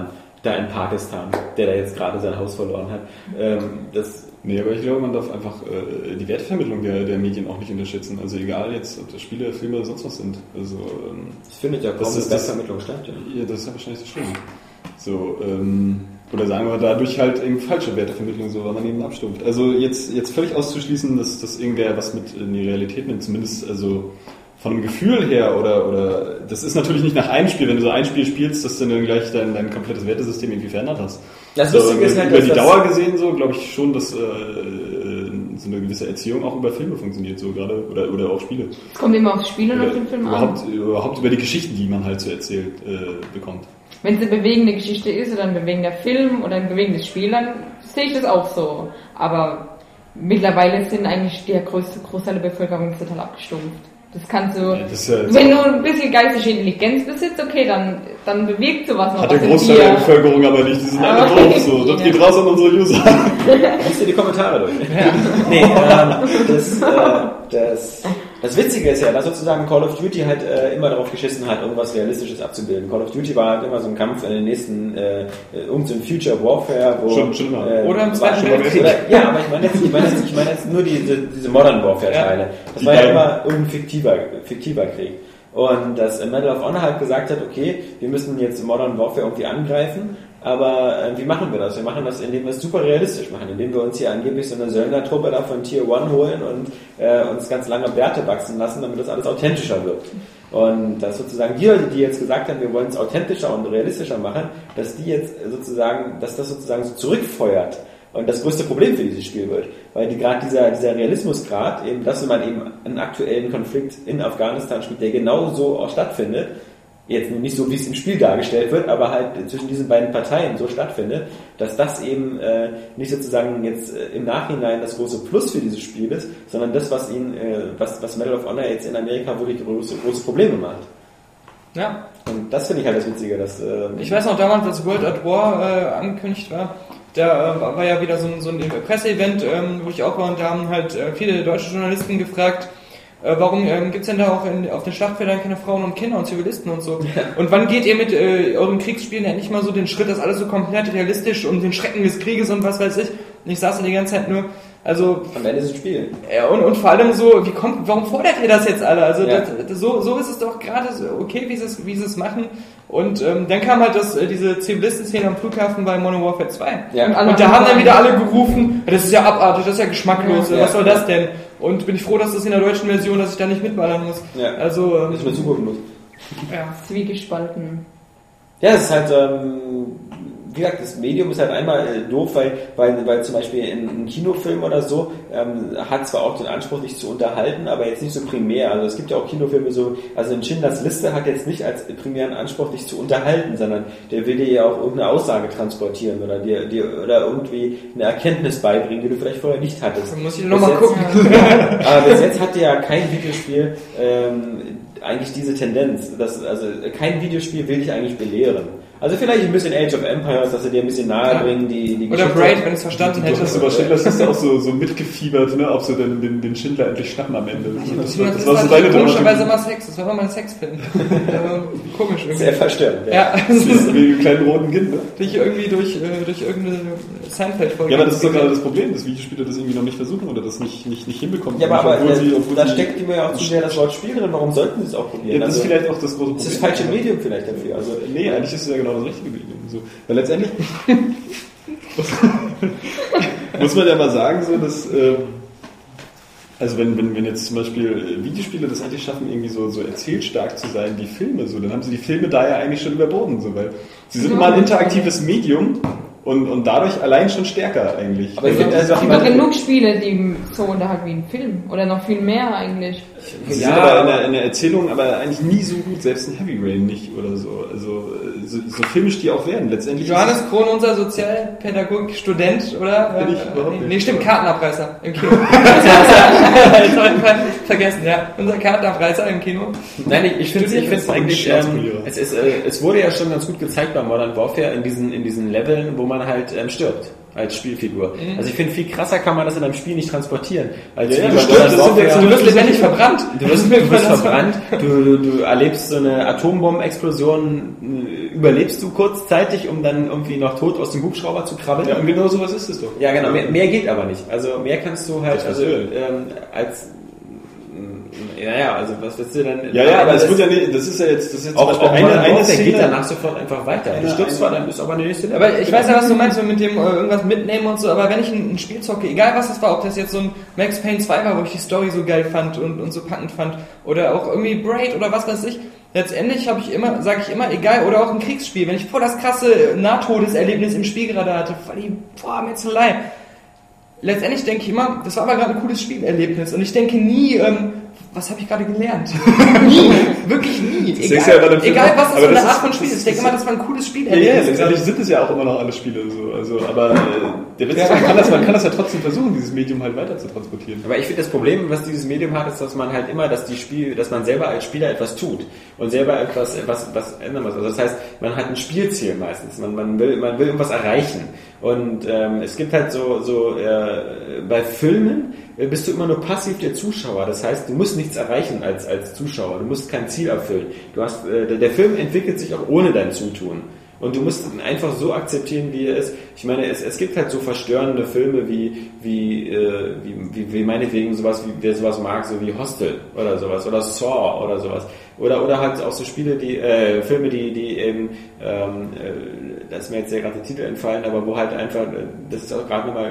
da in Pakistan, der da jetzt gerade sein Haus verloren hat. Ähm, das Nee, aber ich glaube, man darf einfach äh, die Wertvermittlung der, der Medien auch nicht unterschätzen. Also egal jetzt, ob das Spiele, Filme oder sonst was sind. Also, ähm, es findet ja kaum das ist eine Wertvermittlung statt. Ja. Ja, das ist ja wahrscheinlich so schlimm. So, ähm, oder sagen wir dadurch halt eben falsche Wertevermittlung, so, weil man eben abstumpft. Also jetzt, jetzt völlig auszuschließen, dass, dass irgendwer was mit in die Realität nimmt, zumindest also von einem Gefühl her oder, oder das ist natürlich nicht nach einem Spiel, wenn du so ein Spiel spielst, dass du dann gleich dein, dein komplettes Wertesystem irgendwie verändert hast. Das so, Lustige ist halt, über die dass Dauer gesehen so, glaube ich schon, dass äh, so eine gewisse Erziehung auch über Filme funktioniert, so gerade, oder, oder auch Spiele. Es kommt immer aufs Spiel und Oder auf den Film überhaupt, an. überhaupt über die Geschichten, die man halt so erzählt äh, bekommt. Wenn es eine bewegende Geschichte ist oder ein bewegender Film oder ein bewegendes Spiel, dann sehe ich das auch so. Aber mittlerweile sind eigentlich der größte Großteil der Bevölkerung total abgestumpft. Das kannst du, Ja, das ist ja jetzt wenn du ein bisschen geistige Intelligenz besitzt, okay, dann, dann bewegt sowas noch Hat was der in Großteil dir. der Bevölkerung aber nicht, die sind alle Aber- doof, so. Das geht raus an unsere User. liest dir die Kommentare durch. Nee, ähm, das, äh, das, das Witzige ist ja, dass sozusagen Call of Duty halt äh, immer darauf geschissen hat, irgendwas Realistisches abzubilden. Call of Duty war halt immer so ein Kampf in den nächsten, äh, irgend so ein Future Warfare, wo... Schon- schon immer. Äh, Oder im Zweiten war- Weltkrieg. oder- Ja, aber ich meine jetzt, ich meine jetzt, ich meine jetzt nur diese, diese Modern Warfare-Teile. Das Die war ja beiden. immer irgendein fiktiver, fiktiver Krieg. Und dass Medal of Honor halt gesagt hat, okay, wir müssen jetzt Modern Warfare irgendwie angreifen, aber äh, wie machen wir das? Wir machen das, indem wir es super realistisch machen, indem wir uns hier angeblich so eine Söldnertruppe da von Tier One holen und äh, uns ganz lange Bärte wachsen lassen, damit das alles authentischer wird. Und dass sozusagen die Leute, die jetzt gesagt haben, wir wollen es authentischer und realistischer machen, dass die jetzt sozusagen, dass das sozusagen so zurückfeuert. Und das größte Problem für dieses Spiel wird, weil die gerade dieser, dieser Realismusgrad, eben, dass man eben einen aktuellen Konflikt in Afghanistan spielt, der genau so auch stattfindet, jetzt nicht so, wie es im Spiel dargestellt wird, aber halt zwischen diesen beiden Parteien so stattfindet, dass das eben äh, nicht sozusagen jetzt äh, im Nachhinein das große Plus für dieses Spiel ist, sondern das, was ihn, äh, was, was Medal of Honor jetzt in Amerika wirklich große, große Probleme macht. Ja. Und das finde ich halt das Witzige, dass... Äh, Ich weiß noch damals, als World at War äh, angekündigt war, da äh, war ja wieder so ein, so ein Presseevent, ähm, wo ich auch war, und da haben halt äh, viele deutsche Journalisten gefragt, äh, warum ähm, gibt's denn da auch in, auf den Schlachtfeldern keine Frauen und Kinder und Zivilisten und so? Ja. Und wann geht ihr mit äh, euren Kriegsspielen endlich mal so den Schritt, dass alles so komplett realistisch und den Schrecken des Krieges und was weiß ich? Und ich saß da die ganze Zeit nur, also... Am Ende ist es Spiel. Ja, und, und vor allem so, wie kommt, warum fordert ihr das jetzt alle? Also Ja. das, das, so, so ist es doch gerade so okay, wie sie es, wie sie es machen. Und ähm, dann kam halt das, äh, diese Zivilisten-Szene am Flughafen bei Modern Warfare zwei. Ja. Und alle Und da haben dann gesagt, wieder alle gerufen, das ist ja abartig, das ist ja geschmacklos, Ja. was soll das denn? Und bin ich froh, dass das in der deutschen Version, dass ich da nicht mitballern muss. Ja. Also, ähm, Dass ich mir zugucken muss. ja. Zwiegespalten. Ja, es ist halt, ähm, wie gesagt, das Medium ist halt einmal äh, doof, weil, weil, weil zum Beispiel in einem Kinofilm oder so ähm, hat zwar auch den Anspruch, dich zu unterhalten, aber jetzt nicht so primär. Also es gibt ja auch Kinofilme so, also in Schindlers Liste hat jetzt nicht als primären Anspruch, dich zu unterhalten, sondern der will dir ja auch irgendeine Aussage transportieren oder dir, dir oder irgendwie eine Erkenntnis beibringen, die du vielleicht vorher nicht hattest. Dann muss ich nochmal Bis gucken. jetzt- Aber bis jetzt hatte ja kein Videospiel ähm, eigentlich diese Tendenz. Dass, also kein Videospiel will dich eigentlich belehren. Also vielleicht ein bisschen Age of Empires, dass sie dir ein bisschen nahe bringen, die, die Oder Geschichte. Braid, wenn ich es verstanden Du hätte. hast über Schindler hast du auch so, so mitgefiebert, ne, ob sie denn den, den Schindler endlich schnappen am Ende. Das, war- Das, das ist war so halt deine komischerweise Dramaturgie. immer Sex, das war immer mein Sexfilm. äh, komisch irgendwie. Sehr verstörend. Ja, Das ist wie ein kleinen roten Kind, ne? durch irgendwie durch, äh, durch irgendeine Seinfeld-Folge. Ja, aber das ist doch gerade das Problem, dass Videospieler das irgendwie noch nicht versuchen oder das nicht, nicht, nicht hinbekommen. Ja, aber, aber obwohl äh, sie, obwohl da sie- steckt immer ja auch zu sehr das Wort Spiel drin. Warum sollten sie es auch probieren? Ja, das ist Also, vielleicht auch das große Problem. das ist das falsche Medium vielleicht dafür. Also, Nee, eigentlich ist es ja genau das richtige Medium. So. Weil letztendlich muss man ja mal sagen, so, dass äh, also wenn, wenn, wenn jetzt zum Beispiel Videospiele das eigentlich schaffen, irgendwie so, so erzählstark zu sein wie Filme, so, dann haben sie die Filme da ja eigentlich schon überboten, so, weil sie sind mal ein interaktives Medium und, und dadurch allein schon stärker eigentlich. aber ich finde, also, Es gibt doch genug Spiele, die so unterhalten wie ein Film. Oder noch viel mehr eigentlich. Sie Ja, sind aber in aber- der, in der Erzählung aber eigentlich nie so gut, selbst in Heavy Rain nicht oder so. Also so, so filmisch die auch werden. Letztendlich Johannes Krohn, unser Sozialpädagog-Student, oder? Bin ich Äh, überhaupt nee, nicht. nee, stimmt, Kartenabreißer im Kino. Jetzt hab ich ver- vergessen, ja. Unser Kartenabreißer im Kino. Nein, ich, ich finde es ich find's eigentlich, ähm, Staatspolierer. es, ist, äh, es wurde ja schon ganz gut gezeigt bei Modern Warfare in diesen, in diesen Leveln, wo man halt ähm, stirbt als Spielfigur. Also ich finde, viel krasser kann man das in einem Spiel nicht transportieren. Als Ja, wie ja, bei das stimmt, Modern das sind ja Warfare. Du wirst lebendig verbrannt. Du wirst, du wirst verbrannt, du, du, du erlebst so eine Atombombenexplosion äh, überlebst du kurzzeitig, um dann irgendwie noch tot aus dem Hubschrauber zu krabbeln. Ja, und genau sowas ist es doch. Ja, genau. Mehr, mehr geht aber nicht. Also mehr kannst du halt, Das also ist ähm, als naja, also was willst du denn? Ja, ja, aber es wird ja nicht, das ist ja jetzt, das ist jetzt auch, auch eine, eine, eine Szene, Szene, geht danach sofort einfach weiter. Eine- Du stirbst zwar, eine- dann ist aber eine nächste. Aber ich weiß ja, was du meinst mit dem äh, irgendwas mitnehmen und so, aber wenn ich ein, ein Spiel zocke, egal was das war, ob das jetzt so ein Max Payne zwei war, wo ich die Story so geil fand und, und so packend fand, oder auch irgendwie Braid oder was weiß ich, letztendlich habe ich immer, sage ich immer, egal, oder auch ein Kriegsspiel, wenn ich voll das krasse Nahtodeserlebnis im Spiel gerade hatte, voll die boah, Metzelei. Letztendlich denke ich immer, das war aber gerade ein cooles Spielerlebnis und ich denke nie, ähm, was habe ich gerade gelernt? nie, wirklich nie. Das Egal, ist ja bei dem Film egal auch. was das Aber für eine das Art ist- von Spiel ist. Ich denke immer, das war ein cooles Ja, Spielerlebnis. ja, letztendlich sind es ja auch immer noch alle Spiele so. Also, aber äh, der Witz ist, man kann, das, man kann das ja trotzdem versuchen, dieses Medium halt weiter zu transportieren. Aber ich finde, das Problem, was dieses Medium hat, ist, dass man halt immer, dass die Spiel, dass man selber als Spieler etwas tut und selber etwas, etwas, etwas ändern muss. Also das heißt, man hat ein Spielziel meistens. Man, man will, man will irgendwas erreichen. Und ähm, es gibt halt so, so äh, bei Filmen äh, bist du immer nur passiv der Zuschauer. Das heißt, du musst nichts erreichen als als Zuschauer. Du musst kein Ziel erfüllen. Du hast, äh, der, der Film entwickelt sich auch ohne dein Zutun. Und du musst ihn einfach so akzeptieren, wie er ist. Ich meine, es, es gibt halt so verstörende Filme wie, wie, äh, wie, wie, wie meinetwegen sowas, wie wer sowas mag, so wie Hostel oder sowas, oder Saw oder sowas. Oder, oder halt auch so Spiele, die, äh, Filme, die, die eben, ähm, äh, da ist mir jetzt ja gerade der Titel entfallen, aber wo halt einfach, äh, das ist auch gerade nochmal,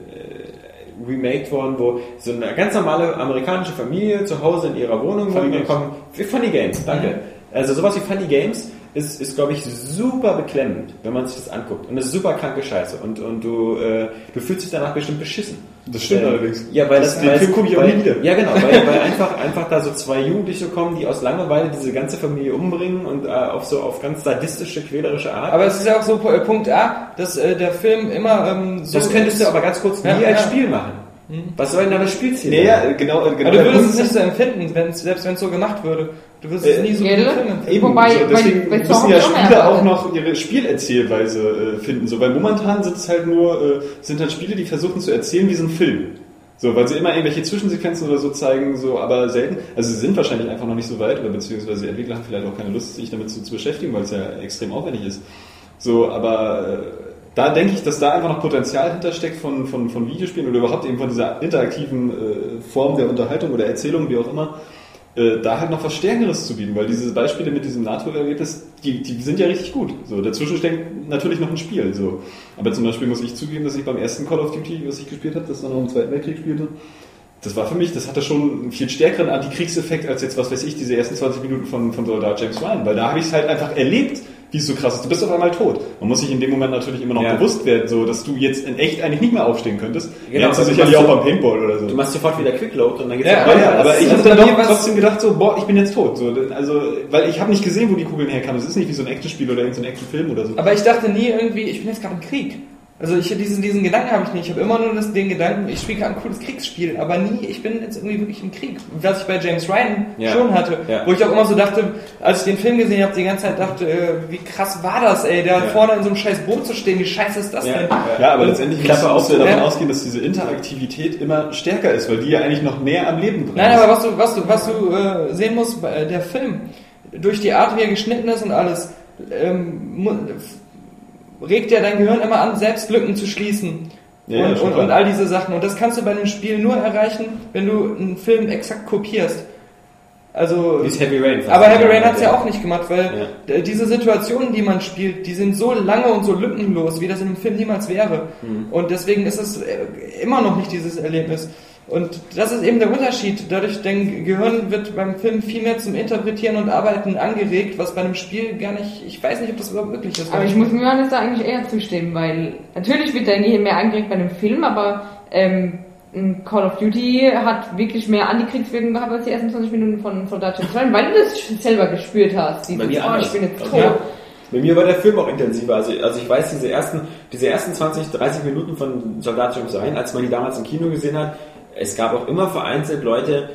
äh, remaked worden, wo so eine ganz normale amerikanische Familie zu Hause in ihrer Wohnung Funny wohnt und Games. kommen, Funny Games, danke. Also sowas wie Funny Games ist, ist glaube ich, super beklemmend, wenn man sich das anguckt. Und das ist super kranke Scheiße. Und, und du, äh, du fühlst dich danach bestimmt beschissen. Das stimmt äh, allerdings. Ja, weil Das- das, den weil Film es- gucke ich auch weil, nie wieder. Ja, genau, weil, weil einfach, einfach da so zwei Jugendliche kommen, die aus Langeweile diese ganze Familie umbringen und äh, auf so auf ganz sadistische, quälerische Art. Aber es ist ja auch so äh, Punkt A, dass äh, der Film immer ähm, so das könntest du aber ganz kurz nie Ja, als ja. Spiel machen. Was soll denn da das Spielziel Nee, ja, genau, äh, genau. Aber du der würdest Punkt es nicht ist- so empfinden, wenn's, selbst wenn es so gemacht würde. Du würdest Äh, es nie so ja, wie ein Film empfinden. Eben, Wobei- so, deswegen weil- weil müssen Saw ja hat auch mehr Spieler auch erwartet. noch ihre Spielerzählweise äh, finden. So, weil momentan sind es halt nur, äh, sind halt Spiele, die versuchen zu erzählen wie so ein Film. So, weil sie immer irgendwelche Zwischensequenzen oder so zeigen, so, aber selten. Also sie sind wahrscheinlich einfach noch nicht so weit, oder beziehungsweise die Entwickler haben vielleicht auch keine Lust, sich damit zu, zu beschäftigen, weil es ja extrem aufwendig ist. So, aber äh, da denke ich, dass da einfach noch Potenzial hintersteckt von, von, von Videospielen oder überhaupt eben von dieser interaktiven äh, Form der Unterhaltung oder Erzählung, wie auch immer, äh, da halt noch was Stärkeres zu bieten, weil diese Beispiele mit diesem NATO-Erlebnis, die, die sind ja richtig gut. So, dazwischen steckt natürlich noch ein Spiel. So. Aber zum Beispiel muss ich zugeben, dass ich beim ersten Call of Duty, was ich gespielt habe, das dann noch im Zweiten Weltkrieg spielte, das war für mich, das hatte schon einen viel stärkeren Antikriegseffekt als jetzt, was weiß ich, diese ersten zwanzig Minuten von, von Soldat James Ryan, weil da habe ich es halt einfach erlebt, wie es so krass ist. Du bist auf einmal tot. Man muss sich in dem Moment natürlich immer noch Ja. bewusst werden, so, dass du jetzt in echt eigentlich nicht mehr aufstehen könntest. Genau, Lernst du aber du sicherlich auch machst- beim Paintball oder so. Du machst sofort wieder Quickload und dann geht's Ja, weiter. Ja, ja, aber Das- ich also habe dann bei doch mir war's- trotzdem gedacht so, boah, ich bin jetzt tot. So, also, weil ich habe nicht gesehen, wo die Kugeln herkamen. Es ist nicht wie so ein Actionspiel oder irgendein Actionfilm oder so. Aber ich dachte nie irgendwie, ich bin jetzt gerade im Krieg. Also ich diesen, diesen Gedanken habe ich nicht. Ich habe immer nur das, den Gedanken, ich spiele gerade ein cooles Kriegsspiel, aber nie, ich bin jetzt irgendwie wirklich im Krieg. Was ich bei James Ryan Ja. schon hatte. Ja. Wo ich auch immer so dachte, als ich den Film gesehen habe, die ganze Zeit dachte, äh, wie krass war das, ey, da Ja. vorne in so einem scheiß Boot zu stehen, wie scheiße ist das Ja. denn? Ja, aber letztendlich Klappe musst, musst du ja auf. davon Ja. ausgehen, dass diese Interaktivität immer stärker ist, weil die ja eigentlich noch mehr am Leben drin Nein, ist. aber was du, was du, was du äh, sehen musst, äh, der Film, durch die Art, wie er geschnitten ist und alles, ähm, mu- regt ja dein Gehirn immer an, selbst Lücken zu schließen. Ja, ja, und, schon und, klar. und all diese Sachen. Und das kannst du bei einem Spiel nur erreichen, wenn du einen Film exakt kopierst. Also, Wie ist Heavy Rain. fast. aber Heavy Rain hat es ja auch nicht gemacht, weil Ja. äh, diese Situationen, die man spielt, die sind so lange und so lückenlos, wie das in einem Film niemals wäre. Mhm. Und deswegen ist es äh, immer noch nicht dieses Erlebnis. Und das ist eben der Unterschied. Dadurch, dein Gehirn wird beim Film viel mehr zum Interpretieren und Arbeiten angeregt, was bei einem Spiel gar nicht, ich weiß nicht, ob das überhaupt möglich ist. Aber ich muss mir Johannes da eigentlich eher zustimmen, weil natürlich wird dein Gehirn mehr angeregt bei einem Film, aber ähm, ein Call of Duty hat wirklich mehr Antikriegswirkung gehabt als die ersten zwanzig Minuten von Soldat James Ryan, weil du das selber gespürt hast. Dieses, Bei mir oh, anders. ich bin jetzt Also, tot. ja. Bei mir war der Film auch intensiver. Also, also ich weiß, diese ersten, diese ersten zwanzig, dreißig Minuten von Soldat James Ryan, als man die damals im Kino gesehen hat, es gab auch immer vereinzelt Leute,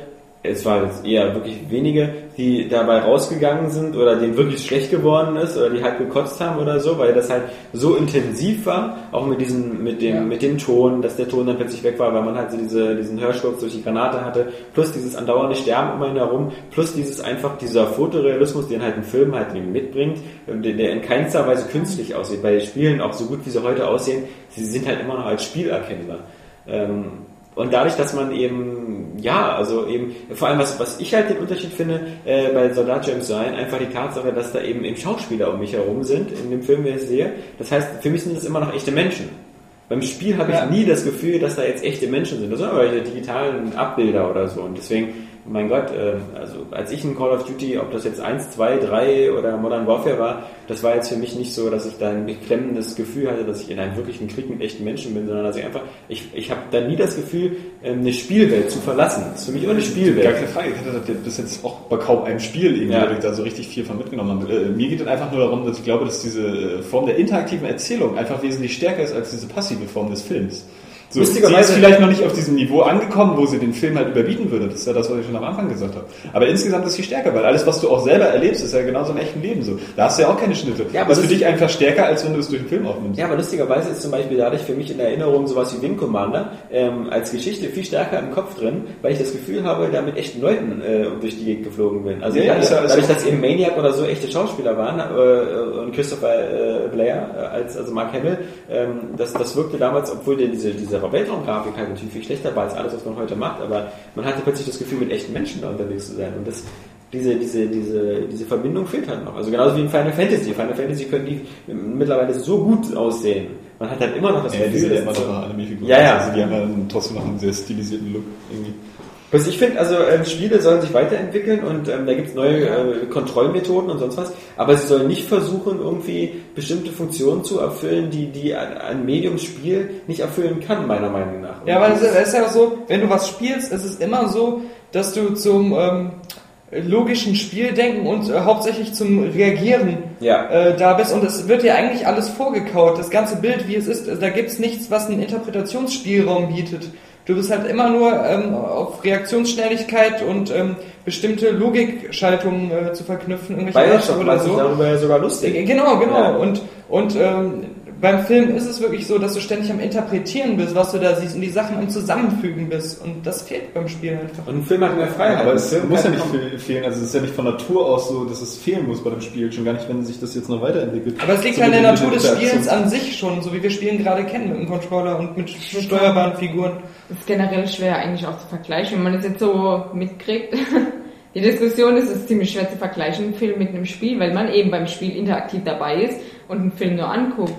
es war jetzt eher wirklich wenige, die dabei rausgegangen sind oder denen wirklich schlecht geworden ist oder die halt gekotzt haben oder so, weil das halt so intensiv war, auch mit diesem, mit dem, ja. mit dem Ton, dass der Ton dann plötzlich weg war, weil man halt so diese, diesen Hörsturz durch die Granate hatte, plus dieses andauernde Sterben um ihn herum, plus dieses einfach, dieser Fotorealismus, den halt ein Film halt mitbringt, der, der in keinster Weise künstlich aussieht. Bei Spielen, auch so gut wie sie heute aussehen, sie sind halt immer noch als Spiel erkennbar. Ähm, Und dadurch, dass man eben, ja, also eben, vor allem was, was ich halt den Unterschied finde, äh, bei Soldat James Ryan, einfach die Tatsache, dass da eben eben Schauspieler um mich herum sind, in dem Film, den ich sehe. Das heißt, für mich sind das immer noch echte Menschen. Beim Spiel habe ich ja. nie das Gefühl, dass da jetzt echte Menschen sind. Das sind aber digitalen Abbilder oder so. Und deswegen, mein Gott, äh, also als ich in Call of Duty, ob das jetzt eins, zwei, drei oder Modern Warfare war, das war jetzt für mich nicht so, dass ich da ein beklemmendes Gefühl hatte, dass ich in einem wirklichen Krieg mit echten Menschen bin, sondern dass ich einfach, ich, ich habe da nie das Gefühl, eine Spielwelt zu verlassen. Das ist für mich immer eine Spielwelt. Gar keine Frage. Ich hatte das bis jetzt auch bei kaum einem Spiel irgendwie, ja. wo ich da so richtig viel von mitgenommen habe. Äh, mir geht es einfach nur darum, dass ich glaube, dass diese Form der interaktiven Erzählung einfach wesentlich stärker ist als diese passive Form des Films. So, sie ist vielleicht noch nicht auf diesem Niveau angekommen, wo sie den Film halt überbieten würde. Das ist ja das, was ich schon am Anfang gesagt habe. Aber insgesamt ist sie stärker, weil alles, was du auch selber erlebst, ist ja genauso im echten Leben so. Da hast du ja auch keine Schnitte. Ja, aber das ist für dich einfach stärker, als wenn du es durch den Film aufnimmst. Ja, aber lustigerweise ist zum Beispiel dadurch für mich in Erinnerung sowas wie Wing Commander ähm, als Geschichte viel stärker im Kopf drin, weil ich das Gefühl habe, da mit echten Leuten äh, durch die Gegend geflogen bin. Also ja, dadurch, ja, dadurch dass eben Maniac oder so echte Schauspieler waren äh, und Christopher äh, Blair äh, als also Mark Hamill, ähm, das, das wirkte damals, obwohl der diese, diese Weltraumgrafik halt natürlich viel schlechter war als alles, was man heute macht, aber man hatte plötzlich das Gefühl, mit echten Menschen da unterwegs zu sein und das, diese, diese, diese, diese Verbindung fehlt halt noch. Also genauso wie in Final Fantasy. Final Fantasy können die mittlerweile so gut aussehen. Man hat halt immer noch das ja, Gefühl, die sind ja immer noch Anime-Figuren. Ja, ja. Also die haben ja trotzdem noch einen sehr stilisierten Look irgendwie. Also ich finde, also ähm, Spiele sollen sich weiterentwickeln und ähm, da gibt es neue äh, Kontrollmethoden und sonst was, aber sie sollen nicht versuchen, irgendwie bestimmte Funktionen zu erfüllen, die, die ein, ein Medium-Spiel nicht erfüllen kann, meiner Meinung nach. Ja, weil es ist, ist ja auch so, wenn du was spielst, ist es immer so, dass du zum ähm, logischen Spieldenken und äh, hauptsächlich zum Reagieren ja. äh, da bist und es wird dir eigentlich alles vorgekaut, das ganze Bild, wie es ist, da gibt es nichts, was einen Interpretationsspielraum bietet. Du bist halt immer nur ähm, auf Reaktionsschnelligkeit und ähm, bestimmte Logikschaltungen äh, zu verknüpfen, irgendwelche Bioshock oder so. Darüber ja sogar lustig. Äh, genau, genau. Ja. Und und ähm, beim Film ist es wirklich so, dass du ständig am Interpretieren bist, was du da siehst und die Sachen am Zusammenfügen bist. Und das fehlt beim Spiel einfach. Und ein Film hat mehr Freiheit. Aber es muss ja nicht fehlen. Also es ist ja nicht von Natur aus so, dass es fehlen muss bei dem Spiel. Schon gar nicht, wenn sich das jetzt noch weiterentwickelt. Aber es liegt so an der Natur des Spielens an sich schon, so wie wir Spielen gerade kennen, mit dem Controller und mit steuerbaren Figuren. Das ist generell schwer eigentlich auch zu vergleichen, wenn man das jetzt so mitkriegt. Die Diskussion ist, es ist ziemlich schwer zu vergleichen, einen Film mit einem Spiel, weil man eben beim Spiel interaktiv dabei ist und einen Film nur anguckt.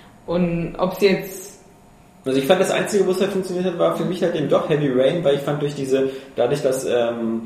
Und ob es jetzt... Also ich fand, das Einzige, wo es halt funktioniert hat, war für mich halt eben doch Heavy Rain, weil ich fand durch diese, dadurch, dass ähm,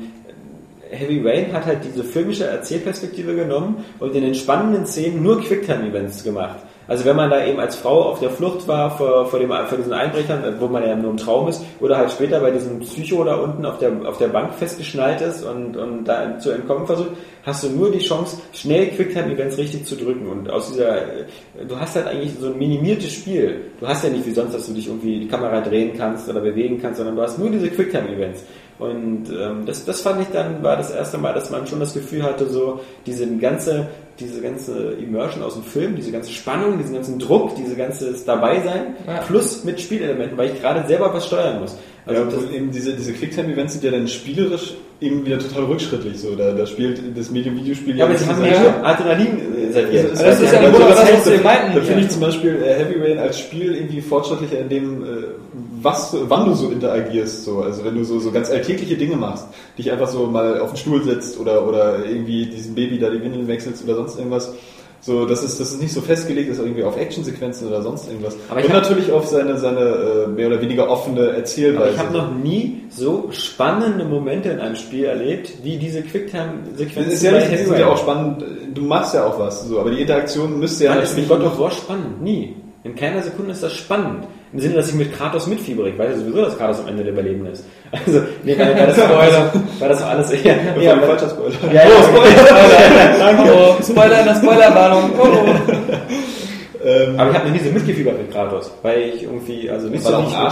Heavy Rain hat halt diese filmische Erzählperspektive genommen und in den spannenden Szenen nur Quicktime-Events gemacht. Also wenn man da eben als Frau auf der Flucht war vor, vor, dem, vor diesen Einbrechern, wo man ja nur im Traum ist, oder halt später bei diesem Psycho da unten auf der, auf der Bank festgeschnallt ist und, und da zu entkommen versucht, hast du nur die Chance, schnell Quicktime-Events richtig zu drücken. Und aus dieser, du hast halt eigentlich so ein minimiertes Spiel. Du hast ja nicht wie sonst, dass du dich irgendwie die Kamera drehen kannst oder bewegen kannst, sondern du hast nur diese Quicktime-Events. Und ähm, das, das fand ich dann, war das erste Mal, dass man schon das Gefühl hatte, so diese ganze, diese ganze Immersion aus dem Film, diese ganze Spannung, diesen ganzen Druck, diese ganze Dabeisein, ja. plus mit Spielelementen, weil ich gerade selber was steuern muss. Also ja, eben diese, diese Quicktime-Events sind ja dann spielerisch eben wieder total rückschrittlich. So. Da, da spielt das Medium-Videospiel ja, aber sie haben ja Adrenalin serviert. Also das ist ja ein Wunder, was das heißt, meinten. Da finde ich zum Beispiel äh, Heavy Rain als Spiel irgendwie fortschrittlicher in dem, äh, was, wann du so interagierst. So. Also wenn du so, so ganz alltägliche Dinge machst, dich einfach so mal auf den Stuhl setzt oder, oder irgendwie diesem Baby da die Windeln wechselst oder sonst irgendwas. So, das ist, das ist nicht so festgelegt, ist irgendwie auf Actionsequenzen oder sonst irgendwas. Aber und hab, natürlich auf seine, seine äh, mehr oder weniger offene Erzählweise. Aber ich habe noch nie so spannende Momente in einem Spiel erlebt, wie diese Quicktime-Sequenzen. Das ist ja, nicht, sind ja auch spannend. Du machst ja auch was, so, aber die Interaktion müsste ja... Nein, das ist mit God of War spannend, nie. In keiner Sekunde ist das spannend. Im Sinne, dass ich mit Kratos mitfiebere. Ich weiß ja sowieso, dass Kratos am Ende der Überleben ist. Also, nee, war, war das Spoiler. War das alles eher... Ja, ja, falscher Spoiler. Ja, oh, Spoiler, Spoiler. Danke. Oh, Spoiler in der Spoilerwarnung. Oh, oh. ähm, Aber ich habe noch nie so mitgefiebert mit Kratos. Weil ich irgendwie... also nicht weil so er auch ein Arschloch ist.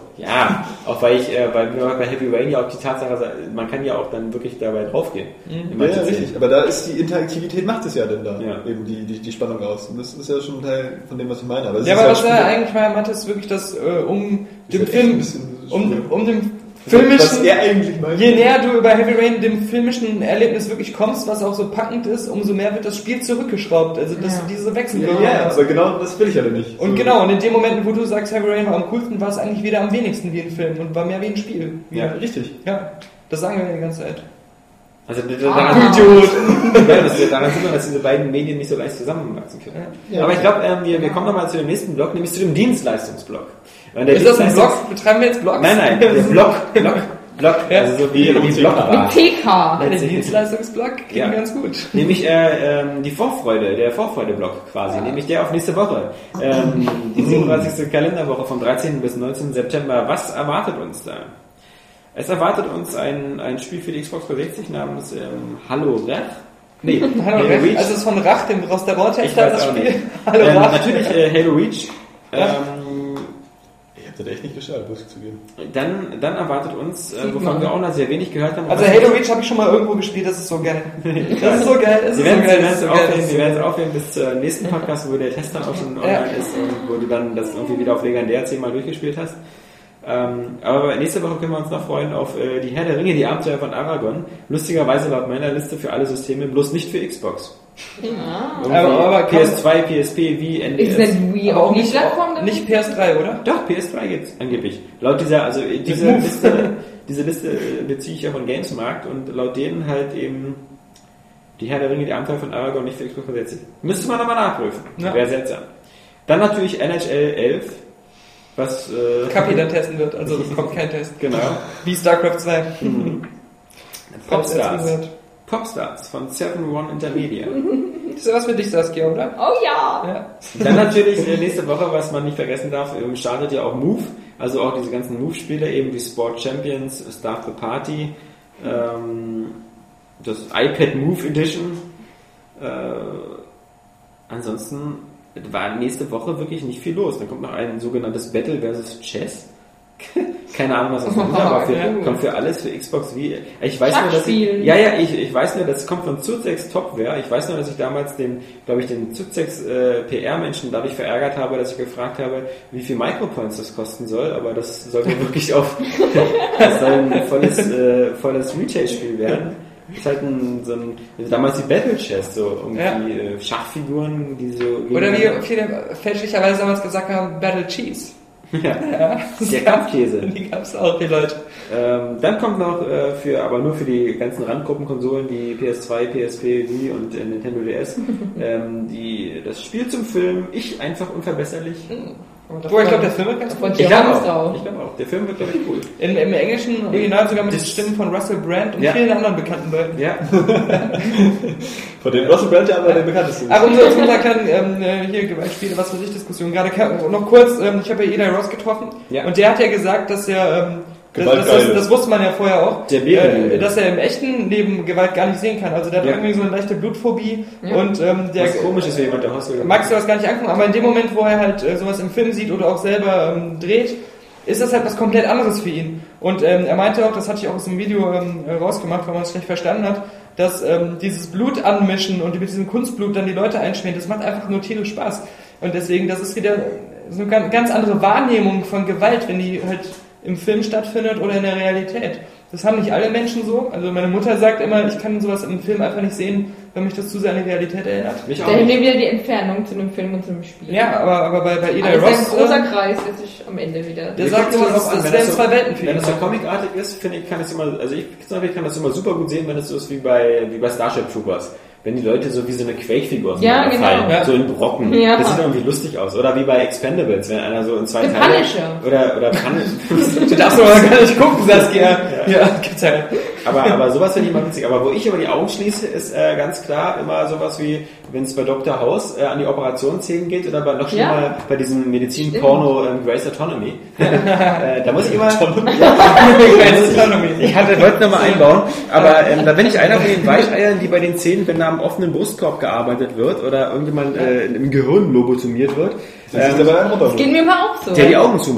Ja, auch weil ich, äh, weil mir bei Heavy Rain ja auch die Tatsache, man kann ja auch dann wirklich dabei draufgehen. Mhm. Ja, ja, richtig. Aber da ist die Interaktivität, macht es ja denn da ja. eben die, die, die Spannung aus. Und das ist ja schon ein Teil von dem, was ich meine. Aber es ja, ist aber halt was er eigentlich mal meinte, ist wirklich, dass äh, um dem Film, um, um dem filmischen, was er eigentlich meint. Je näher du über Heavy Rain dem filmischen Erlebnis wirklich kommst, was auch so packend ist, umso mehr wird das Spiel zurückgeschraubt. Also das, ja. diese Wechselwirkung. Ja, ja, aber genau das will ich ja nicht. Und so. Genau, und in dem Moment, wo du sagst, Heavy Rain war am coolsten, war es eigentlich wieder am wenigsten wie ein Film und war mehr wie ein Spiel. Wie ja, richtig. Ja, das sagen wir ja die ganze Zeit. Also ah, daran, ja, das, daran sieht man, dass diese beiden Medien nicht so leicht zusammenwachsen können. Ja. Aber ich glaube, ähm, wir, wir kommen nochmal zu dem nächsten Block, nämlich zu dem Dienstleistungsblock. Der ist das ein Blog? Betreiben wir jetzt Blogs? Nein, nein, der Block, Block, Block, ja. Also so wie, wie Blockbar. Mit T K. Ja, der Dienstleistungsblock geht ja. ganz gut. Nämlich äh, ähm, die Vorfreude, der Vorfreude-Block quasi, ja. nämlich der auf nächste Woche. Ähm, die siebenunddreißigste Kalenderwoche vom dreizehnten bis neunzehnten September. Was erwartet uns da? Es erwartet uns ein, ein Spiel für die Xbox dreihundertsechzig namens ähm, Hallo Rech. Nee, Hallo Halo Reach. Reach. Also es ist von Rach, dem Restaurant-Tester, das Spiel. Hallo ähm, Rach. Natürlich äh, Halo Reach. Ja. Ähm, ich hab das echt nicht geschaut, muss ich zugeben. Dann, dann erwartet uns, äh, wovon wir auch noch sehr wenig gehört haben. Also Halo Reach habe ich schon mal irgendwo gespielt, das ist so geil. Das ist so geil. Das Sie ist werden so geil. es aufhören, Sie werden es aufhören bis zur nächsten Podcast, wo der Test dann auch schon online ja. ist und wo du dann das irgendwie wieder auf legendär zehnmal durchgespielt hast. Ähm, aber nächste Woche können wir uns noch freuen auf äh, die Herr der Ringe, die Abenteuer von Aragorn. Lustigerweise laut meiner Liste für alle Systeme, bloß nicht für Xbox. Ja. Aber, aber P S zwei, P S P, Wii, N D S. Ist denn Wii auch nicht Plattform? Nicht P S drei, oder? Doch, P S drei gibt's angeblich. Laut dieser, also diese Liste, diese Liste beziehe ich ja von Gamesmarkt und laut denen halt eben die Herr der Ringe, die Abenteuer von Aragorn nicht für Xbox versetzt. Müsste man nochmal nachprüfen. Ja. Wäre seltsam. Dann natürlich N H L elf. Was äh, Kapi dann testen wird, also es kommt kein Test. Genau. Wie StarCraft zwei. Mhm. Popstars. Popstars von Seven One Intermedia. Das ist was für dich, Saskia, oder? Oh ja! ja. Dann natürlich äh, nächste Woche, was man nicht vergessen darf, startet ja auch Move. Also auch diese ganzen Move-Spiele, eben wie Sport Champions, Start the Party, ähm, das iPad Move Edition. Äh, ansonsten war nächste Woche wirklich nicht viel los. Dann kommt noch ein sogenanntes Battle versus Chess. Keine Ahnung, was das ist, aber für, kommt für alles, für Xbox wie. Ich weiß nur, dass ich, ja, ja, ich, ich weiß nur, das kommt von Zuzex Topware. Ich weiß nur, dass ich damals den, glaube ich, den Zuzex äh, P R-Menschen dadurch verärgert habe, dass ich gefragt habe, wie viel Micropoints das kosten soll, aber das sollte wirklich auf, das soll ein volles, äh, volles Retail-Spiel werden. Das ist halt ein, so ein, damals die Battle Chess, so irgendwie ja. Schachfiguren, die so... Oder wie viele fälschlicherweise damals gesagt haben, Battle Cheese. Ja, ja. Der Kampfkäse. Die gab's auch, die Leute. Ähm, dann kommt noch äh, für, aber nur für die ganzen Randgruppenkonsolen, die P S zwei, P S P, Wii und äh, Nintendo D S, ähm, die, das Spiel zum Film, Ich einfach unverbesserlich. Mhm. Boah, ich glaube, der Film wird ganz gut. Ich glaube auch. Ich glaube auch. Der Film wird, glaube ich, cool. In, Im englischen Original sogar mit den Stimmen von Russell Brand und ja. vielen anderen bekannten Leuten. Ja. Von denen Russell Brand ja aber der bekannteste ist. Aber um so zu sagen, ähm, hier Gewaltspiele, was für sich Diskussion. Gerade noch kurz, ähm, ich habe ja Eli Ross getroffen ja. und der hat ja gesagt, dass er... Ähm, Das, das, das, das wusste man ja vorher auch, äh, dass er im echten Leben Gewalt gar nicht sehen kann. Also der hat ja. irgendwie so eine leichte Blutphobie ja. und ähm, der was komisch ist, wenn jemand der Hospital magst du das gar nicht angucken, aber in dem Moment, wo er halt äh, sowas im Film sieht oder auch selber ähm, dreht, ist das halt was komplett anderes für ihn. Und ähm, er meinte auch, das hatte ich auch aus dem Video ähm, rausgemacht, weil man es schlecht verstanden hat, dass ähm, dieses Blut anmischen und mit diesem Kunstblut dann die Leute einschmieren, das macht einfach nur tierisch Spaß. Und deswegen, das ist wieder so eine ganz andere Wahrnehmung von Gewalt, wenn die halt im Film stattfindet oder in der Realität. Das haben nicht alle Menschen so. Also meine Mutter sagt immer, ich kann sowas im Film einfach nicht sehen, wenn mich das zu sehr an die Realität erinnert. Mich auch da nehmen wieder die Entfernung zu einem Film und zu einem Spiel. Ja, aber, aber bei, bei Eli also Ross... Das ist ein großer Kreis, der sich am Ende wieder... Der sagt immer, das, das wären zwei Welten für ihn. Wenn es so comicartig ist, finde ich, kann es immer... Also ich kann das immer super gut sehen, wenn es so ist wie bei, wie bei Starship Troopers. Wenn die Leute so wie so eine Quake-Figur ja, genau. fallen, ja. so in Brocken. Ja. Das sieht irgendwie lustig aus. Oder wie bei Expendables, wenn einer so in zwei The Teile... Punisher. Oder, oder Punisher. Du darfst aber gar nicht gucken, Saskia. Ja, ja gibt's ja. Aber, aber sowas finde ich immer witzig. Aber wo ich immer die Augen schließe, ist äh, ganz klar immer sowas wie, wenn es bei Doktor House äh, an die Operationsszenen geht oder bei, noch schlimmer ja. bei diesem Medizin-Porno ähm, Grey's Autonomy. äh, da muss ich immer... Grey's Autonomy. Ich hatte, wollte noch mal einbauen. Aber ähm, da bin ich einer von den Weicheiern, die bei den Szenen, wenn da am offenen Brustkorb gearbeitet wird oder irgendjemand äh, im Gehirn lobotomiert wird, ähm, das geht mir mal auch so. Der die Augen zumacht.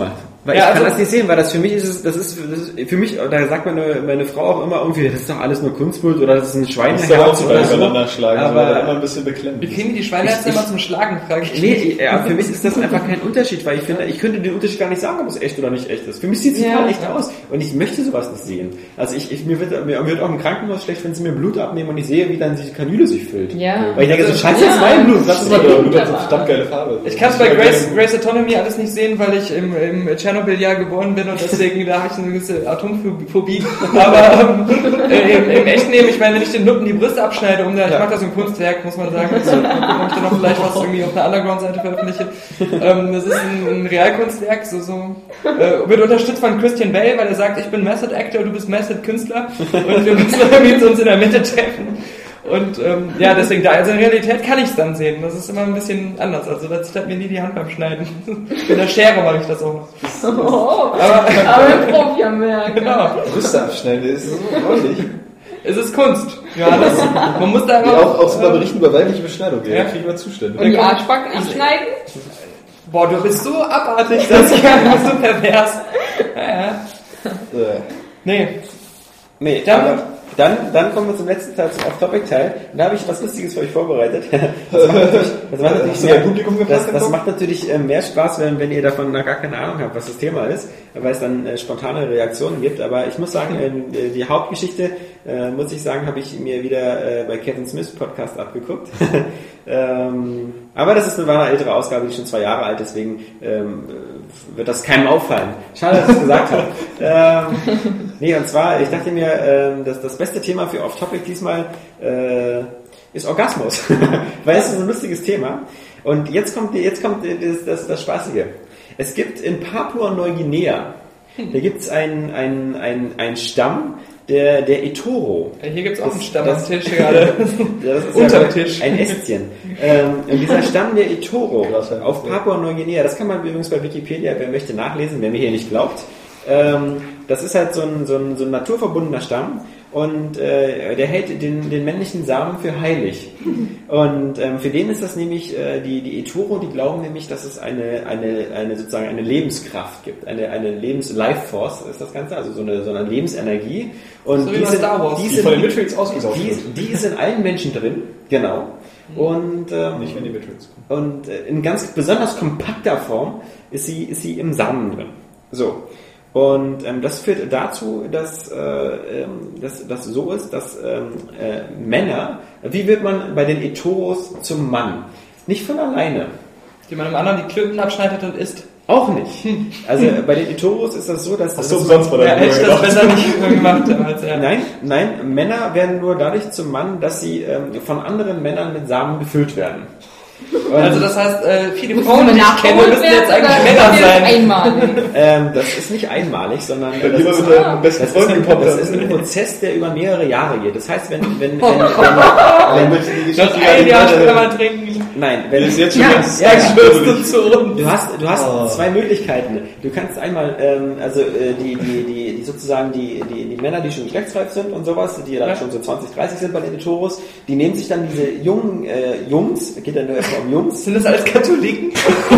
Weil Ja, ich kann also- das nicht sehen, weil das für mich ist, es- das ist, das ist für mich, da sagt meine, meine Frau auch immer irgendwie, das ist doch alles nur Kunstbild oder das ist ein Das ist doch auch Schweineherz zum oder so. Übereinander schlagen, Aber- aber immer ein bisschen beklemmt. Wie kriegen die die Schweineherzen Ich- immer zum Schlagen, frage ich. Nee, ja, für mich ist das einfach kein Unterschied, weil ich finde, ich könnte den Unterschied gar nicht sagen, ob es echt oder nicht echt ist. Für mich sieht es Ja. total echt aus und ich möchte sowas nicht sehen. Also ich, ich mir, wird, mir wird auch im Krankenhaus schlecht, wenn sie mir Blut abnehmen und ich sehe, wie dann die Kanüle sich füllt. Ja. Weil ich denke, so scheiße, Ja. das ist mein Blut, lass es mal Aber durch. Blut hat so verdammt geile Farbe. Ich kann es bei Grace, Grace Autonomy alles nicht sehen, weil ich im, im Tschernobyl-Jahr geboren bin und deswegen da habe ich eine gewisse Atomphobie. Aber ähm, äh, im, im echten Leben, ich meine, wenn ich den Nutten die Brüste abschneide, um da, ich mache das im Kunstwerk, muss man sagen, also, mal gucken, ob ich dann noch vielleicht was irgendwie auf einer Underground-Seite veröffentliche. Ähm, das ist ein, ein Realkunstwerk, so, so äh, wird unterstützt von Christian Bale, weil er sagt, ich bin Method Actor, du bist Method Künstler und wir müssen irgendwie uns in der Mitte treffen. Und ähm, ja, deswegen da, also in Realität kann ich es dann sehen. Das ist immer ein bisschen anders. Also da zittert mir nie die Hand beim Schneiden. Mit der Schere mache ich das auch. Oh, Aber aber ein Profi am Werk. genau, Brüste abschneiden, das ist so ordentlich. es ist Kunst. Ja, das, man muss da Ja, immer... auch, auch so mal berichten über weibliche Beschneidung, ja. Ja. Da kriegen wir Zustände. Und die Arschbacken abschneiden? Boah, du bist so abartig, das ist ja so pervers. Ja, ja. Äh, Nee, Nee, Dann- aber dann, dann kommen wir zum letzten Teil, zum Off-Topic-Teil. Und da habe ich was Lustiges für euch vorbereitet. Das macht natürlich, das macht natürlich, Hast du mehr, dein Publikum gefragt, das, das Tom? macht natürlich äh, mehr Spaß, wenn, wenn ihr davon gar keine Ahnung habt, was das Thema ist, weil es dann äh, spontane Reaktionen gibt. Aber ich muss sagen, äh, die Hauptgeschichte, äh, muss ich sagen, habe ich mir wieder äh, bei Kevin Smiths Podcast abgeguckt. ähm, aber das ist eine, war eine ältere Ausgabe, die ist schon zwei Jahre alt, deswegen ähm, wird das keinem auffallen. Schade, dass ich es gesagt habe. Ähm, nee, und zwar, ich dachte mir, ähm, dass das beste Thema für Off-Topic diesmal äh, ist Orgasmus. Weil es ist ein lustiges Thema. Und jetzt kommt, jetzt kommt das, das, das Spaßige. Es gibt in Papua-Neuguinea, da gibt es einen ein, ein, ein Stamm, der, der Etoro. hier gibt's auch Das- einen Stamm das- am Tisch gerade. Ja, das ist Unterm ja Tisch. ein Ästchen. Ähm, und dieser Stamm der Etoro Krass, ja. auf Papua-Neuguinea, das kann man übrigens bei Wikipedia, wer möchte, nachlesen, wer mir hier nicht glaubt. Ähm, das ist halt so ein, so ein, so ein naturverbundener Stamm und äh, der hält den, den männlichen Samen für heilig. Und ähm, für den ist das nämlich, äh, die, die Etoro, die glauben nämlich, dass es eine, eine, eine sozusagen eine Lebenskraft gibt, eine, eine Lebens-Life-Force ist das Ganze, also so eine, so eine Lebensenergie. Und So wie bei Star Wars. die, die sind, von den Midfields ausgesaugt die, wird. die ist in allen Menschen drin, genau. Und, ähm, Nicht, wenn die Midfields kommen. und äh, in ganz besonders kompakter Form ist sie, ist sie im Samen drin. So. Und ähm, das führt dazu, dass äh, ähm, dass das so ist, dass ähm, äh, Männer, wie wird man bei den Etoros zum Mann? Nicht von alleine. Die man dem anderen die Klöten abschneidet und isst. Auch nicht. Also äh, bei den Etoros ist das so, dass... Hast du dass umsonst bei Ja, deinem hätte ich Bruder das gedacht? besser nicht gemacht als er. Nein, nein, Männer werden nur dadurch zum Mann, dass sie ähm, von anderen Männern mit Samen gefüllt werden. Und, Also das heißt, äh, viele Muss Frauen, die man ich kenne, nachgeholt müssen jetzt werden eigentlich oder Männer ist das sein. einmalig? ähm, das ist nicht einmalig, sondern Wenn das jemand ist, mit deinem besten das ist, Freund ein, gepoppt das hat. ist ein Prozess, der über mehrere Jahre geht. Das heißt, wenn, wenn, wenn, Oh, wenn, ich möchte die Noch Geschichte gar ein nicht Jahr weiter- später mal trinken. nein, wenn, Die ist jetzt schon ja, ganz- ja, ganz ja. schwierig. zu uns. Du hast, du hast Oh. zwei Möglichkeiten. Du kannst einmal, ähm, also äh, die, die, die, die sozusagen die, die, die Männer, die schon geschlechtsreif sind und sowas, die dann Ja. schon so zwanzig, dreißig sind bei den Etoros, die nehmen sich dann diese jungen äh, Jungs, geht ja nur erstmal um Jungs, Sind das alles Katholiken?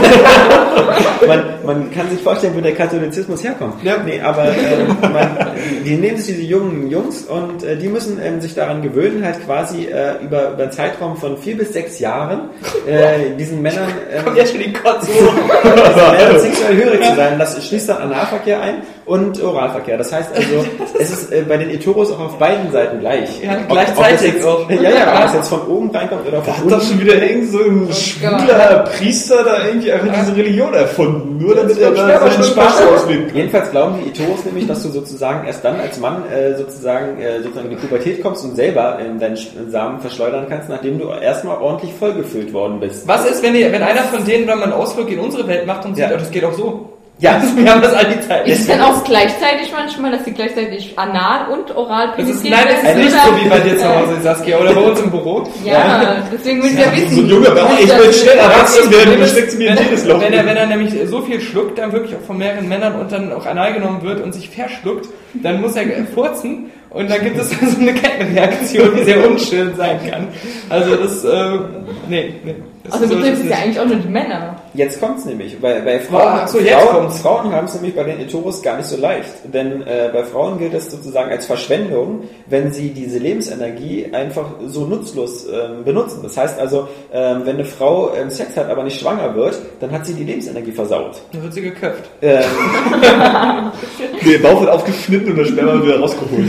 man, man kann sich vorstellen, wo der Katholizismus herkommt. Ja. Nee, aber ähm, man, die nehmen sich diese jungen Jungs und äh, die müssen ähm, sich daran gewöhnen, halt quasi äh, über, über einen Zeitraum von vier bis sechs Jahren äh, diesen Männern ähm, Kommt ja schon die Kotze. Männern sexuell hörig zu sein. Das schließt dann Analverkehr ein und Oralverkehr. Das heißt also, es ist äh, bei den Etoros auch auf beiden Seiten gleich. Ja, Ob- gleichzeitig ob das jetzt, auch. Ja, ja, ob das jetzt von oben reinkommt oder von Da hat unten. doch schon wieder irgend so ein schwuler Priester da irgendwie einfach diese Religion erfunden. Nur damit er da seinen Spaß auslebt. Jedenfalls glauben die Etoros nämlich, dass du sozusagen erst dann als Mann äh, sozusagen, äh, sozusagen in die Pubertät kommst und selber äh, deinen Sch- Samen verschleudern kannst, nachdem du erstmal ordentlich vollgefüllt worden bist. Was ist, wenn, die, wenn einer von denen dann mal einen Ausflug in unsere Welt macht und sieht, Ja. oh, das geht auch so? Ja, Wir haben das all die Zeit. Ist es dann auch gleichzeitig manchmal, dass sie gleichzeitig anal und oral Das ist, penetriert nein, das ist werden? nicht so wie bei dir zu Hause, Saskia, oder bei uns im Büro. Ja, deswegen will ich ja wissen. So ein junger Bauch, ich will schnell erwachsen werden, du steckst mir in jedes Loch. Wenn er, wenn er nämlich so viel schluckt, dann wirklich auch von mehreren Männern und dann auch anal genommen wird und sich verschluckt, dann muss er furzen und dann gibt es so eine Kettenreaktion, die sehr unschön sein kann. Also das, äh, nee, nee. Also betrifft es ja eigentlich auch nur die Männer. Jetzt kommt's nämlich, bei, bei Frauen, Ach so, jetzt Frauen, kommt's. Frauen haben es nämlich bei den Heteros gar nicht so leicht, denn äh, bei Frauen gilt das sozusagen als Verschwendung, wenn sie diese Lebensenergie einfach so nutzlos ähm, benutzen. Das heißt also, ähm, wenn eine Frau ähm, Sex hat, aber nicht schwanger wird, dann hat sie die Lebensenergie versaut. Dann wird sie geköpft. Ähm, Der Bauch wird aufgeschnitten und der Sperma wird wieder rausgeholt.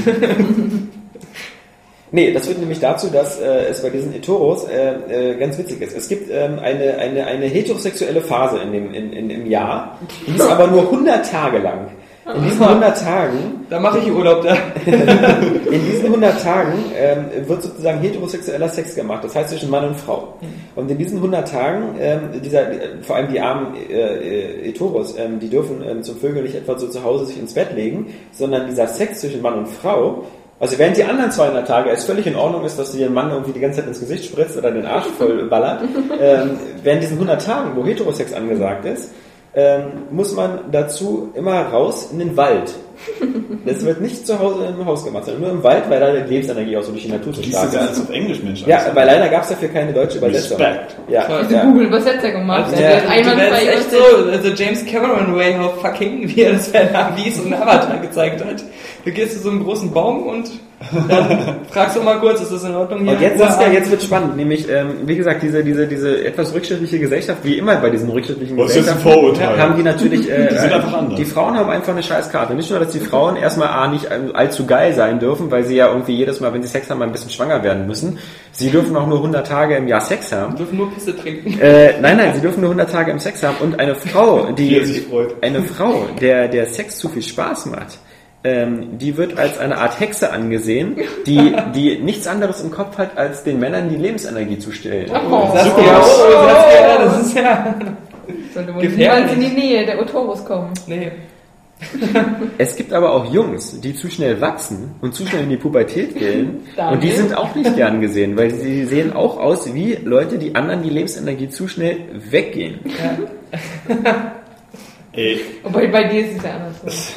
Nee, das führt nämlich dazu, dass äh, es bei diesen Heteros äh, äh, ganz witzig ist. Es gibt ähm, eine, eine, eine heterosexuelle Phase in dem, in, in, im Jahr, die ist aber nur hundert Tage lang. In diesen hundert Tagen, Da mache ich Urlaub da. in diesen hundert Tagen ähm, wird sozusagen heterosexueller Sex gemacht, das heißt zwischen Mann und Frau. Und in diesen hundert Tagen, ähm, dieser, vor allem die armen äh, äh, Heteros, ähm, die dürfen ähm, zum Vögeln nicht etwa so zu Hause sich ins Bett legen, sondern dieser Sex zwischen Mann und Frau, also während die anderen zweihundert Tage es völlig in Ordnung ist, dass du den Mann irgendwie die ganze Zeit ins Gesicht spritzt oder den Arsch voll ballert, ähm, während diesen hundert Tagen, wo Heterosex angesagt ist, ähm, muss man dazu immer raus in den Wald. Das wird nicht zu Hause im Haus gemacht, sondern nur im Wald, weil da die Lebensenergie auch so durch die Natur zu Liest stark das ja ist. alles auf Englisch, Mensch. Ja, alles. weil leider gab es dafür keine deutsche Übersetzung. Respekt. Ja, Diese ja. Google-Übersetzer gemacht. Also, der ja, hat Du einwandfrei wärst echt übersetzt. so, also James Cameron way how fucking, wie er das bei Navis und Avatar gezeigt hat. Du gehst zu so einem großen Baum und dann fragst du mal kurz, ist das in Ordnung hier? Und jetzt ist ja, jetzt wird spannend, nämlich, ähm, wie gesagt, diese, diese, diese etwas rückschrittliche Gesellschaft, wie immer bei diesen rückschrittlichen Was ist jetzt ein Gesellschaften, Vorurteil? haben die natürlich, äh, Die sind einfach anders. die Frauen haben einfach eine scheiß Karte. Nicht nur, dass die Frauen erstmal A, nicht allzu geil sein dürfen, weil sie ja irgendwie jedes Mal, wenn sie Sex haben, ein bisschen schwanger werden müssen. Sie dürfen auch nur hundert Tage im Jahr Sex haben. Wir dürfen nur Pisse trinken. Äh, nein, nein, sie dürfen nur hundert Tage im Sex haben und eine Frau, Wie die, er sich freut. eine Frau, der, der Sex zu viel Spaß macht, ähm, die wird als eine Art Hexe angesehen, die, die nichts anderes im Kopf hat, als den Männern die Lebensenergie zu stellen. Oh, Saskia, oh, Saskia, das ist ja... sollte wohl Gefährlich. niemals in die Nähe der Otoros kommen. Nee. Es gibt aber auch Jungs, die zu schnell wachsen und zu schnell in die Pubertät gehen Daniel. und die sind auch nicht gern gesehen, weil sie sehen auch aus wie Leute, die anderen die Lebensenergie zu schnell weggehen. Ey, Wobei bei dir ist es ja anders.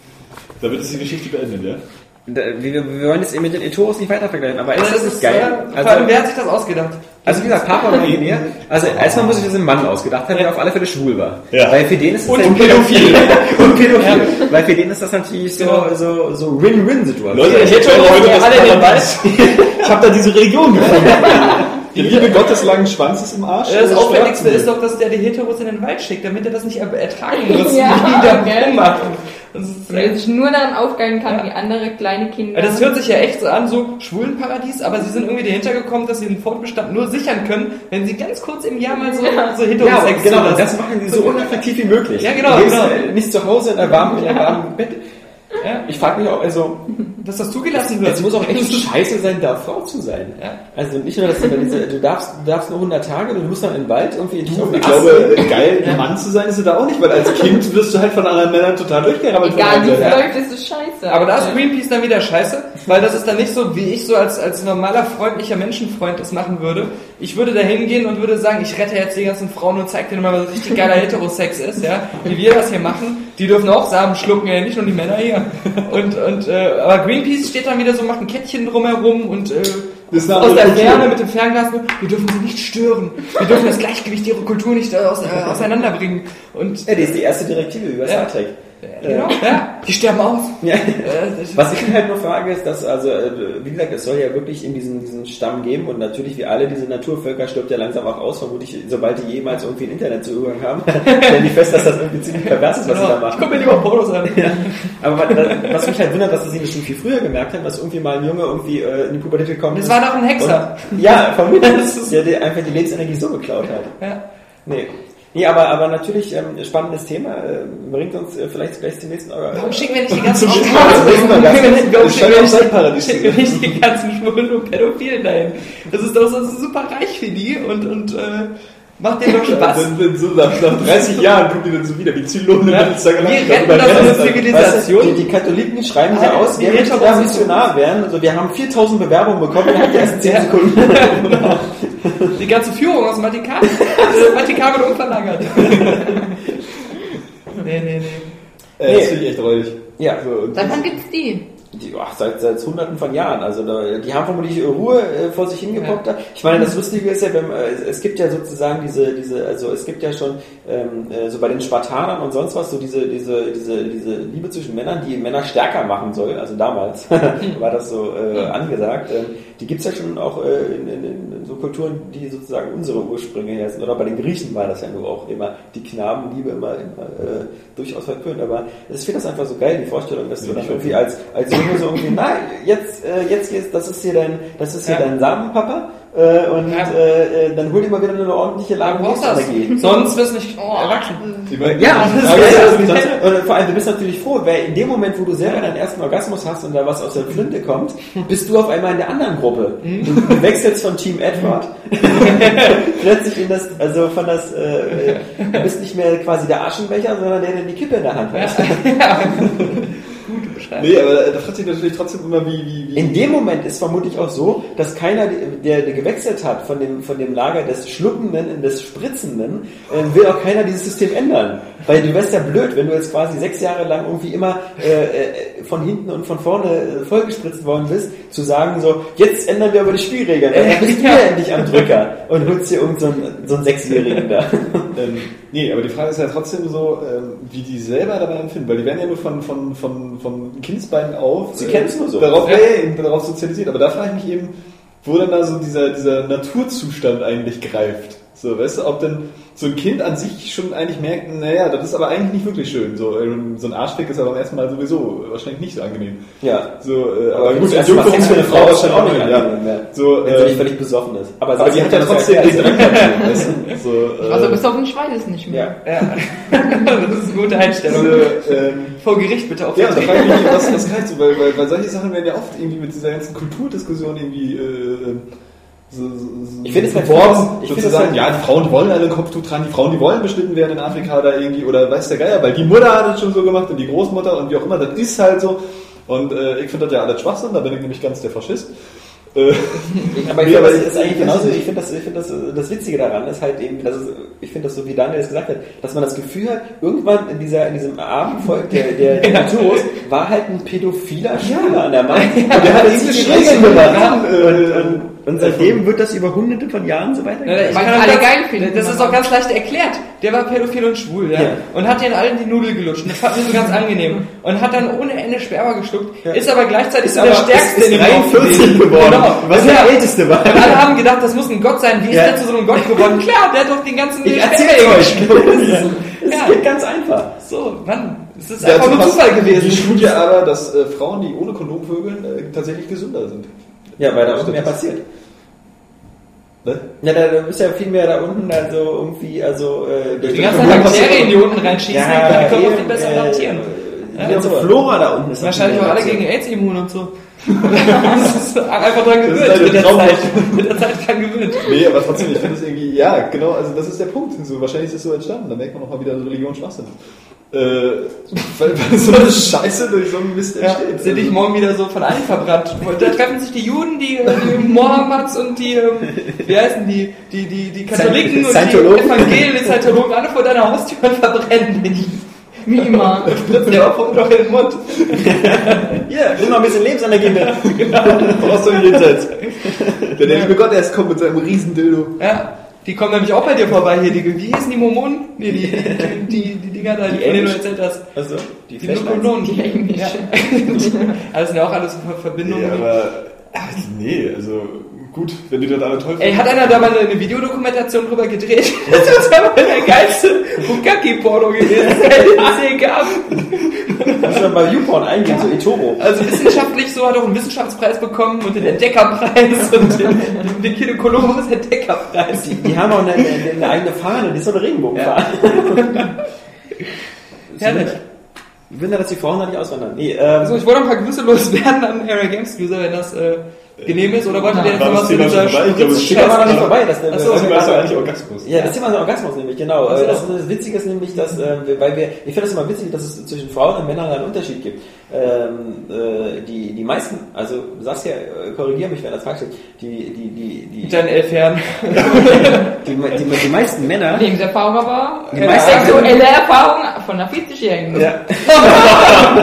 damit ist die Geschichte beendet, ja? Da- Wir, wir wollen jetzt eben mit den Heteros nicht weiter vergleichen, aber ist das nicht äh, geil? vor allem, wer hat sich das ausgedacht? Also wie gesagt, Papa und mir, also erstmal muss ich diesen Mann ausgedacht haben, der auf alle Fälle schwul war. Ja. Weil für den ist es Und halt- pädophil. und pädophil. Weil für den ist das natürlich so, Genau. so, so Win-Win-Situation. Leute, ich hätte Heteros heute gehen das alle in den Paradies. Ich habe da diese Religion gefunden. Die Liebe Gottes langen Schwanzes im Arsch. Das äh, Aufwendigste Schmerzen. ist doch, dass der die Heteros in den Wald schickt, damit er das nicht er- ertragen muss, Ja, wie die da gell. rummachen. Das, ist, Und er sich nur daran aufgeilen kann, wie andere kleine Kinder. das hört sich ja echt so an, so Schwulenparadies, aber sie sind irgendwie dahinter gekommen, dass sie den Fortbestand nur sichern können, wenn sie ganz kurz im Jahr mal so, so Ja, Heterosex genau, und zulassen. das machen die so unattraktiv wie möglich. Ja, genau, Du gehst, genau. äh, nicht zu Hause in der warmen, in der warmen Bett. Ja. Ich frage mich auch, also, Dass das zugelassen wird. es muss auch echt scheiße sein, da Frau zu sein. Ja. Also nicht nur, dass du, diese, du darfst, du darfst nur hundert Tage, du musst dann in den Wald irgendwie dich auf Ich den Ast glaube, geil, ein Mann zu sein ist er da auch nicht, weil als Kind wirst du halt von anderen Männern total durchgerammelt. Egal wie von es anderen. läuft, ist es scheiße. Aber da ist Greenpeace dann wieder scheiße, weil das ist dann nicht so, wie ich so als, als normaler, freundlicher Menschenfreund das machen würde. Ich würde da hingehen und würde sagen, ich rette jetzt die ganzen Frauen und zeig denen mal, was richtig geiler Heterosex ist, ja, wie wir das hier machen. Die dürfen auch Samen schlucken, ja, nicht nur die Männer hier. Und, und, äh, aber Greenpeace steht dann wieder so, macht ein Kettchen drumherum und, äh, Das ist eine aus andere der Kultur. Ferne mit dem Fernglas, wir dürfen sie nicht stören. Wir dürfen das Gleichgewicht ihrer Kultur nicht äh, aus, äh, auseinanderbringen. Und, Ja, das ist die erste Direktive über Star Ja. Trek. genau, ja, die sterben aus. Ja. Äh, das- Was ich mir halt nur frage, ist, dass, also, äh, wie gesagt, es soll ja wirklich in diesen, diesen Stamm geben und natürlich, wie alle diese Naturvölker, stirbt ja langsam auch aus, vermutlich, sobald die jemals irgendwie einen Internetzugang haben, stellen die fest, dass das irgendwie ziemlich pervers ist, was sie da Ich machen. guck mir lieber Pornos an. Aber was, was mich halt wundert, dass sie das schon viel früher gemerkt haben, dass irgendwie mal ein Junge irgendwie äh, in die Pubertät gekommen Das ist. war doch ein Hexer. Und, ja, vermutlich, der, der einfach die Lebensenergie so geklaut hat. Ja. Nee. Nee, aber, aber natürlich ähm, spannendes Thema, äh, bringt uns äh, vielleicht gleich zum nächsten Euro. Warum schicken wir nicht die ganzen Zum Schwulen? Spaß, das ist mal ganz- Warum das scheint schicken auch sein Paradies zu wir nicht- sein. schicken wir nicht die ganzen Schwulen und Pädophilen dahin? Das ist doch so super reich für die und, und äh, macht denen doch Spaß. Dann, dann so nach, nach dreißig Jahren kommen die dann so wieder, wie Zylonen Ja. und sagen, Wir retten das so eine Zivilisation. Weißt du, die, die Katholiken schreiben so Alter, aus, die wir möchten da Heteros- Missionar werden. Also wir haben viertausend Bewerbungen bekommen innerhalb der ersten zehn Ja. Sekunden. Die ganze Führung aus dem Vatikan, äh, Vatikan wird umverlagert. nee, nee, nee. Äh, das finde ich echt räudig. Ja. So, und Seit wann gibt's die? Die, ach, seit, seit hunderten von Jahren. Also da, die haben vermutlich Ruhe äh, vor sich hingepoppt. Ja. Ich meine, das Lustige ist ja, wenn, äh, es gibt ja sozusagen diese, diese, also es gibt ja schon ähm, äh, so bei den Spartanern und sonst was so diese, diese, diese, diese Liebe zwischen Männern, die Männer stärker machen soll. Also damals war das so äh, angesagt. Ähm, die gibt's ja schon auch äh, in, in, in so Kulturen, die sozusagen unsere Ursprünge her sind. Oder bei den Griechen war das ja nur auch immer die Knabenliebe immer, immer äh, durchaus verpönt. Aber ich finde das einfach so geil, die Vorstellung, dass du dann irgendwie als als Junge so irgendwie, na, jetzt, äh, jetzt geht's, das ist hier dein, das ist hier ja. dein Samenpapa, äh, und ja. äh, dann hol dir mal wieder eine ordentliche Lagerungsenergie. Sonst wirst du nicht oh, erwachsen. Ja, das ist das, das, und vor allem, du bist natürlich froh, weil in dem Moment, wo du selber deinen ersten Orgasmus hast und da was aus der Flinte kommt, bist du auf einmal in der anderen Gruppe. Du, du wechselst von Team Edward plötzlich in das, also von das, äh, du bist nicht mehr quasi der Aschenbecher, sondern der, der die Kippe in der Hand hat. Ja. Nee, aber da fragt sich natürlich trotzdem immer, wie, wie, wie... In dem Moment ist vermutlich auch so, dass keiner, der, der gewechselt hat von dem, von dem Lager des Schluckenden in das Spritzenden, äh, will auch keiner dieses System ändern. Weil du wärst ja blöd, wenn du jetzt quasi sechs Jahre lang irgendwie immer äh, von hinten und von vorne äh, vollgespritzt worden bist, zu sagen so, jetzt ändern wir aber die Spielregeln. Dann bist du ja endlich am Drücker und holst dir irgend so einen, so einen Sechsjährigen da. ähm, nee, aber die Frage ist ja trotzdem so, ähm, wie die selber dabei empfinden, weil die werden ja nur von, von, von, von Kindsbeinen auf, sie kennen es nur so, darauf, ja. ey, darauf sozialisiert. Aber da frage ich mich eben, wo dann da so dieser, dieser Naturzustand eigentlich greift. So, weißt du, ob denn so ein Kind an sich schon eigentlich merkt, naja, das ist aber eigentlich nicht wirklich schön. So, so ein Arschfick ist aber beim ersten Mal sowieso wahrscheinlich nicht so angenehm. Ja. So, äh, aber, aber gut, als Junge für eine Frau wahrscheinlich auch nicht ja. angenehm mehr. So, wenn sie nicht völlig besoffen ist. Aber, aber die hat ja trotzdem den Drang dazu, weißt du? So, äh, also besoffen schreit es nicht mehr. Ja. ja. Das ist eine gute Einstellung. So, ähm, vor Gericht bitte auf. Ja, da frage ich mich, was das heißt, so, weil, weil, weil solche Sachen werden ja oft irgendwie mit dieser ganzen Kulturdiskussion irgendwie äh, so, so, ich finde es halt beworben, sozusagen, halt, ja, die Frauen wollen alle ein Kopftuch tragen, die Frauen, die wollen beschnitten werden in Afrika da irgendwie, oder weiß der Geier, weil die Mutter hat es schon so gemacht und die Großmutter und wie auch immer, das ist halt so. Und äh, ich finde das ja alles Schwachsinn, da bin ich nämlich ganz der Faschist. Äh, aber ich finde, das ist eigentlich genauso, ich finde das, ich finde das, das Witzige daran ist halt eben, dass es, ich finde das so, wie Daniel es gesagt hat, dass man das Gefühl hat, irgendwann in dieser, in diesem Abendvolk der, der, der Kulturos war halt ein pädophiler Schüler an der Mann. Und der hat diese Regeln gemacht. Und, und, und seitdem wird das über hunderte von Jahren so weitergehen. Ja, ich kann alle geil finden. Das ist auch ganz leicht erklärt. Der war pädophil und schwul, ja. ja. Und hat den allen die Nudel gelutscht. Das fand ich so ganz angenehm. Und hat dann ohne Ende Sperma geschluckt. Ja. Ist aber gleichzeitig ist so der Stärkste in dem dreiundvierzig geworden. Genau. Was der Älteste war. Und alle haben gedacht, das muss ein Gott sein. Wie ist ja. der zu so einem Gott geworden? Klar, der hat doch den ganzen... Ich erzähle euch. Das ja. geht ganz einfach. So, Mann. Es ist einfach nur Zufall gewesen. Die Studie aber, dass äh, Frauen, die ohne Kondom vögeln, äh, tatsächlich gesünder sind. Ja, weil da unten mehr passiert. Ne? Ja, da, da ist ja viel mehr da unten, also irgendwie, also... Äh, die ganzen Bakterien, die unten reinschießen, ja, die können wir viel besser adaptieren. Äh, die ganze ja, Flora da unten ist wahrscheinlich auch alle gegen AIDS immun und so. Das ist einfach dran gewöhnt, halt mit, der Zeit, mit der Zeit dran gewöhnt. Nee, aber trotzdem, ich finde es irgendwie, ja, genau, also das ist der Punkt. So, wahrscheinlich ist es so entstanden, da merkt man auch mal wieder, dass Religion Schwachsinn ist. Äh, weil, weil so eine Scheiße durch so einen Mist entsteht. Ja, sind dich morgen wieder so von allen verbrannt. Da treffen sich die Juden, die, die Mohammeds und die, wie heißen die, die, die, die Katholiken und die Evangelien, die Scientologen, alle vor deiner Haustür und verbrennen dich. Wie immer. Spritzen ja auch noch in den Mund. Ja, yeah, nimm mal ein bisschen Lebensenergie mit. Genau. Brauchst du jenseits. Der ja. liebe Gott erst kommt mit seinem riesen Dildo. Ja. Die kommen nämlich auch bei dir vorbei hier. Die, wie hießen die Mormonen? Nee, die, die, die, die Dinger da, die von denen du erzählt hast. Achso, die Die Mormonen. Die ja. Das sind ja auch alles Verbindungen. Ja, aber, ach, nee, also, gut, wenn die das alle toll finden. Ey, hat einer da mal eine Videodokumentation drüber gedreht? Das ist aber der geilste Bukaki-Porno gewesen, der es je gab. Das ist ja bei YouPorn eingehen, so eToro. Also wissenschaftlich so, hat auch einen Wissenschaftspreis bekommen und den Entdeckerpreis und den, den Kino Columbus Entdeckerpreis. Die, die haben auch eine, eine, eine eigene Fahne, die ist so eine Regenbogenfahne. Ja. Herrlich. Ich finde, dass die Frauen da nicht auswandern. Nee, ähm, also ich wollte ein paar Grüße loswerden an Area Games User, wenn das äh, genehm ist, oder wolltet ihr jetzt noch was zu dieser Thema war noch nicht vorbei. Das, das, Achso, das war also eigentlich Orgasmus. Ja, das Thema ist Orgasmus nämlich, genau. Also das, das Witzige ist nämlich, dass, äh, weil wir, ich finde das immer witzig, dass es zwischen Frauen und Männern einen Unterschied gibt. Ähm, äh, die, die meisten, also Saskia, äh, korrigiere mich, wenn das falsch ist, die, die, die, die... Dein elf Herren. die, die, die meisten Männer... Lebenserfahrung aber... Die meisten aktuelle Erfahrung von einer vierzig-Jährigen. Ja.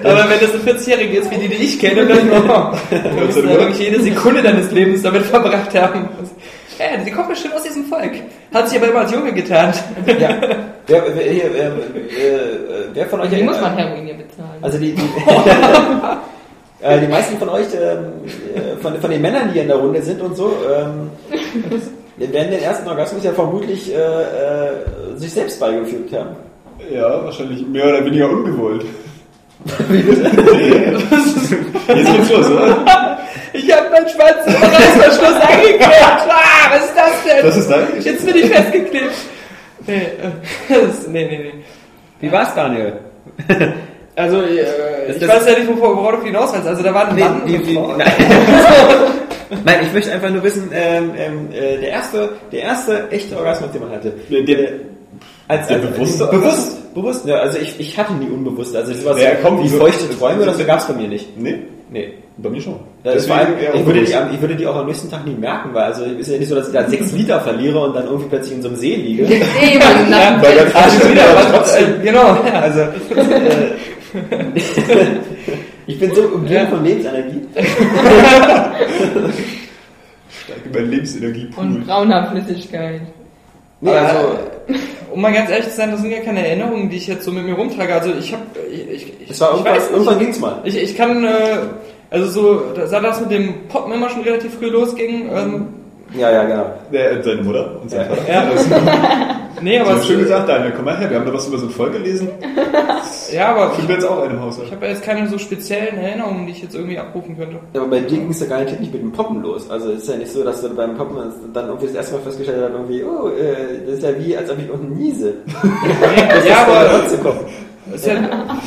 Aber wenn das eine vierzig-Jährige ist, wie die, die ich kenne, dann oh, du musst da wirklich jede Sekunde deines Lebens damit verbracht haben. Ja, die kommt bestimmt aus diesem Volk. Hat sich aber immer als Junge getarnt. Ja. Wer, wer, hier, wer, äh, wer von euch... Die muss man Heroin hier bezahlen. Also die... die äh, die meisten von euch, ähm, von, von den Männern, die in der Runde sind und so, ähm, werden den ersten Orgasmus ja vermutlich äh, äh, sich selbst beigefügt haben. Ja, wahrscheinlich mehr oder weniger ungewollt. Jetzt geht's los, oder? Ich hab meinen Schwanz im Reißverschluss angeklebt. Ah, was ist das denn? Das ist deine Geschichte. Jetzt bin ich festgeklebt. Nee, äh, das, nee, nee, nee. Wie war's, Daniel? Also, äh, ich das weiß ja nicht, worauf du hinaus willst. Also, da war ein Nee, Mann die, und die, Frau. nein. Nein, ich möchte einfach nur wissen, ähm, ähm, äh, der erste, der erste echte Orgasmus, den man hatte. Der, der, Als, der als, bewusste bewusst, bewusst, ja, also ich, ich hatte nie unbewusst, also sowas Ja, komm, wie wieso? feuchte Träume oder so gab's bei mir nicht. nee, Nee. bei mir schon. Ja, Deswegen vor allem, eher ich, würde die, unbewusst. ich würde die auch am nächsten Tag nie merken, weil also ist ja nicht so, dass ich da sechs Liter verliere und dann irgendwie plötzlich in so einem See liege. Nee, man nach Weil dann Ah, schon wieder, aber trotzdem. trotzdem. Genau. Also äh, ich bin so umgeben Ja. von Lebensenergie. Steig über Lebensenergiepool. und brauner Flüssigkeit. Nee, Aber, also, um mal ganz ehrlich zu sein, das sind ja keine Erinnerungen, die ich jetzt so mit mir rumtrage. Also ich habe, ich, ich, es war ich irgendwann, weiß nicht. irgendwann ging's mal. Ich, ich kann, äh, also so, da sah das mit dem Poppen immer schon relativ früh losging. Ähm, Ja, ja, genau. Der, seine Mutter und sein Ja. Vater. Ja. Das nee, aber hast es, du schön gesagt, Daniel, komm mal her, wir haben da was über so ein Volk gelesen. ja, aber Ich bin jetzt auch in einem Haushalt. ich habe ja jetzt keine so speziellen Erinnerungen, die ich jetzt irgendwie abrufen könnte. Ja, aber bei dir ging es ja garantiert nicht mit dem Poppen los. Also es ist ja nicht so, dass du beim Poppen dann irgendwie das erste Mal festgestellt hast, irgendwie, oh, äh, das ist ja wie, als ob ich unten niese. Ja, aber trotzdem kommen. es ist ja,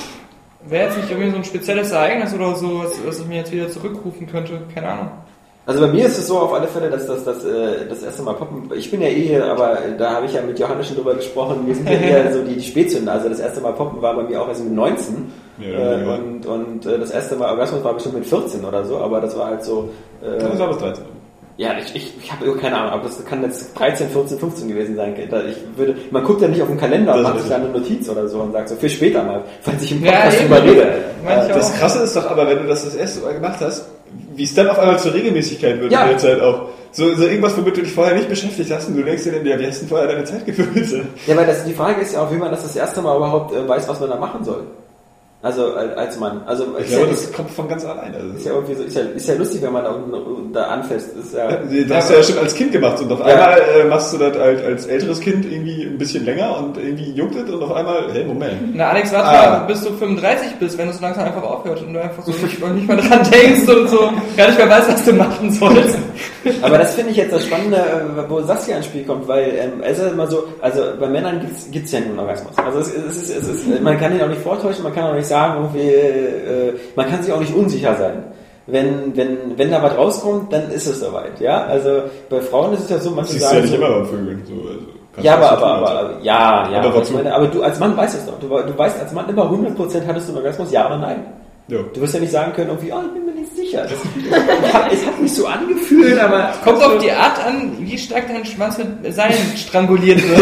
wäre jetzt nicht irgendwie so ein spezielles Ereignis oder so, was, was ich mir jetzt wieder zurückrufen könnte. Keine Ahnung. Also bei mir ist es so auf alle Fälle, dass das, das, äh, das erste Mal Poppen, ich bin ja eh hier, aber da habe ich ja mit Johannes schon drüber gesprochen, wir sind ja eher so die, die Spätzünder, also das erste Mal Poppen war bei mir auch erst mit neunzehn Ja, äh, ja. und, und äh, das erste Mal Orgasmus war bestimmt mit vierzehn oder so, aber das war halt so... Äh, Das war bis dreizehn. Ja, ich, ich, ich habe keine Ahnung, aber das kann jetzt dreizehn, vierzehn, fünfzehn gewesen sein. Da Ich würde, man guckt ja nicht auf den Kalender und Das macht ist sich da eine Notiz oder so und sagt so, für später mal, falls ich im Ja, Podcast eben. drüber rede. Meine ich Äh, auch. Das Krasse ist doch aber, wenn du das das erste Mal gemacht hast, wie es dann auf einmal zur Regelmäßigkeit wird Ja. in der Zeit auch. So, so irgendwas, womit du dich vorher nicht beschäftigt hast und du denkst dir dann, ja, wie hast du denn vorher deine Zeit gefüllt? Ja, weil das, die Frage ist ja auch, wie man das das erste Mal überhaupt äh, weiß, was man da machen soll. Also als als Mann. Also Ich ist, ja, glaube, ist, das kommt von ganz alleine. Also, ist ja irgendwie so, ist ja, ist ja lustig, wenn man da unten da anfasst. Ist ja, das hast du ja schon als Kind gemacht und auf Ja. einmal äh, machst du das als, als älteres Kind irgendwie ein bisschen länger und irgendwie juckt es und auf einmal, hey, Moment. Na Alex, warte Ah. mal, bis du fünfunddreißig bist, wenn du so langsam einfach aufhörst und du einfach so nicht, nicht mehr dran denkst und so gar nicht mehr weißt, was du machen sollst. aber das finde ich jetzt das Spannende, äh, wo Saskia ins Spiel kommt, weil ähm, es ist immer so, also bei Männern gibt's gibt's ja nur einen Orgasmus. Also es, es, ist, es ist, man kann ihn auch nicht vortäuschen, man kann auch nicht sagen, irgendwie, äh, man kann sich auch nicht unsicher sein. Wenn, wenn, wenn da was rauskommt, dann ist es soweit, ja? Also bei Frauen ist es ja so, manche Siehst du sagen ja nicht so, immer beim Vögeln. So, also, kannst ja, du aber, das so aber, tun, aber, also. ja, ja, Aber aber, ich wozu? meine, aber du als Mann weißt es doch. Du, du weißt als Mann immer hundert Prozent, hattest du einen Orgasmus, ja oder nein. Ja. Du wirst ja nicht sagen können, irgendwie, oh, ich bin mir nicht sicher. Das, ich hab, es hat mich so angefühlt, aber... Kommt auf die Art an, wie stark dein Schwanz mit Seilen stranguliert wird.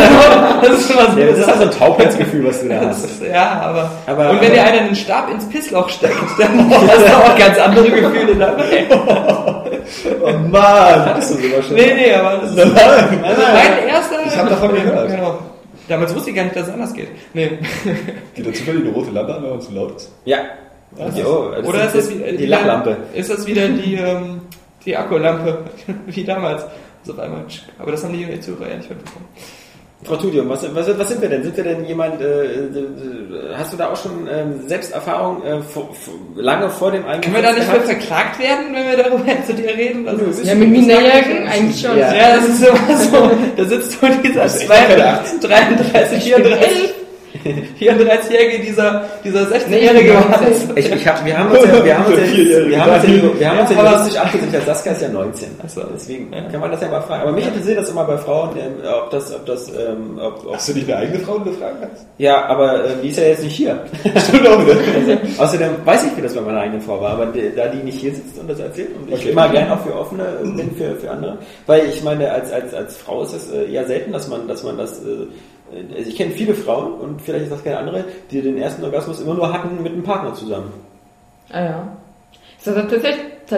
Das ist immer so. Ja, das ist also ein Taubheitsgefühl, was du da hast. Ja, aber, Aber- und wenn dir einer einen Stab ins Pissloch steckt, dann hast du auch ganz andere Gefühle dabei. Oh Mann! Hattest du sogar schon? Nee, nee, aber das ist Nein, nein, mein erster... Ich hab davon gehört. Genau. Damals wusste ich gar nicht, dass es anders geht. Nee. Geht da zufällig eine rote Lampe an, wenn man zu laut ist? Ja. Jo, das Oder ist das wieder, die Lachlampe? Ist das wieder die, ähm, die Akkulampe, wie damals? Also auf einmal, aber das haben die Zuhörer ja nicht mitbekommen. Frau Tudium, was, was, was sind wir denn? Sind wir denn jemand, äh, äh, hast du da auch schon ähm, Selbsterfahrung äh, vor, vor, lange vor dem eigenen Können wir da nicht gehabt? mehr verklagt werden, wenn wir darüber zu dir reden? Also, das ist- Ja, mit Minderjährigen eigentlich schon. Ja. ja, das ist immer so. Da sitzt so dieser zweiunddreißig, dreiunddreißig, vierunddreißig, vierunddreißigjährige, dieser, dieser sechzehnjährige Mann. Ich, ich hab, wir haben uns ja, wir haben uns ja, wir haben uns ja, wir haben uns ja Ja, aber- juristisch abgesichert, Saskia ist ja neunzehn. so. Deswegen Ja. kann man das ja mal fragen. Aber mich interessiert das immer bei Frauen, ähm, ob das, ob das, ähm, ob, ob Hast du nicht eine eigene Frau, die du fragen kannst? ja, aber äh, die ist ja jetzt nicht hier. Stimmt auch wieder. Also, außerdem weiß ich, wie das bei meiner eigenen Frau war, aber die, da die nicht hier sitzt und das erzählt und ich Okay. immer gern auch für offene bin für, für andere, weil ich meine, als, als, als Frau ist es äh, eher selten, dass man, dass man das äh, also ich kenne viele Frauen, und vielleicht ist das keine andere, die den ersten Orgasmus immer nur hatten mit einem Partner zusammen. Ah ja. Ist das tatsächlich,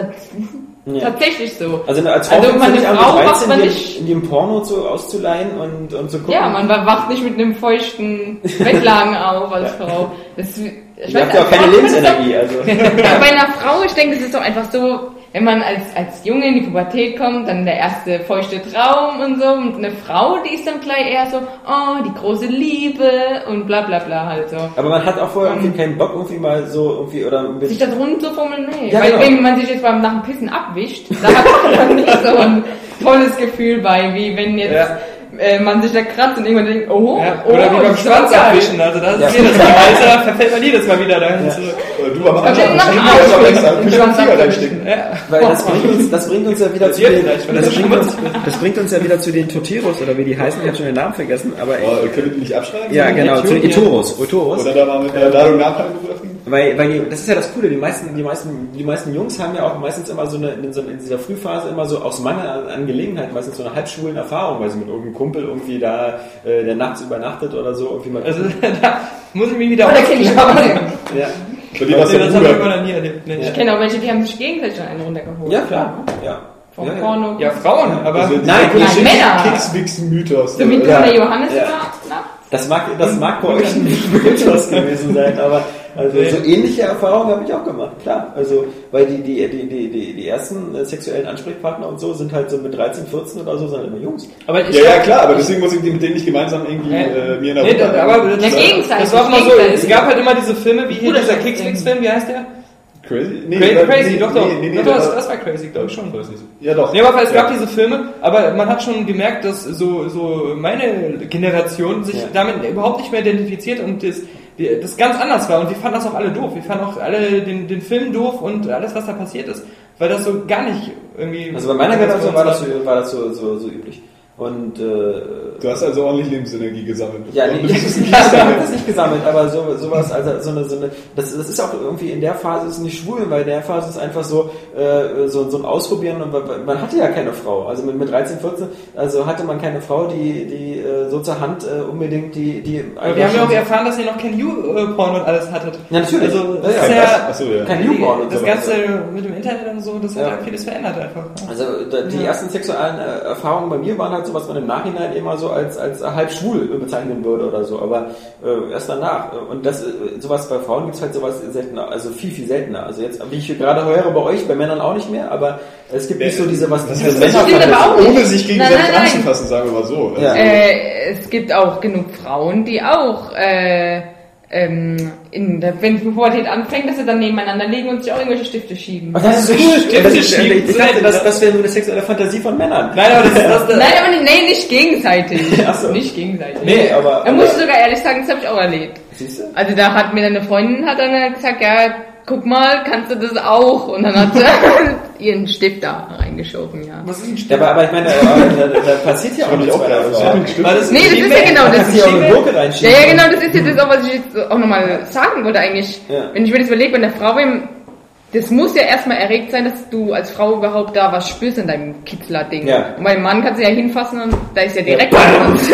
Ja. tatsächlich so? Also als Frau Also fängt meine es nicht an, Frau mit macht dreizehn man die, nicht- in die im Porno zu, auszuleihen und, und zu gucken. Ja, man wacht nicht mit einem feuchten Bettlaken auf als Frau. Das, ich Ihr habt ja auch als keine Frau kann man das Lebensenergie, also. doch- Ja, bei einer Frau, ich denke, das ist doch einfach so, wenn man als, als Junge in die Pubertät kommt, dann der erste feuchte Traum und so, und eine Frau, die ist dann gleich eher so, oh, die große Liebe und bla bla bla halt so. Aber man hat auch vorher irgendwie keinen Bock, irgendwie mal so, irgendwie, oder ein Sich bisschen. da drunter zu fummeln, nee. Ja, Weil genau. wenn man sich jetzt beim nach dem Pissen abwischt, da hat man dann nicht so ein tolles Gefühl bei, wie wenn jetzt Ja. äh, man sich da kratzt und irgendwann denkt, oh, Ja, oh, oder wie beim das ist aber Schwanz geil. abwischen, also das Ja. ist jedes Mal, also da verfällt man jedes Mal wieder dahin zurück. Du am Okay, Anfang. nach dem Ich hab Auswischen. extra einen Schwanz Finger abwischen. reinstecken. Ja. Weil das bringt uns, das bringt uns ja wieder zu Jetzt den, vielleicht, wenn das das bringt uns, schmutzig das bringt uns ja wieder zu den Toteros, oder wie die heißen, ich habe schon den Namen vergessen, aber, Oh, können wir die nicht abschreiben? ja, genau, zu den Äthiopien. Etoros, Etoros. Oder da mal mit der Ladung Napalm geworfen? Weil, weil die, das ist ja das Coole, die meisten, die meisten, die meisten Jungs haben ja auch meistens immer so eine, in, so, in dieser Frühphase immer so aus Mangel an, an Gelegenheit, meistens so eine halbschwulen Erfahrung, weil sie mit irgendeinem Kumpel irgendwie da, äh, der nachts übernachtet oder so, irgendwie mal. Also da muss ich mich wieder Oh, da kenn ich aber. ja. Bei dir war's Nee, der das haben wir Bruder. noch nie erlebt. Nee. Ich kenne auch welche, die haben sich gegenseitig schon einen runtergeholt. Ja, klar, ja. Vom ja, ja. Porno. Ja, Frauen, aber Also, Nein, nein, Männer. Kekswichsen-Mythos. So wie Ja. der Johannes Ja. immer nachts. Das mag, das mag bei euch ein Mythos gewesen sein, aber also Nee. so ähnliche Erfahrungen habe ich auch gemacht, klar. Also, weil die, die, die, die, die, die ersten äh, sexuellen Ansprechpartner und so sind halt so mit dreizehn, vierzehn oder so, sind halt immer Jungs. aber ich Ja, ja, klar, aber deswegen muss ich mit denen nicht gemeinsam irgendwie Nee. äh, mir in der Nee, das, Runde- aber das, Ja, gegenseitig, das war auch mal so, gegenseitig. es gab halt immer diese Filme, wie hier Bruder, dieser das- Kicksfix-Film, wie heißt der? Crazy? Nee, Crazy, oder- crazy nee, doch, doch. Nee, nee, nee, doch, der das, war- das war crazy, glaube ich schon. Weiß nicht. Ja, doch. Nee, aber es gab Ja. diese Filme, aber man hat schon gemerkt, dass so, so meine Generation sich Ja. damit überhaupt nicht mehr identifiziert und das, die, das ganz anders war. Und wir fanden das auch alle doof. Wir fanden auch alle den, den Film doof und alles, was da passiert ist, weil das so gar nicht irgendwie... Also bei meiner Generation war das, so, war das so, so, so üblich. Und äh, Du hast also ordentlich Lebensenergie gesammelt. ja, nee, Und ich, du bist ich nicht habe das nicht gesammelt, aber so, sowas, also so eine, so eine, das, das ist auch irgendwie in der Phase ist nicht schwul, weil in der Phase ist einfach so, äh, so, so ein Ausprobieren und man hatte ja keine Frau, also mit, mit dreizehn, vierzehn, also hatte man keine Frau, die, die äh, so zur Hand äh, unbedingt die, die. Aber wir haben ja auch erfahren, dass ihr noch kein You-Porn und alles hattet. Ja, natürlich. Also, das Ja, ist ja. ja, Achso, ja. kein Newborn und das so Ganze weiter. mit dem Internet und so, das hat Ja. ja vieles verändert einfach. Also da, die ersten sexuellen äh, Erfahrungen bei mir waren halt so, was man im Nachhinein immer so als, als halb schwul bezeichnen würde oder so, aber äh, erst danach. Und das, äh, sowas bei Frauen gibt es halt sowas seltener, also viel, viel seltener. Also jetzt, wie ich gerade höre bei euch, bei Männern auch nicht mehr, aber es gibt nicht so diese, was Das diese heißt, Männer- das stimmt aber auch nicht. ohne sich gegenseitig Nein, nein, nein. anzufassen, sagen wir mal so. Also, Ja. Äh, es gibt auch genug Frauen, die auch, äh, ähm, in der, wenn Pubertät anfängt, dass sie dann nebeneinander liegen und sich auch irgendwelche Stifte schieben. Ach, das ist so cool. Stifte Das ist- schieben. Ich dachte, das, das wäre nur eine sexuelle Fantasie von Männern. Nein, aber das ist das, das Nein, aber nicht, nee, nicht gegenseitig. Ach so. Nicht gegenseitig. Nee, aber. Da muss ich sogar ehrlich sagen, das habe ich auch erlebt. Siehst du? Also da hat mir eine Freundin hat dann gesagt, ja, guck mal, kannst du das auch? Und dann hat sie ihren Stift da reingeschoben, ja. was ist ein Ja, aber, aber ich meine, aber, da, da passiert ja auch nichts bei der Frau. War das Nee, das ist ja genau Da das. kannst du ja auch eine Schiebe- Gurke Ja, reinschieben. ja, genau, das ist ja das, auch, was ich jetzt auch nochmal sagen wollte eigentlich. Ja. Wenn ich mir das überlege, wenn eine Frau im, das muss ja erstmal erregt sein, dass du als Frau überhaupt da was spürst in deinem Kitzler-Ding. Ja. Und beim Mann kannst du ja hinfassen und da ist ja direkt Ja. was.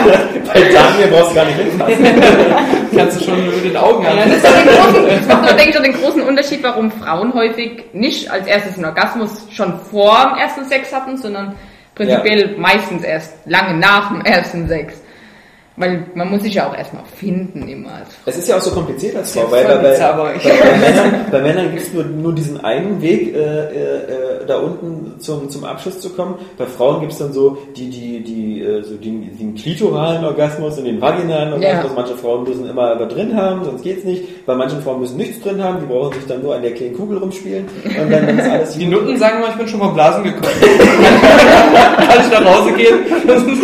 Bei Daniel brauchst du gar nicht hinfassen. kannst du schon mit den Augen Ja, das, ist doch den großen, das macht doch, denke ich, auch den großen Unterschied, warum Frauen häufig nicht als erstes einen Orgasmus schon vor dem ersten Sex hatten, sondern prinzipiell meistens erst lange nach dem ersten Sex. Weil man muss sich ja auch erstmal finden immer. als Frau. Es ist ja auch so kompliziert als Frau, Ja, weil voll bei, bei, bizarr, aber bei, ich- bei Männern, bei Männern gibt es nur, nur diesen einen Weg, äh, äh, da unten zum, zum Abschluss zu kommen. Bei Frauen gibt es dann so die, die, die, äh, so den, den klitoralen Orgasmus und den vaginalen Orgasmus. Ja. Manche Frauen müssen immer aber drin haben, sonst geht's nicht. Bei manchen Frauen müssen nichts drin haben, die brauchen sich dann nur an der kleinen Kugel rumspielen und dann, dann ist alles Die gut. Nutten sagen immer, ich bin schon vom Blasen gekommen. Kann ich nach Hause gehen? Das ist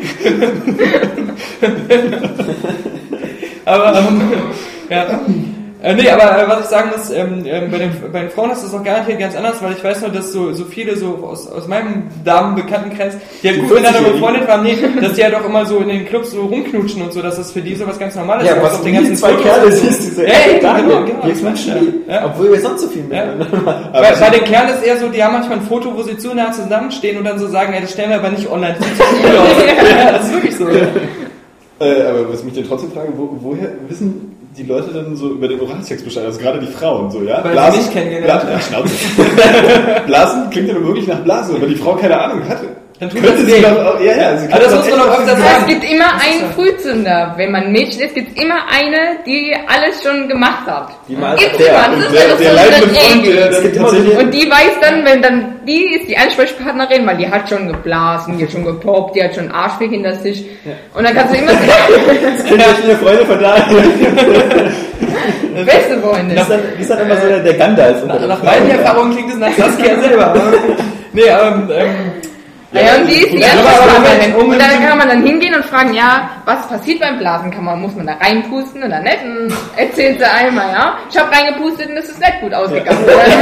aber, ähm, ja. Äh, nee, aber äh, was ich sagen muss, ähm, ähm, bei, den, bei den Frauen ist das auch garantiert ganz anders, weil ich weiß nur, dass so, so viele so aus, aus meinem Damenbekanntenkreis, die halt Die gut miteinander vierzig-Jährigen. befreundet waren, nee, dass die halt auch immer so in den Clubs so rumknutschen und so, dass das für die so was ganz Normales Ja, ist. was Auf du den die ganzen zwei Fotos Kerle und so. siehst, diese Ja, ja, Daniel, genau, genau. die knutschen die. Ja. Obwohl wir sonst so viel Ja. miteinander machen. Bei, bei den Kerlen ist eher so, die haben manchmal ein Foto, wo sie zu nah zusammenstehen und dann so sagen, ja, das stellen wir aber nicht online, das sieht so cool aus. Ja, das ist wirklich so. Äh, aber was mich denn trotzdem fragen, wo, woher wissen die Leute denn so über den Oralsex Bescheid? Also gerade die Frauen so, ja? Weil Blasen, sie mich kennengelernt Blasen, Schnauze. Blasen klingt ja nur wirklich nach Blasen, aber die Frau keine Ahnung hatte. Dann tut Könnte das sie weh. doch auch, ja, ja. Sie Aber das könnte muss doch man doch echt öfter was Ja, sagen. es gibt immer Das ist einen so. Frühzünder. Wenn man ein Mädchen ist, gibt es immer eine, die alles schon gemacht hat. Die mal Gibt's der- immer, das Und ist der, einfach der so leidende eine Freund, Regel. der, der gibt immer tatsächlich... so Und die weiß dann, wenn dann, die ist die Ansprechpartnerin, weil die hat schon geblasen, die hat schon gepoppt, die hat schon Arschweg hinter sich. Und dann kannst du immer Ich bin ja eine Freunde von da. beste Freundin. Die ist dann, die ist dann immer so der, der Gandalf. unter den Nach Frauen. meinen Erfahrungen klingt es nach Saskia selber. Aber nee, ähm, ähm, Ja, und die ist die Ja, aber Ansprechpartnerin. Moment, Und dann Moment. kann man dann hingehen und fragen, ja, was passiert beim Blasen? Kann man, muss man da reinpusten oder nicht? Und erzählt sie einmal, ja. Ich habe reingepustet und es ist nicht gut ausgegangen.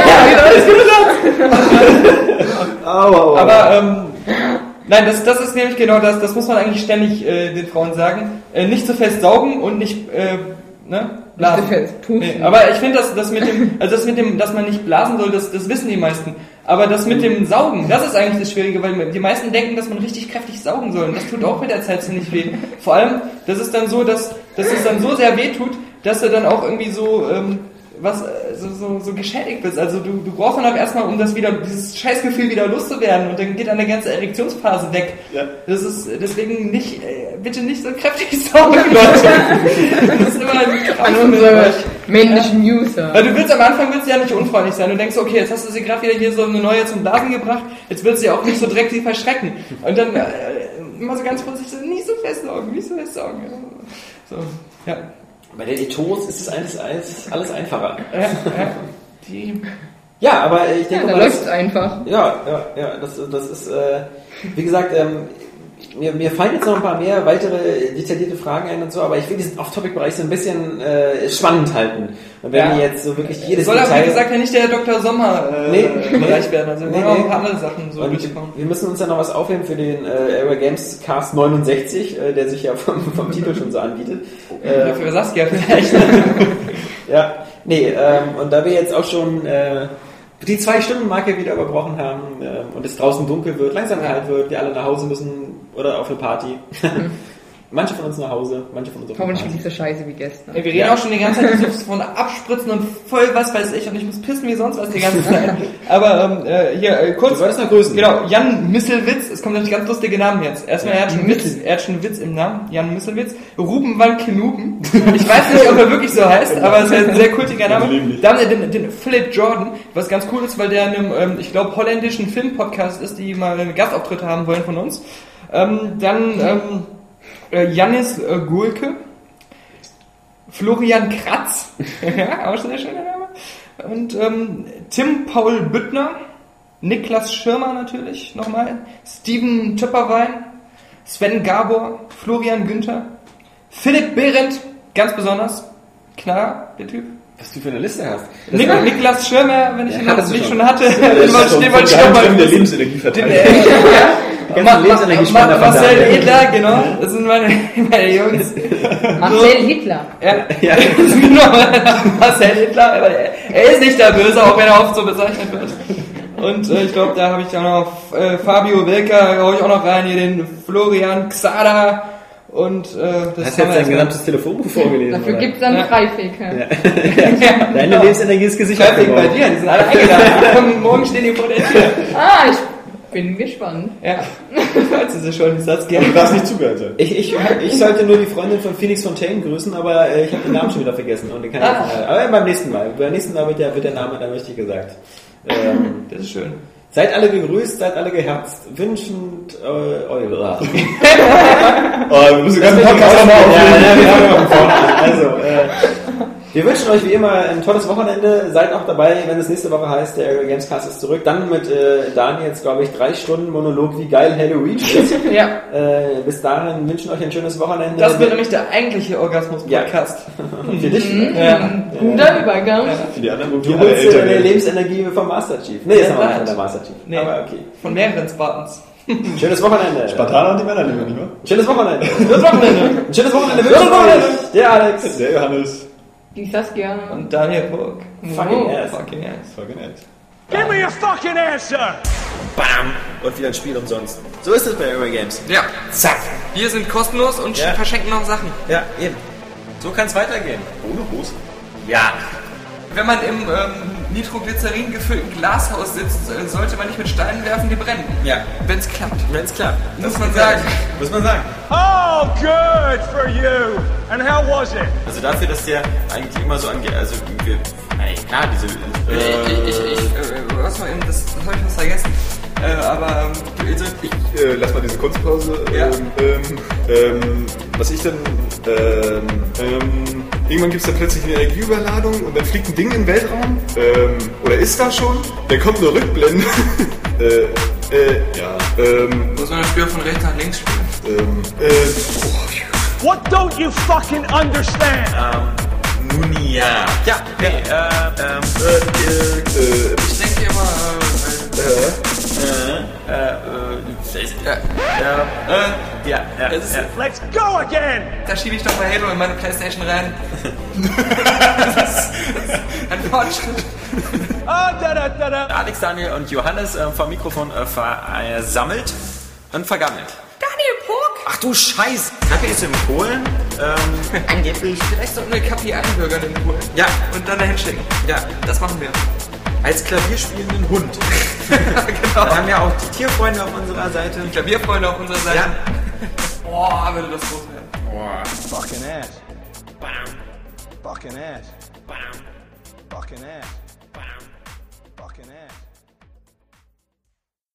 Au, au, au. aber ähm, nein, das, das ist nämlich genau das. Das muss man eigentlich ständig äh, den Frauen sagen. Äh, nicht zu fest saugen und nicht äh, ne, blasen. Nicht zu fest pusten. Nee, aber ich finde, das, das mit dem, also das mit dem, dass man nicht blasen soll, das, das wissen die meisten. Aber das mit dem Saugen, das ist eigentlich das Schwierige, weil die meisten denken, dass man richtig kräftig saugen soll. Und das tut auch mit der Zeit ziemlich weh. Vor allem, das ist dann so, dass, dass es dann so sehr weh tut, dass du dann auch irgendwie so, ähm, was, äh, so, so, so geschädigt bist. Also du, du brauchst dann auch erstmal, um das wieder, dieses Scheißgefühl wieder loszuwerden. Und dann geht dann eine ganze Erektionsphase weg. Ja. Das ist deswegen nicht, äh, bitte nicht so kräftig saugen, Leute. Das ist immer ein Krampf An mit unsere euch. männlichen User. Weil du willst am Anfang willst du ja nicht unfreundlich sein. Du denkst, okay, jetzt hast du sie gerade wieder hier so eine neue zum Blasen gebracht, jetzt willst du sie auch nicht so direkt sie verschrecken. Und dann äh, immer so ganz vorsichtig, so, nicht so festsaugen, nicht so festsaugen. So, ja. Bei den Etos ist es alles, alles, alles einfacher. Ja, ja. Die, Ja, aber ich Ja, denke da mal, läuft das, es einfach. ja, ja, ja, das, das ist, äh, wie gesagt, ähm, mir, mir fallen jetzt noch ein paar mehr weitere detaillierte Fragen ein und so, aber ich will diesen Off-Topic-Bereich so ein bisschen äh, spannend halten. Und wenn Ja. wir jetzt so wirklich jedes soll aber, Detail... wie gesagt, ja nicht der Doktor Sommer äh, Nee, Bereich nee. werden. Also wir Nee, wollen auch nee. ein paar andere Sachen so Und durchkommen. wir müssen uns ja noch was aufheben für den äh, Area Games Cast neunundsechzig, äh, der sich ja vom, vom Titel schon so anbietet. Ja, Äh, für Saskia vielleicht. ja, nee, ähm, und da wir jetzt auch schon äh, die Zwei-Stunden-Marke wieder überbrochen haben ähm, und es draußen dunkel wird, langsam kalt wird, wir alle nach Hause müssen oder auf eine Party. Manche von uns nach Hause, manche von uns auf eine Hoffentlich Party. nicht so scheiße wie gestern. Ey, wir reden Ja. auch schon die ganze Zeit so von abspritzen und voll was weiß ich und ich muss pissen wie sonst was die ganze Zeit. Aber ähm, äh, hier äh, kurz. Du wolltest noch grüßen. Genau, Jan Misselwitz, es kommt nämlich ganz lustige Namen jetzt. Erstmal, er hat schon Witz, er hat schon einen Witz im Namen, Jan Misselwitz. Ruben van Kenuben. Ich weiß nicht, ob er wirklich so heißt, aber es ist ein sehr kultiger Name. Dann äh, den, den Philip Jordan, was ganz cool ist, weil der in einem, ähm, ich glaube, holländischen Filmpodcast ist, die mal einen Gastauftritt haben wollen von uns. Ähm, dann ähm, äh, Jannis äh, Gulke. Florian Kratz, ja, auch schon ein schöner Name. Und ähm, Tim Paul Büttner, Niklas Schirmer natürlich nochmal, Steven Töpperwein, Sven Gabor, Florian Günther, Philipp Behrendt, ganz besonders, klar, der Typ. Was du für eine Liste hast. Nik Niklas Schirmer, wenn ich Ja, ihn noch hattest du nicht schon. schon hatte, Das den ist wollte schon den vom wollte ich noch mal Geheimnis der wissen. Lebensenergieverteilung. Den, äh, ja. ganzen Ma- Ma- Lebensenergiespender Ma- von Marcel Daniel. Edler, genau, das sind meine, meine Jungs. Marcel Hitler. Ja, Ja. genau, Marcel Hitler, aber er, er ist nicht der Böse, auch wenn er oft so bezeichnet wird. Und äh, ich glaube, da habe ich auch noch äh, Fabio Welker, hau ich auch noch rein, hier den Florian Xada und äh, das Hast du haben jetzt wir dein erstmal. gesamtes Telefonbuch vorgelesen? Dafür oder? gibt es dann Ja. Freifähigkeit. Deine Lebensenergie ist gesichert. Fertig bei geworden. dir, die sind alle eingeladen. Morgen stehen die vor der Tür. Ah, ich bin gespannt. Ja, falls du sie schon, ich sag's gerne. Du darfst nicht zugehört sein. Ich, ich, ich sollte nur die Freundin von Felix Fontaine grüßen, aber äh, ich habe den Namen schon wieder vergessen. Und den kann ich Ah. jetzt, äh, aber beim nächsten Mal. Beim nächsten Mal wird der, wird der Name dann richtig gesagt. Ähm, Das ist schön. seid alle gegrüßt, seid alle geherzt. Wünschend äh, eure. Oh, wir müssen den ganzen Podcast nochmal Ja, aufnehmen. ja, wir fangen mal von vorne an. Also, äh, wir wünschen euch wie immer ein tolles Wochenende. Seid auch dabei, wenn es nächste Woche heißt, der Gamescast ist zurück. Dann mit äh, Daniels, glaube ich, drei Stunden Monolog, wie geil Halloween ist. Ja, Äh, bis dahin wünschen euch ein schönes Wochenende. das wird nämlich der eigentliche Orgasmus-Podcast. für dich. Ja. Guter Übergang. Für die anderen, wo Du wir alle holst dir älter deine werden. Lebensenergie vom Master Chief. Nee, ist Ja, noch nicht nein. von der Master Chief. Nee. Aber okay. Von mehreren Spartans. Schönes Wochenende. Spartaner und die Männer nehmen wir nicht mehr. Schönes Wochenende. Schönes Wochenende. Ein schönes Wochenende. Schönes Wochenende. Der Alex. Der Johannes. Die Saskia. Und Daniel Burg. Fucking ass. Fucking ass. Fucking ass. Give me a fucking answer! Bam! Und wieder ein Spiel umsonst. So ist es bei Eurogames. Ja. Zack! Wir sind kostenlos und Ja. verschenken noch Sachen. Ja, eben. So kann es weitergehen. Ohne Hose? Ja. Wenn man im ähm, Nitroglycerin gefüllten Glashaus sitzt, äh, sollte man nicht mit Steinen werfen, die brennen. Ja. Wenn es klappt. Wenn es klappt. Muss man sagen. Muss man sagen. Oh, good for you! And how was it? Also dafür, dass der eigentlich immer so angeht, also wir, eigentlich klar, diese... Äh, ich, ich, ich, äh, was mal eben, das, das habe ich fast vergessen. Äh, aber, ähm, also, Ich äh, lass mal diese Kunstpause. Ja. Ähm, ähm, ähm, was ich dann. Ähm, ähm, irgendwann gibt es dann plötzlich eine Energieüberladung und dann fliegt ein Ding in den Weltraum. Ähm, oder ist da schon? Dann kommt eine Rückblende. äh, äh, ja. Ähm, muss man das Spiel von rechts nach links spielen. ähm, äh, oh, What don't you fucking understand? Ähm, nun ja. Ja, nee, äh, ähm, äh, äh, äh, Ich denke immer, äh, äh, äh, äh, äh, ja, äh, ja, ja, es ist, ja. Let's go again! da schiebe ich doch mal Halo in meine Playstation rein. das, ist, das ist ein Fortschritt. Ah, da, da, da, da. Alex, Daniel und Johannes äh, vom Mikrofon äh, versammelt und vergammelt. Daniel Puck! Ach du Scheiß! Kaffee ist in Polen. Ähm, angeblich. Vielleicht sollten wir Kapi einbürgern in Polen. Ja, Und dann dahin schicken. ja. Das machen wir. Als klavierspielenden Hund. Genau. Wir haben ja auch die Tierfreunde auf unserer Seite. Die Klavierfreunde auf unserer Seite. Ja. Boah, würde das groß werden. Boah. Fucking ass. Bam, Fucking ass. bam, Fucking ass. bam. Fucking ass.